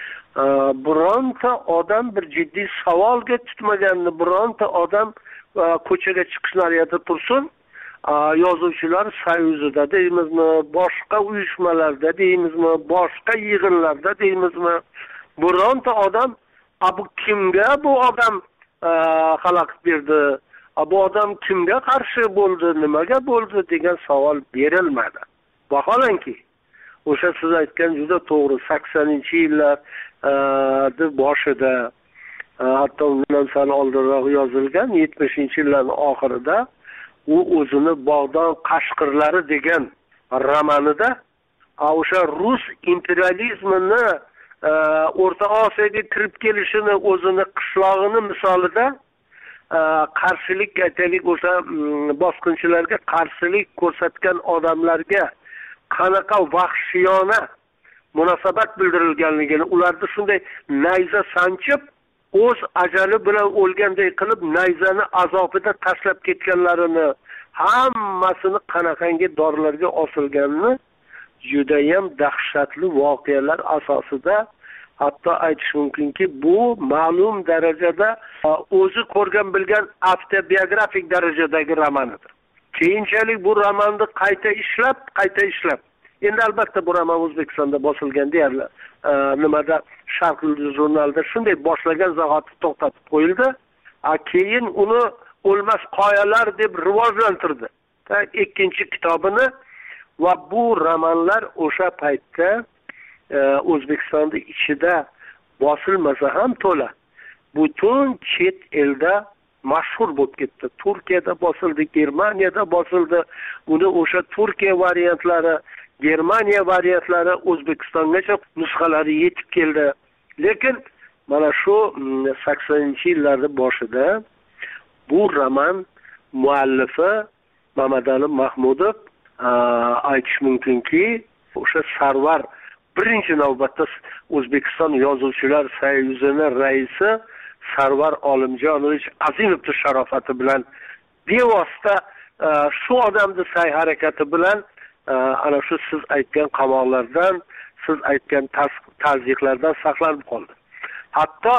bironta odam bir jiddiy savolga tutmaganini, bironta odam ko'chaga chiqish niyatida tursin, yozuvchilar soyuzida deymizmi, boshqa uyushmalarda deymizmi, boshqa yig'inlarda deymizmi, bironta odam bu kimga bu odam xalaqit berdi, bu odam kimga qarshi bo'ldi, nimaga bo'ldi degan savol berilmadi. Vaholanki o'sha siz aytgan juda to'g'ri, saksoninchi yillar boshida, hatto undan sal oldinroq yozilgan yetmishinchi yillarning oxirida u o'zini Bog'don qashqirlari degan romanida o'sha rus imperializmini O'rta Osiyoga kirib kelishini, o'zini qishlog'ini misolida qarshilik aytaylik o'sha bosqinchilarga qarshilik ko'rsatgan odamlarga qanaqa vahshiyona munosabat bildirilganligini, ularni shunday nayza sanchib o'z ajali bilan o'lganday qilib nayzani azobida tashlab ketganlarini, hammasini qanaqangi dorilarga osilganini judayam dahshatli voqealar asosida, hatto aytish mumkinki, bu ma'lum darajada o'zi ko'rgan bilgan avtobiografik darajadagi romanidir. Keyinchalik bu romanni qayta ishlab, qayta ishlab. Endi albatta bu roman O'zbekistonda bosilgan deyarli nimada Sharq Yulduzi jurnalida shunday boshlagan zahoti to'xtatib qo'yildi. Keyin uni O'lmas qoyalar deb rivojlantirdi. Ikkinchi kitobini va bu romanlar o'sha paytda O'zbekistonda ichida bosilmasa ham to'la butun chet elda mashhur bo'lib ketdi. Turkiyada bosildi, Germaniyada bosildi. Uni o'sha Turkiya variantlari, Germaniya variantlari O'zbekistongacha nusxalari yetib keldi. Lekin mana shu saksoninchi yillarda boshida bu roman muallifi Mamadali Mahmudov aytish mumkinki, o'sha Sarvar birinchi navbatda O'zbekiston Yozuvchilar Soyuzining raisi Sarvar Olimjonovich Azimovning sharofati bilan bevosita shu odamning sa'y harakati bilan ana shu siz aytgan qamoqlardan, siz aytgan tazyiqlardan saqlanib qoldi. Hatto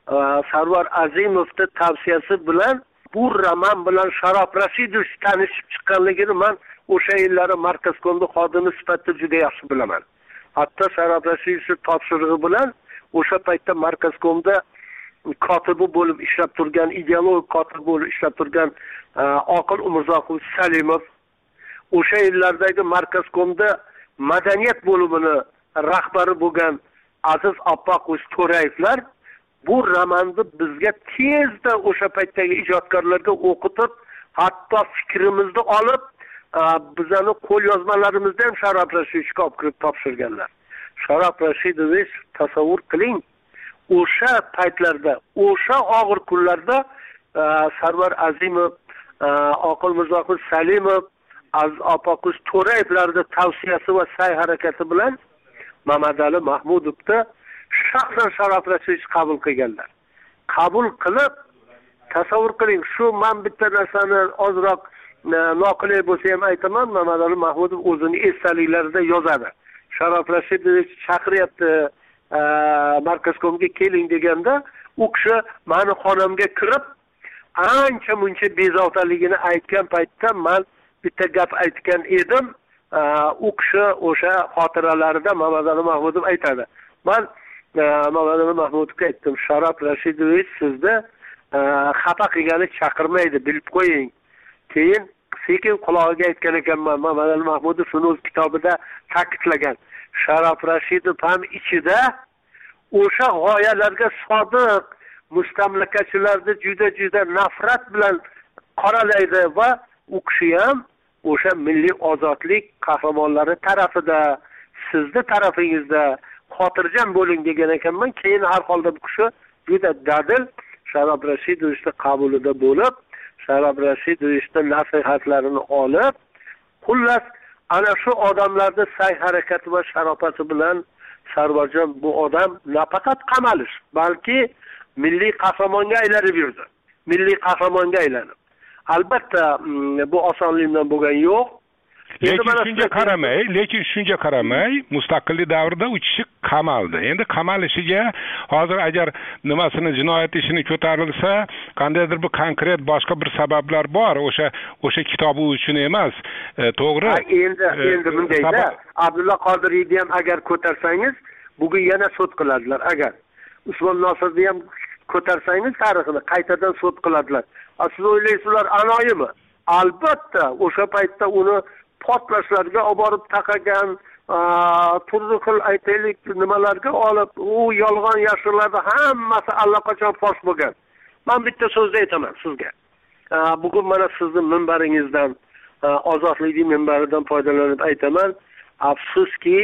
Sarvar Azimovning tavsiyasi bilan bu roman bilan Sharof Rashidovich tanishib chiqqanligini men o'sha yillari Markazkomda xodimi sifatida juda yaxshi bilaman. Hatto Sharof Rashidovich topshirig'i bilan o'sha paytda Markazkomda kotibi bo'lib ishlab turgan, ideologik kotib bo'lib ishlab turgan Oqil Umurzoqov Salimov, o'sha yillardagi Markazkomda madaniyat bo'limini rahbari bo'lgan Aziz Oppoqovich To'rayevlar bu romanni bizga tezda o'sha paytdagi ijodkorlarga o'qitib, hatto fikrimizni olib, bizani qo'lyozmalarimizni ham Sharof Rashidovga olib kirib topshirganlar. Sharof Rashidovich tasavvur qiling, o'sha paytlarda, o'sha og'ir kunlarda Sarvar Azimov, Oqil Umurzoqov Salimov, Aziz Oppoqovich To'rayevlarning tavsiyasi va sa'y harakati bilan Mamadali Mahmudovni shaxsan Sharof Rashidovich qabul qilganlar. Qabul qilib, tasavvur qiling, shu men bitta narsani ozroq noqulay bo'lsa ham aytaman, Mamadali Mahmudov o'zini esdaliklarida yozadi. Sharof Rashidovich chaqiryapti, Markazkomga keling deganda, u kishi meni xonamga kirib, ancha muncha bezovtaligini aytgan paytda men bitta gap aytgan edim. U kishi o'sha xotiralarida Mamadali Mahmudov aytadi. Men Mamadali Mahmudovga aytdim, Sharof Rashidovich sizni xafa qilgani chaqirmaydi, bilib qo'ying. Keyin sekin qulog'iga aytgan ekanman, Mamadali Mahmudov shuni o'z kitobida ta'kidlagan. Sharof Rashidov ham ichida o'sha g'oyalarga sodiq mustamlakachilarni juda-juda nafrat bilan qoralaydi va u kishi ham o'sha milliy ozodlik qahramonlari tarafida, sizni tarafingizda xotirjam bo'ling degan ekanman. Keyin har holda bu kishi juda dadil Sharof Rashidovichning qabulida bo'lib, Sharof Rashidovichning nasihatlarini olib, xullas ana shu odamlarning sa'y harakati va sharofati bilan Sarvarjon bu odam nafaqat qamalish, balki milliy qahramonga aylanib yurdi. Milliy qahramonga aylanib. Albatta bu osonlikdan bo'lgan yo'q. Lekin shunga qaramay, lekin shunga qaramay, mustaqillik davrida u kishi qamaldi. Endi qamalishiga hozir agar nimasini jinoyat ishini ko'tarilsa, qandaydir bir konkret boshqa bir sabablar bor. O'sha o'sha kitobi uchun emas, to'g'ri. Endi endi bundayda Abdulla Qodiriyni ham agar ko'tarsangiz, bugun yana sud qiladilar. Agar Usmon Nosirni ham ko'tarsangiz, tarixini qaytadan sud qiladilar. Siz o'ylaysizlar anoyimi? Albatta, o'sha paytda uni portlashlarga olib borib taqagan, turli xil aytaylik nimalarga olib, u yolg'on yashirinlarni hammasi allaqachon fosh bo'lgan. Men bitta so'zda aytaman sizga. Bugun mana sizning minbaringizdan, ozodlik minbaridan foydalanib aytaman. Afsuski,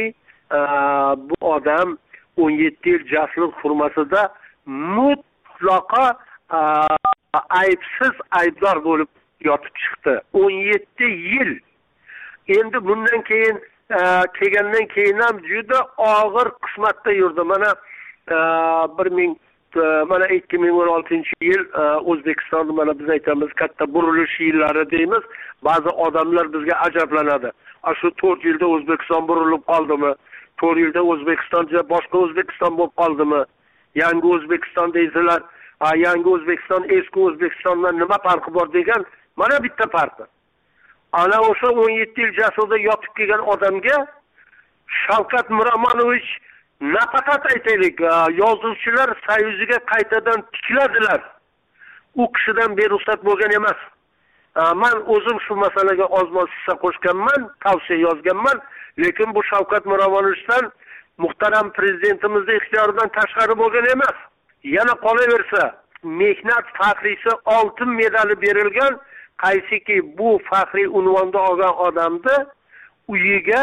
bu odam o'n yetti yil jaslik hurmasida mutlaqo aybsiz aybdor bo'lib yotib chiqdi. o'n yetti yil. Endi bundan keyin kelgandan keyin ham juda og'ir qismatda yurdi. Mana bir ming mana ikki ming o'n oltinchi yil O'zbekistonda mana biz aytamiz katta burilish yillari deymiz. Ba'zi odamlar bizga ajablanadi. Shu to'rt yilda O'zbekiston burilib qoldimi? to'rt yilda O'zbekistoncha boshqa O'zbekiston bo'lib qoldimi? Yangi O'zbekiston deysizlar. Yangi O'zbekiston eski O'zbekistondan nima farqi bor degan mana bitta farqi. Ana o'sha o'n yetti yil jasurda yotib kelgan odamga Shavkat Miromonovich nafaqat aytaylik, yozuvchilar soyuziga qaytadan tikladilar. U kishidan beruxsat bo'lgan emas. Men o'zim shu masalaga ozmoz hissa qo'shganman, tavsiya yozganman, lekin bu Shavkat Miromonovichdan muhtaram prezidentimizning ixtiyoridan tashqari bo'lgan emas. Yana qolaversa, mehnat faxriysi oltin medali berilgan, qaysiki bu faxriy unvonda olgan odamni uyiga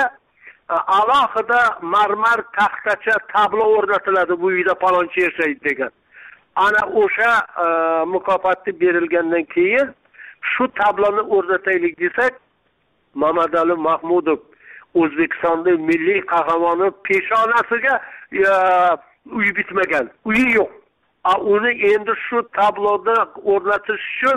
alohida marmar taxtacha tablo o'rnatiladi, bu uyda palonchi yashaydi degan. Ana o'sha mukofotni berilgandan keyin shu tabloni o'rnataylik desak, Mamadali Mahmudov O'zbekistonning milliy qahramoni peshonasiga uyi bitmagan, uyi yo'q. Uni endi shu tabloda o'rnatish uchun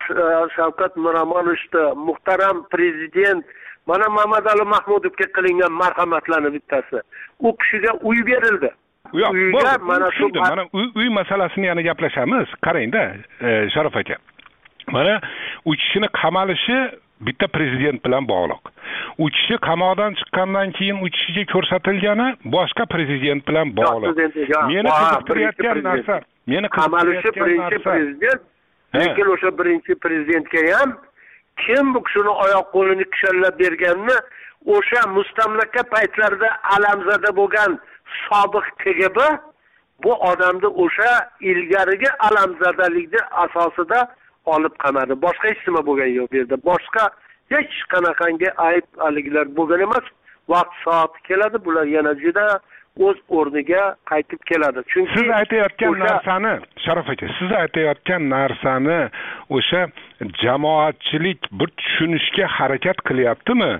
Shavkat Miromonovichda muhtaram prezident mana Mamadali Mahmudovga qilingan marhamatlarning bittasi. U kishiga uy berildi. Yo'q, uyga mana shu mana uy masalasini yana gaplashamiz. Qarang-da, Sharof aka. Mana u kishini qamalishi bitta prezident bilan bog'liq. U kishi qamoqdan chiqqandan keyin u kishiga ko'rsatilgani boshqa prezident bilan bog'liq. Meni qiziqtirayotgan narsa, meni qamalishi birinchi prezident, lekin o'sha birinchi prezidentga ham kim bu kishini oyoq qo'lini kishallab berganini o'sha mustamlaka paytlarida alamzada bo'lgan sobiq K G B bu odamni o'sha ilgarigi alamzadalikni asosida olib qamadi. Boshqa hech nima bo'lgan yo'q bu yerda. Boshqa hech qanaqangi ayb aliglar bo'lgan emas. Vaqt soat keladi, bular yana juda o'z o'rniga qaytib keladi. Chunki siz aytayotgan narsani, Sharof aka, siz aytayotgan narsani o'sha jamoatchilik bir tushunishga harakat qilyaptimi?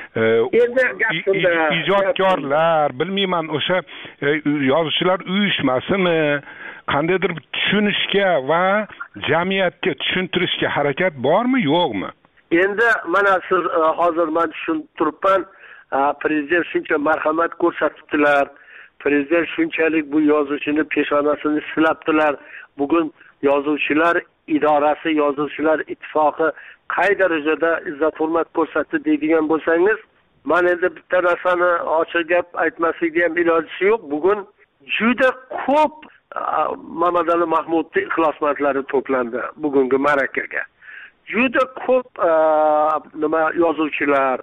Endi gap shunda, ijodkorlar, bilmayman, o'sha yozuvchilar uyushmasimi, qandaydir tushunishga va jamiyatga tushuntirishga harakat bormi, yo'qmi? Endi mana siz hozir men tushunib turibman, prezident shuncha marhamat ko'rsatibdilar. Prezident shunchalik bu yozuvchini peshonasini silabdilar. Bugun yozuvchilar idorasi, yozuvchilar ittifoqi qay darajada izzat hurmat ko'rsatdi deydigan bo'lsangiz, men endi bitta narsani ochiq gap aytmaslikda ham iloji yo'q. Bugun juda ko'p Mamadali Mahmudning ixlosmandlari to'plandi bugungi ma'rakaga. Juda ko'p nima yozuvchilar,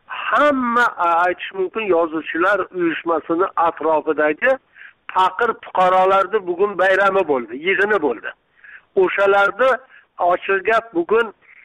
hamma aytish mumkin yozuvchilar uyushmasini atrofidagi faqir fuqarolarning bugun bayrami bo'ldi, yig'ini bo'ldi. O'shalarni ochiq gap bugun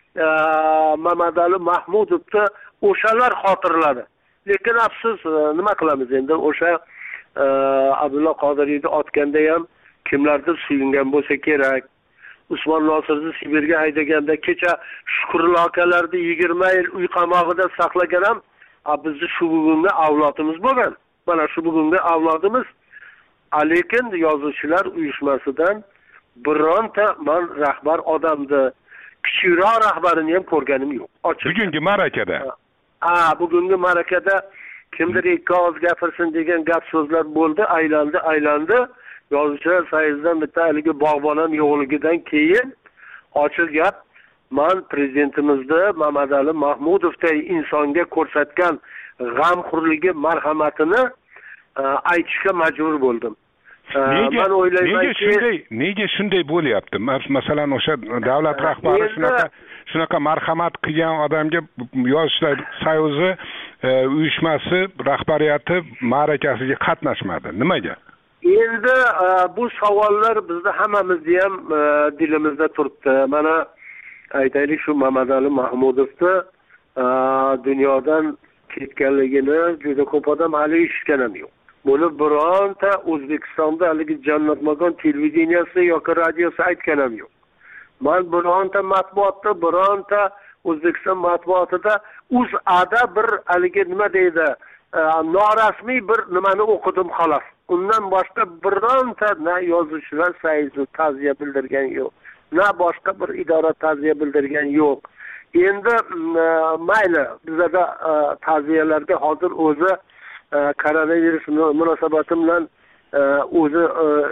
Mamadali Mahmudovni o'shalar xotirladi. Lekin afsus, nima qilamiz endi, o'sha Abdulla Qodiriyni otganda ham kimlardir suyungan bo'lsa kerak. Usmon Nosirni Sibirga haydaganda kecha Shukrullo akalarni yigirma yil uy qamog'ida saqlagan ham bizni shu bugungi avlodimiz bo'lgan. Mana shu bugungi avlodimiz. Lekin yozuvchilar uyushmasidan bironta men rahbar odamni, kichikroq rahbarini ham ko'rganim yo'q. Bugungi ma'rakada. Ha, bugungi ma'rakada kimdir ikki og'iz gapirsin degan gap so'zlar bo'ldi, aylandi, aylandi. Yozuvchilar sayzidan bitta haligi bog'bonam yo'qligidan keyin ochiq gap, men prezidentimizni Mamadali Mahmudovday insonga ko'rsatgan g'amxo'rligi, marhamatini aytishga majbur bo'ldim. Men o'ylaymanki, shunday, nega shunday bo'lyapti? Masalan, o'sha davlat rahbari shunaqa shunaqa marhamat qilgan odamga Yozuvchilar soyuzi uyushmasi rahbariyati ma'rakasiga qatnashmadi. Nimaga? Endi bu savollar bizda hammamizda ham dilimizda turibdi. Mana aytaylik, shu Mamadali Mahmudovni dunyodan ketganligini juda ko'p odam hali eshitgan ham yo'q. Buni bironta O'zbekistonda haligi Jannat makon televideniyasi yoki radiosi aytgan ham yo'q. man bironta matbuotda, bironta O'zbekiston matbuotida UzAda bir haligi nima deydi, norasmiy bir nimani o'qidim xolos. Undan boshqa bironta na yozuvchilar sayzi ta'ziya bildirgan yo'q, na boshqa bir idora ta'ziya bildirgan yo'q. Endi mayli, bizda ta'ziyalarga hozir o'zi koronavirus munosabati bilan o'zi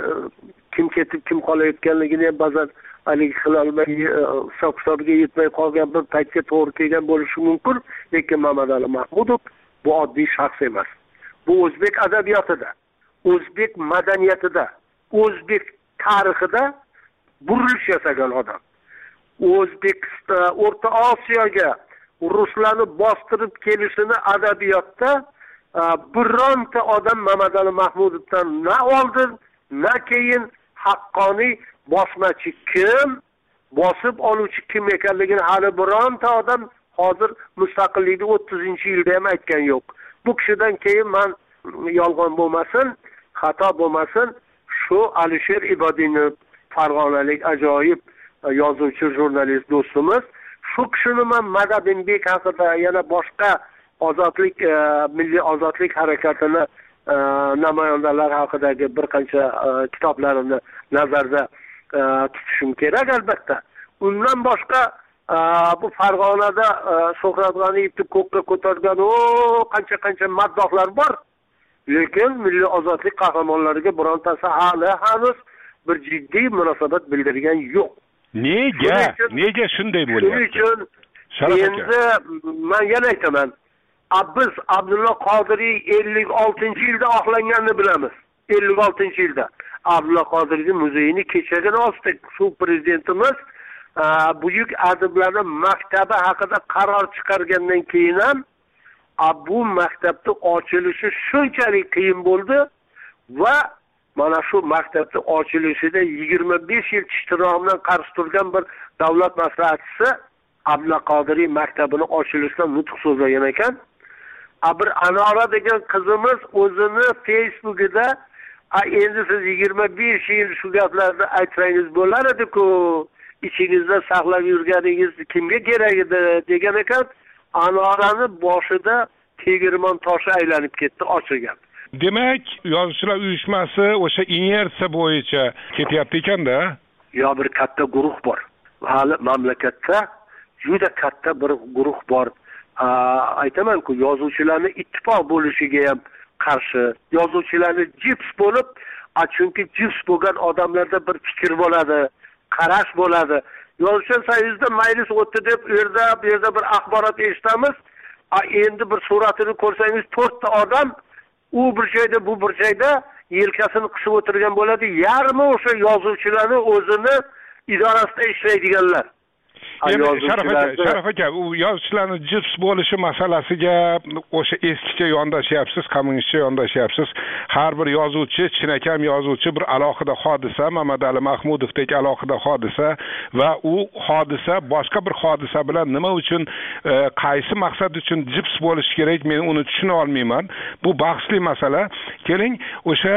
kim ketib kim qolayotganligini ham ba'zan haligi qilolmay, hisob-kitobiga yetmay qolgan bir paytga to'g'ri kelgan bo'lishi mumkin, lekin Mamadali Mahmudov bu oddiy shaxs emas. Bu o'zbek adabiyotida, o'zbek madaniyatida, o'zbek tarixida burilish yasagan odam. O'zbekiston O'rta Osiyoga ruslarni bostirib kelishini adabiyotda bironta odam Mamadali Mahmudovdan na oldin, na keyin haqqoniy bosmachi kim, bosib oluvchi kim ekanligini hali bironta odam hozir mustaqillikni o'ttizinchi yilda ham aytgan yo'q. Bu kishidan keyin men yolg'on bo'lmasin, xato bo'lmasin, shu Alisher Ibodinov, farg'onalik ajoyib yozuvchi, jurnalist do'stimiz, shu kishini men Madadinbek haqida, yana boshqa ozodlik, milliy ozodlik harakatini namoyandalar haqidagi bir qancha kitoblarini nazarda tutishim kerak albatta. Undan boshqa bu Farg'onada Shuhrat G'aniyevni ko'kka ko'targan o qancha-qancha maddohlar bor. Lekin milliy ozodlik qahramonlariga birontasi hali hanuz bir jiddiy munosabat bildirgan yo'q. Nega? Nega shunday bo'lyapti? Shuning uchun endi men yana aytaman. Biz Abdulla Qodiriy ellik oltinchi yilda oqlanganini bilamiz. ellik oltinchi yilda Abdulla Qodiriyning muzeyini kechagina ochdik. Shu prezidentimiz buyuk adiblarning maktabi haqida qaror chiqargandan keyin ham bu maktabning ochilishi shunchalik qiyin bo'ldi va mana shu maktabning ochilishida yigirma besh yil ishtiroq bilan qarshi turgan bir davlat maslahatchisi Abdulla Qodiriy maktabini ochilishida nutq so'zlagan ekan. Bir Anora degan qizimiz o'zini Facebook'ida endi siz yigirma besh yil shu gaplarni aytsangiz bo'lar edi-ku, ichingizda saqlab yurganingiz kimga kerak edi degan ekan. Anorani boshida tegirmon toshi aylanib ketdi, ochilgan. Demak, yozuvchilar uyushmasi o'sha inersiya bo'yicha ketyapti ekanda? Yo, bir katta guruh bor. Hali mamlakatda juda katta bir guruh bor. Aytaman-ku, yozuvchilarni ittifoq bo'lishiga ham qarshi, yozuvchilarni jips bo'lib, chunki jips bo'lgan odamlarda bir fikr bo'ladi, qarash bo'ladi. Yozuvchilar soyuzda majlis o'tdi deb u yerda, bu yerda bir axborot eshitamiz. Endi bir suratini ko'rsangiz, to'rtta odam u bir joyda, bu bir joyda yelkasini qisib o'tirgan bo'ladi. Yarmi o'sha yozuvchilarni o'zini idorasida ishlaydiganlar. Sharaf aka, Sharaf aka, u yozuvchilarni jips bo'lishi masalasiga o'sha eskicha yondashyapsiz, kommunistcha yondashyapsiz. Har bir yozuvchi, chinakam yozuvchi bir alohida hodisa, Mamadali Mahmudovdek alohida hodisa va u hodisa boshqa bir hodisa bilan nima uchun, qaysi maqsad uchun jips bo'lishi kerak, men uni tushuna olmayman. Bu bahsli masala. Keling, o'sha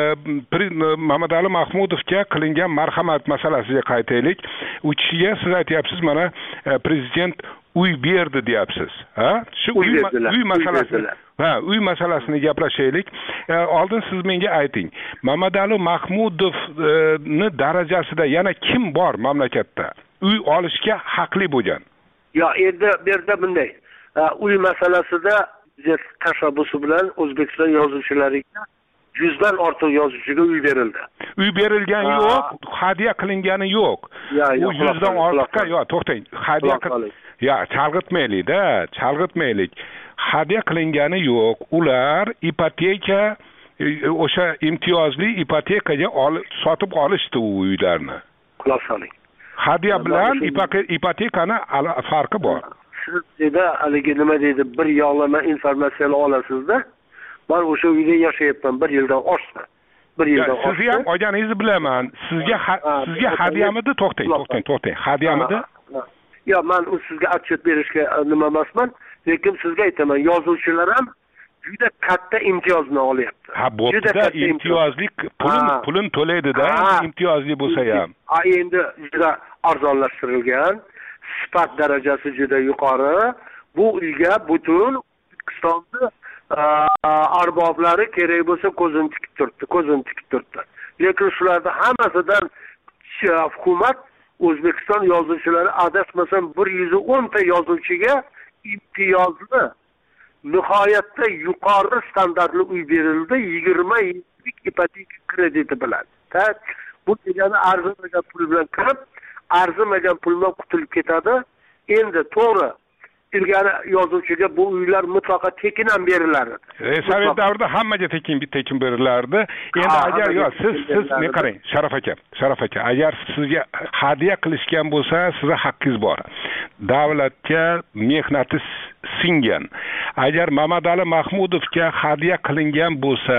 Mamadali Mahmudovga qilingan marhamat masalasiga qaytaylik. U kishiga siz aytyapsiz, mana prezident uy berdi deyapsiz. Ha? Shu uy uy masalasini, ha, uy masalasini gaplashaylik. Oldin siz menga ayting. Mamadali Mahmudovni darajasida yana kim bor mamlakatda uy olishga haqli bo'lgan? Yo, endi bu yerda bunday. Uy masalasida tashabbusi bilan O'zbekiston yozuvchilariga yuzdan ortiq yozuvchiga uy berildi. Uy berilgan yo'q, hadya qilingani yo'q. U yuzdan ortiqqa, yo, to'xtang. Hadya qil. Ya, chalg'itmaylik-da, chalg'itmaylik. Hadya qilingani yo'q. Ular ipoteka, o'sha imtiyozli ipotekaga sotib olishdi u uylarni. Quloq soling. Hadya bilan ipotekani farqi bor. Siz dedi, haligi nima deydi, bir yo'lama informatsiyani olasizda. Ben o'sha uyda yashayapman bir yildan oshdi. Bir yildan oshdi. Sizni ham olganingizni bilaman. Sizga sizga hadyamidi? To'xtang, to'xtang, to'xtang. Hadyamidi? Yo, men u sizga отчет berishga nima emasman, lekin sizga aytaman, yozuvchilar ham juda katta imtiyozni olyapti. Ha, bo'pti-da, imtiyozli pulin pulin to'laydi-da, imtiyozli bo'lsa ham. Ha, endi juda arzonlashtirilgan, sifat darajasi juda yuqori. Bu uyga butun O'zbekistonda arboblari kerak bo'lsa ko'zini tikib turibdi, ko'zini tikib turibdi. Lekin shularda hammasidan hukumat O'zbekiston yozuvchilari adashmasam bir yuz o'n ta yozuvchiga imtiyozli nihoyatda yuqori standartli uy berildi yigirma yillik ipoteka krediti bilan. Bu degani arzimagan pul bilan kirib, arzimagan puldan qutulib ketadi. Endi to'g'ri ilgari yozuvchiga bu uylar mutlaqo tekin ham berilardi. E, Sovet davrida hammaga tekin tekin berilardi. Endi agar yo siz siz men qarang, Sharaf aka, Sharaf aka, agar sizga hadya qilishgan bo'lsa, sizga haqqingiz bor. Davlatga mehnati singan. Agar Mamadali Mahmudovga hadya qilingan bo'lsa,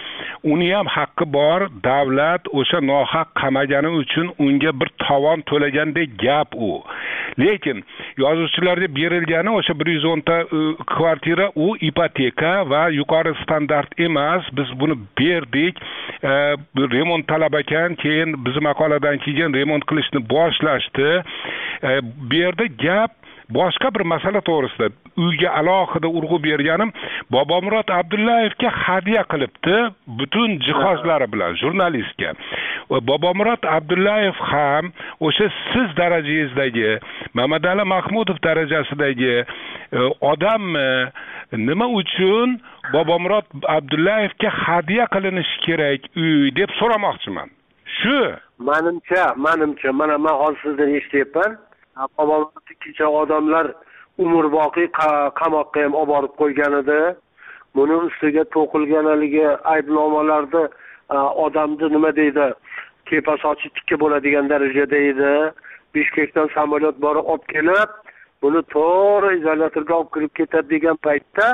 uni ham haqqi bor. Davlat o'sha nohaq qamagani uchun unga bir tovon to'lagandek gap u. Lekin yozuvchilarga berilgani o'sha bir yuz o'n ta kvartira u ipoteka va yuqori standart emas. Biz buni berdik. E, remont talab ekan, keyin biz maqoladan keyin remont qilishni boshlashdi. E, bu yerda gap boshqa bir masala to'g'risida. Uyga alohida urg'u berganim, Bobomurod Abdullayevga hadya qilibdi butun jihozlari bilan jurnalistga. Va Bobomurod Abdullayev ham o'sha siz darajangizdagi, Mamadali Mahmudov darajasidagi e, odammi, nima uchun Bobomurod Abdullayevga hadya qilinishi kerak uy deb so'ramoqchiman. Shu menimcha, menimcha mana men hozir sizdan eshityapman. Bobomurod kecha odamlar umrboqiy qamoqqa ham olib borib qo'ygan edi. Buni ustiga to'qilgan haligi aybnomalarda odamni nima deydi, kepasochi tikka bo'ladigan darajada edi. Bishkekdan samolyot borib olib kelib, buni to'g'ri izolyatorga olib kirib ketadi degan paytda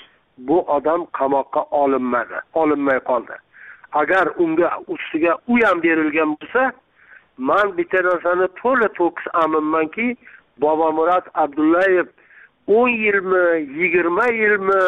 bu odam qamoqqa olinmadi, olinmay qoldi. Agar unga ustiga uy ham berilgan bo'lsa, men bitta narsani to'la to'kis aminmanki, Bobomurod Abdullayev o'n yilmi, yigirma yilmi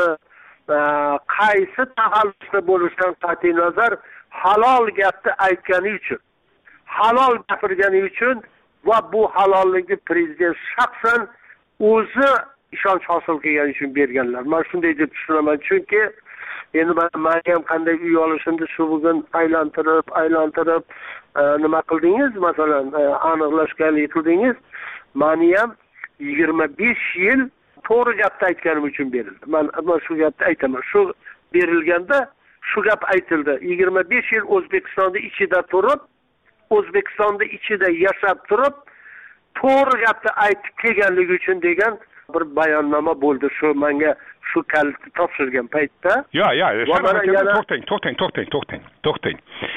qaysi taxallusda bo'lishidan qat'iy nazar halol gapni aytgani uchun, halol gapirgani uchun va bu halollikni prezident shaxsan o'zi ishonch hosil qilgani uchun berganlar. Men shunday deb tushunaman, chunki endi men ham qanday uy olishimni shu bugun aylantirib, aylantirib nima qildingiz, masalan, aniqlashganlik qildingiz. Meni ham yigirma besh yil to'g'ri gapni aytganim uchun berildi. Men men shu gapni aytaman. Shu berilganda shu gap aytildi. yigirma besh yil O'zbekistonda ichida turib, O'zbekistonda ichida yashab turib, to'g'ri gapni aytib kelganligi uchun degan bir bayonnoma bo'ldi. Shu menga shu kalitni topshirgan paytda. Yo, yo, to'xtang, to'xtang, to'xtang, to'xtang, to'xtang.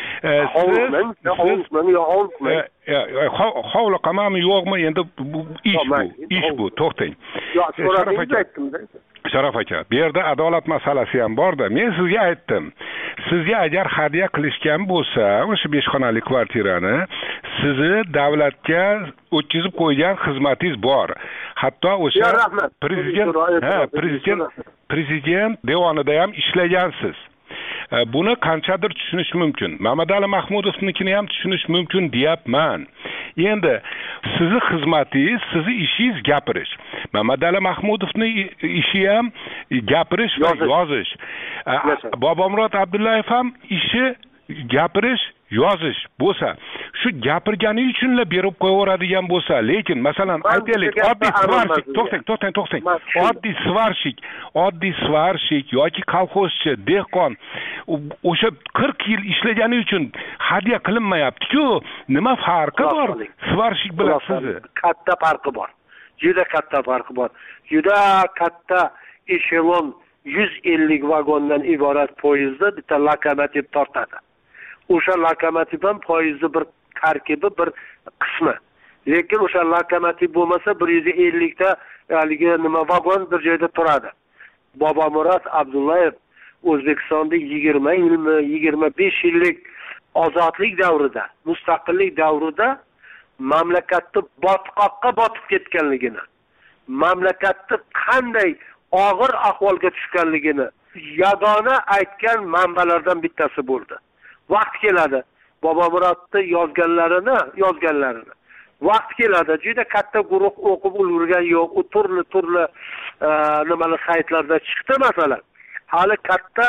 Hovli qamami yo'qmi? Endi ish bu, ish bu, to'xtang. Yo, so'radingiz aytdim-da. Sharaf aka, bu yerda adolat masalasi ham bor-da. Men sizga aytdim. Sizga agar hadya qilishgan bo'lsa, o'sha besh xonali kvartirani sizni davlatga o'tkazib qo'ygan xizmatingiz bor. Hatto o'sha prezident, ha, prezident prezident devonida ham ishlagansiz. Buni qanchadir tushunish mumkin. Mamadali Mahmudovnikini ham tushunish mumkin deyapman. Endi sizni xizmatingiz, sizni ishingiz gapirish. Mamadali Mahmudovning ishi ham gapirish va yozish. Bobomurod Abdullayev ham ishi gapirish, yozish bo'lsa, shu gapirgani uchunla berib qo'yaveradigan bo'lsa, lekin masalan aytaylik, oddiy svarshik, to'xtang, to'xtang, to'xtang. Oddiy svarshik, oddiy svarshik yoki kolxozchi, dehqon o'sha qirq yil ishlagani uchun hadya qilinmayapti-ku. Nima farqi bor svarshik bilan sizni? Katta farqi bor. Juda katta farqi bor. Juda katta eshelon yuz ellik vagondan iborat poyezdda bitta lokomotiv tortadi. O'sha lokomotiv ham poyezdni bir tarkibi, bir qismi. Lekin o'sha lokomotiv bo'lmasa bir yuz ellik ta haligi nima vagon bir joyda turadi. Bobomurod Abdullayev O'zbekistonda yigirma yilmi, yigirma besh yillik ozodlik davrida, mustaqillik davrida mamlakatni botqoqqa botib ketganligini, mamlakatni qanday og'ir ahvolga tushganligini yagona aytgan manbalardan bittasi bo'ldi. Vaqt keladi. Bobomurotni yozganlarini, yozganlarini. Vaqt keladi. Juda katta guruh o'qib ulgurgan yo'q. U turli-turli nimalar saytlarda chiqdi masalan. Hali katta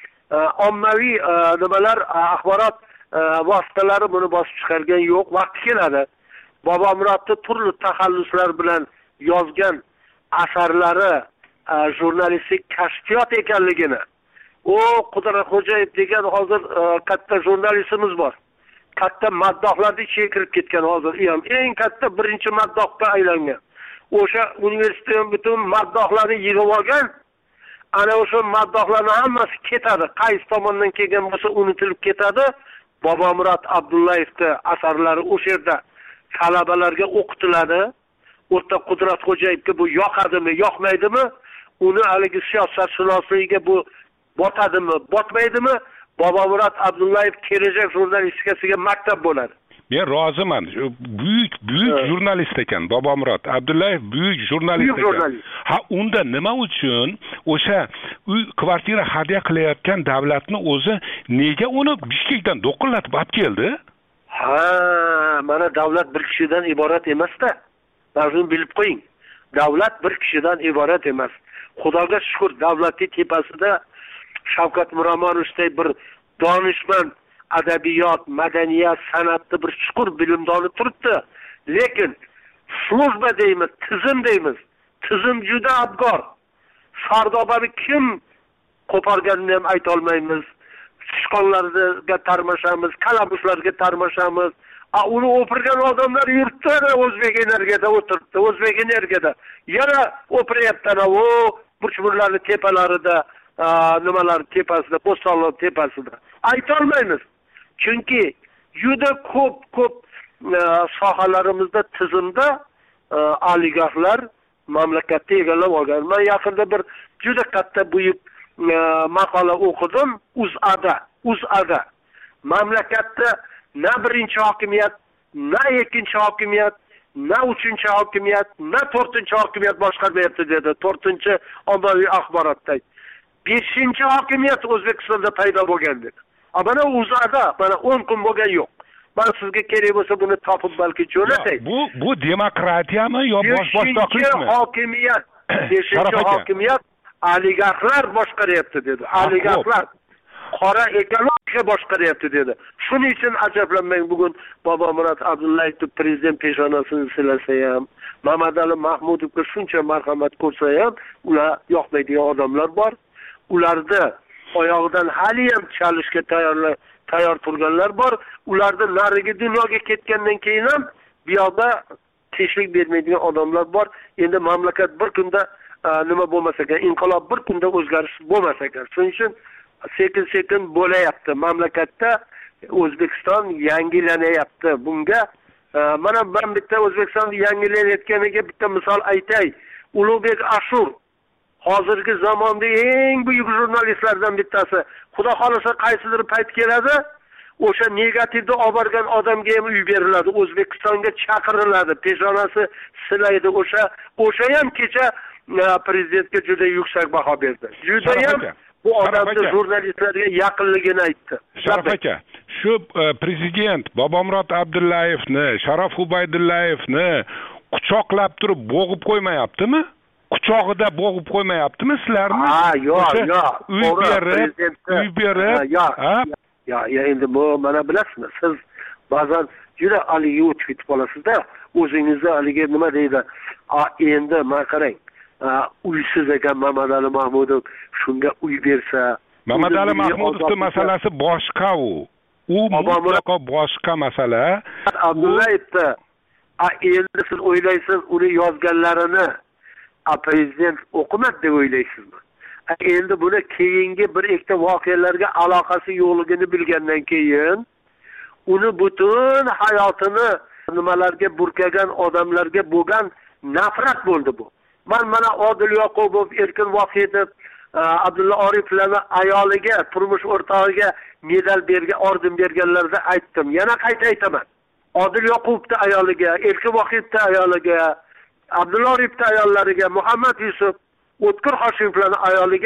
ommaviy nimalar axborot vositalari buni bosib chiqargan yo'q. Vaqt keladi. Bobomurotni turli taxalluslar bilan yozgan asarlari jurnalistik kashfiyot ekanligini. O Qudratxo'jayev degan hozir katta jurnalistimiz bor. Katta maddohlarning ichiga kirib ketgan hozir ham eng katta birinchi maddohga aylangan. O'sha universitetning butun maddohlarni yig'ib olgan. Ana o'sha maddohlarning hammasi ketadi. Qaysi tomondan kelgan bo'lsa unutilib ketadi. Bobomurot Abdullayevning asarlari o'sha yerda talabalarga o'qitiladi. O'rta Qudratxo'jayevga bu yoqadimi, yoqmaydimi? Uni haligi siyosatshunosligiga bu botadimi, botmaydimi? Bobomurot Abdullayev kelajak jurnalistikasiga maktab bo'ladi. Men roziman. Buyuk, buyuk jurnalist ekan Bobomurot Abdullayev, buyuk jurnalist ekan. Ha, unda nima uchun o'sha uy kvartira hadya qilayotgan davlatni o'zi nega uni Bishkekdan do'qillatib olib keldi? Ha, mana davlat bir kishidan iborat emas-da. Shuni bilib qo'ying. Davlat bir kishidan iborat emas. Xudoga shukr, davlatning tepasida Shavkat Miromonovday bir donishmand adabiyot, madaniyat, san'atni bir chuqur bilimdoni turibdi. Lekin slujba deymiz, tizim deymiz. Tizim juda abgor. Sardobani kim qo'porganini ham ayta olmaymiz. Sichqonlarga tarmashamiz, kalamushlarga tarmashamiz. A uni o'pirgan odamlar yurtda, O'zbek energiyada o'tiribdi, O'zbek energiyada. Yana o'piryapti o burchburlarning tepalarida, nimalar tepasida, Bo'stonliq tepasida. Ayta olmaymiz. Chunki juda ko'p ko'p sohalarimizda tizimda oligarxlar mamlakatni egallab olgan. Men yaqinda bir juda katta buyuk maqola o'qidim UzAda. UzAda mamlakatda na birinchi hokimiyat, na ikkinchi hokimiyat, na uchinchi hokimiyat, na to'rtinchi hokimiyat boshqarmayapti dedi. to'rtinchi ommaviy axborotda. beshinchi hokimiyat O'zbekistonda paydo bo'lgan dedi. Mana UzAda mana o'n kun bo'lgan yo'q. Men sizga kerak bo'lsa buni topib balki jo'natay. Bu bu demokratiyami yo bosh boshdoqlikmi? beshinchi hokimiyat, beshinchi hokimiyat oligarxlar boshqaryapti dedi. Oligarxlar qora ekologiya boshqaryapti dedi. Shuning uchun ajablanmang, bugun Bobomurot Abdullayevning prezident peshonasini silasa ham, Mamadali Mahmudovga shuncha marhamat ko'rsa ham, ular yoqmaydigan odamlar bor. Ularda oyog'idan hali ham chalishga tayyorlar, tayyor turganlar bor. Ularda narigi dunyoga ketgandan keyin ham bu yoqda tinchlik bermaydigan odamlar bor. Endi mamlakat bir kunda nima bo'lmas ekan, inqilob bir kunda o'zgarish bo'lmas ekan. Shuning uchun sekin-sekin bo'layapti. Mamlakatda O'zbekiston yangilanyapti. Bunga mana men bitta O'zbekiston yangilanayotganiga bitta misol aytay. Ulug'bek Ashur hozirgi zamonda eng buyuk jurnalistlardan bittasi. Xudo xolasa qaysidir payt keladi, o'sha negativni olib borgan odamga ham uy beriladi, O'zbekistonga chaqiriladi, peshonasi silaydi. O'sha o'sha ham kecha prezidentga juda yuksak baho berdi. Juda ham bu odamni jurnalistlarga yaqinligini aytdi. Sharaf aka, shu prezident Bobomurot Abdullayevni, Sharof Ubaydullayevni quchoqlab turib bo'g'ib qo'ymayaptimi? Quchog'ida bo'g'ib qo'ymayaptimi sizlarni? Ha, yo'q, yo'q. Uy berib, uy berib. Ha, ya, ya endi bu mana bilasizmi, siz ba'zan juda aliga o'tib ketib qolasizda, o'zingizni aliga nima deydi? A endi men qarang, uysiz ekan Mamadali Mahmudov, shunga uy bersa, Mamadali Mahmudovning masalasi boshqa u. U mutlaqo boshqa masala. Abdullayevda a endi siz o'ylaysiz, uni yozganlarini a prezident o'qimadi deb o'ylaysizmi? Endi buni keyingi bir ikkita voqealarga aloqasi yo'qligini bilgandan keyin uni butun hayotini nimalarga burkagan odamlarga bo'lgan nafrat bo'ldi bu. Men mana Odil Yoqubov, Erkin Vohidov, Abdulla Oriflarning ayoliga, turmush o'rtog'iga medal bergan, orden berganlarda aytdim. Yana qayta aytaman. Odil Yoqubovning ayoliga, Erkin Vohidovning ayoliga, Abdulla Orifning ayollariga, Muhammad Yusuf, O'tkir Hoshimovlarning ayoliga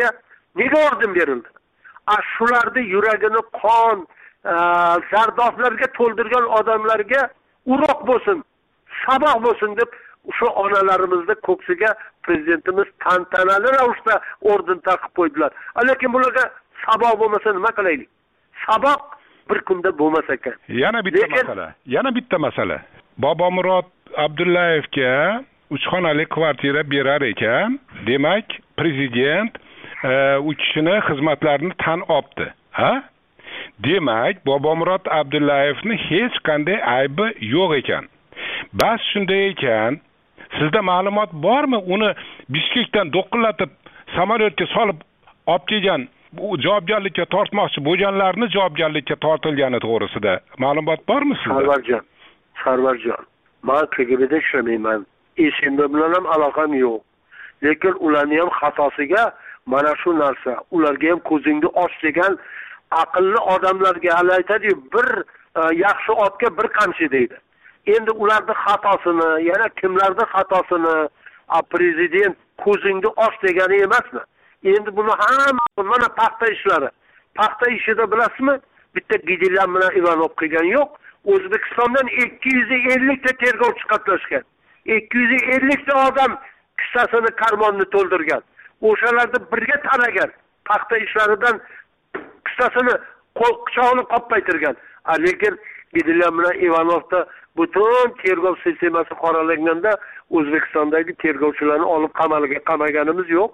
nega orden berildi? A shularni yuragini qon, zardoblarga to'ldirgan odamlarga uroq bo'lsin, saboq bo'lsin deb o'sha onalarimizni ko'ksiga prezidentimiz tantanali ravishda orden taqib qo'ydilar. Lekin bularga saboq bo'lmasa nima qilaylik? Saboq bir kunda bo'lmas ekan. Yana bitta masala. Yana bitta masala. Bobomurod Abdullayevga uch xonali kvartira berar ekan, demak, prezident u kishini xizmatlarini tan oldi. Ha? Demak, Bobomurod Abdullayevni hech qanday aybi yo'q ekan. Bas shunday ekan, sizda ma'lumot bormi? Uni Bishkekdan do'qillatib samolyotga solib olib kelgan, bu javobgarlikka tortmoqchi bo'lganlarni javobgarlikka tortilgani to'g'risida ma'lumot bormi sizda? Sarvarjon, Sarvarjon, men K G B'da ishlamayman. Ishimda bilan ham aloqam yo'q. Lekin ularning ham xatosiga mana shu narsa, ularga ham ko'zingni och degan aqlli odamlarga aytadi-yu, bir yaxshi otga bir qamchi deydi. Endi ularning xatosini, yana kimlarning xatosini prezident ko'zingni och degani emasmi? Endi buni hamma mana paxta ishlari. Paxta ishida bilasizmi? Bitta Gidelan bilan Ivanov qilgan yo'q. O'zbekistondan ikki yuz ellik ta tergovchi qatnashgan. ikki yuz ellik ta odam kissasini karmonni to'ldirgan. O'shalarni birga tanagan. Paxta ishlaridan kissasini quchog'ini qoplaytirgan. Lekin Gidelan bilan Ivanovda butun tergov sistemasi qoralanganda O'zbekistondagi tergovchilarni olib qamalga qamaganimiz yo'q.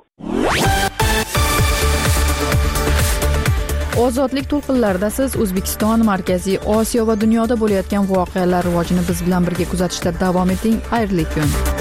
Ozodlik to'lqinlarida siz O'zbekiston, Markaziy Osiyo va dunyoda bo'layotgan voqealar rivojini biz bilan birga kuzatishda davom eting. Xayrli kun.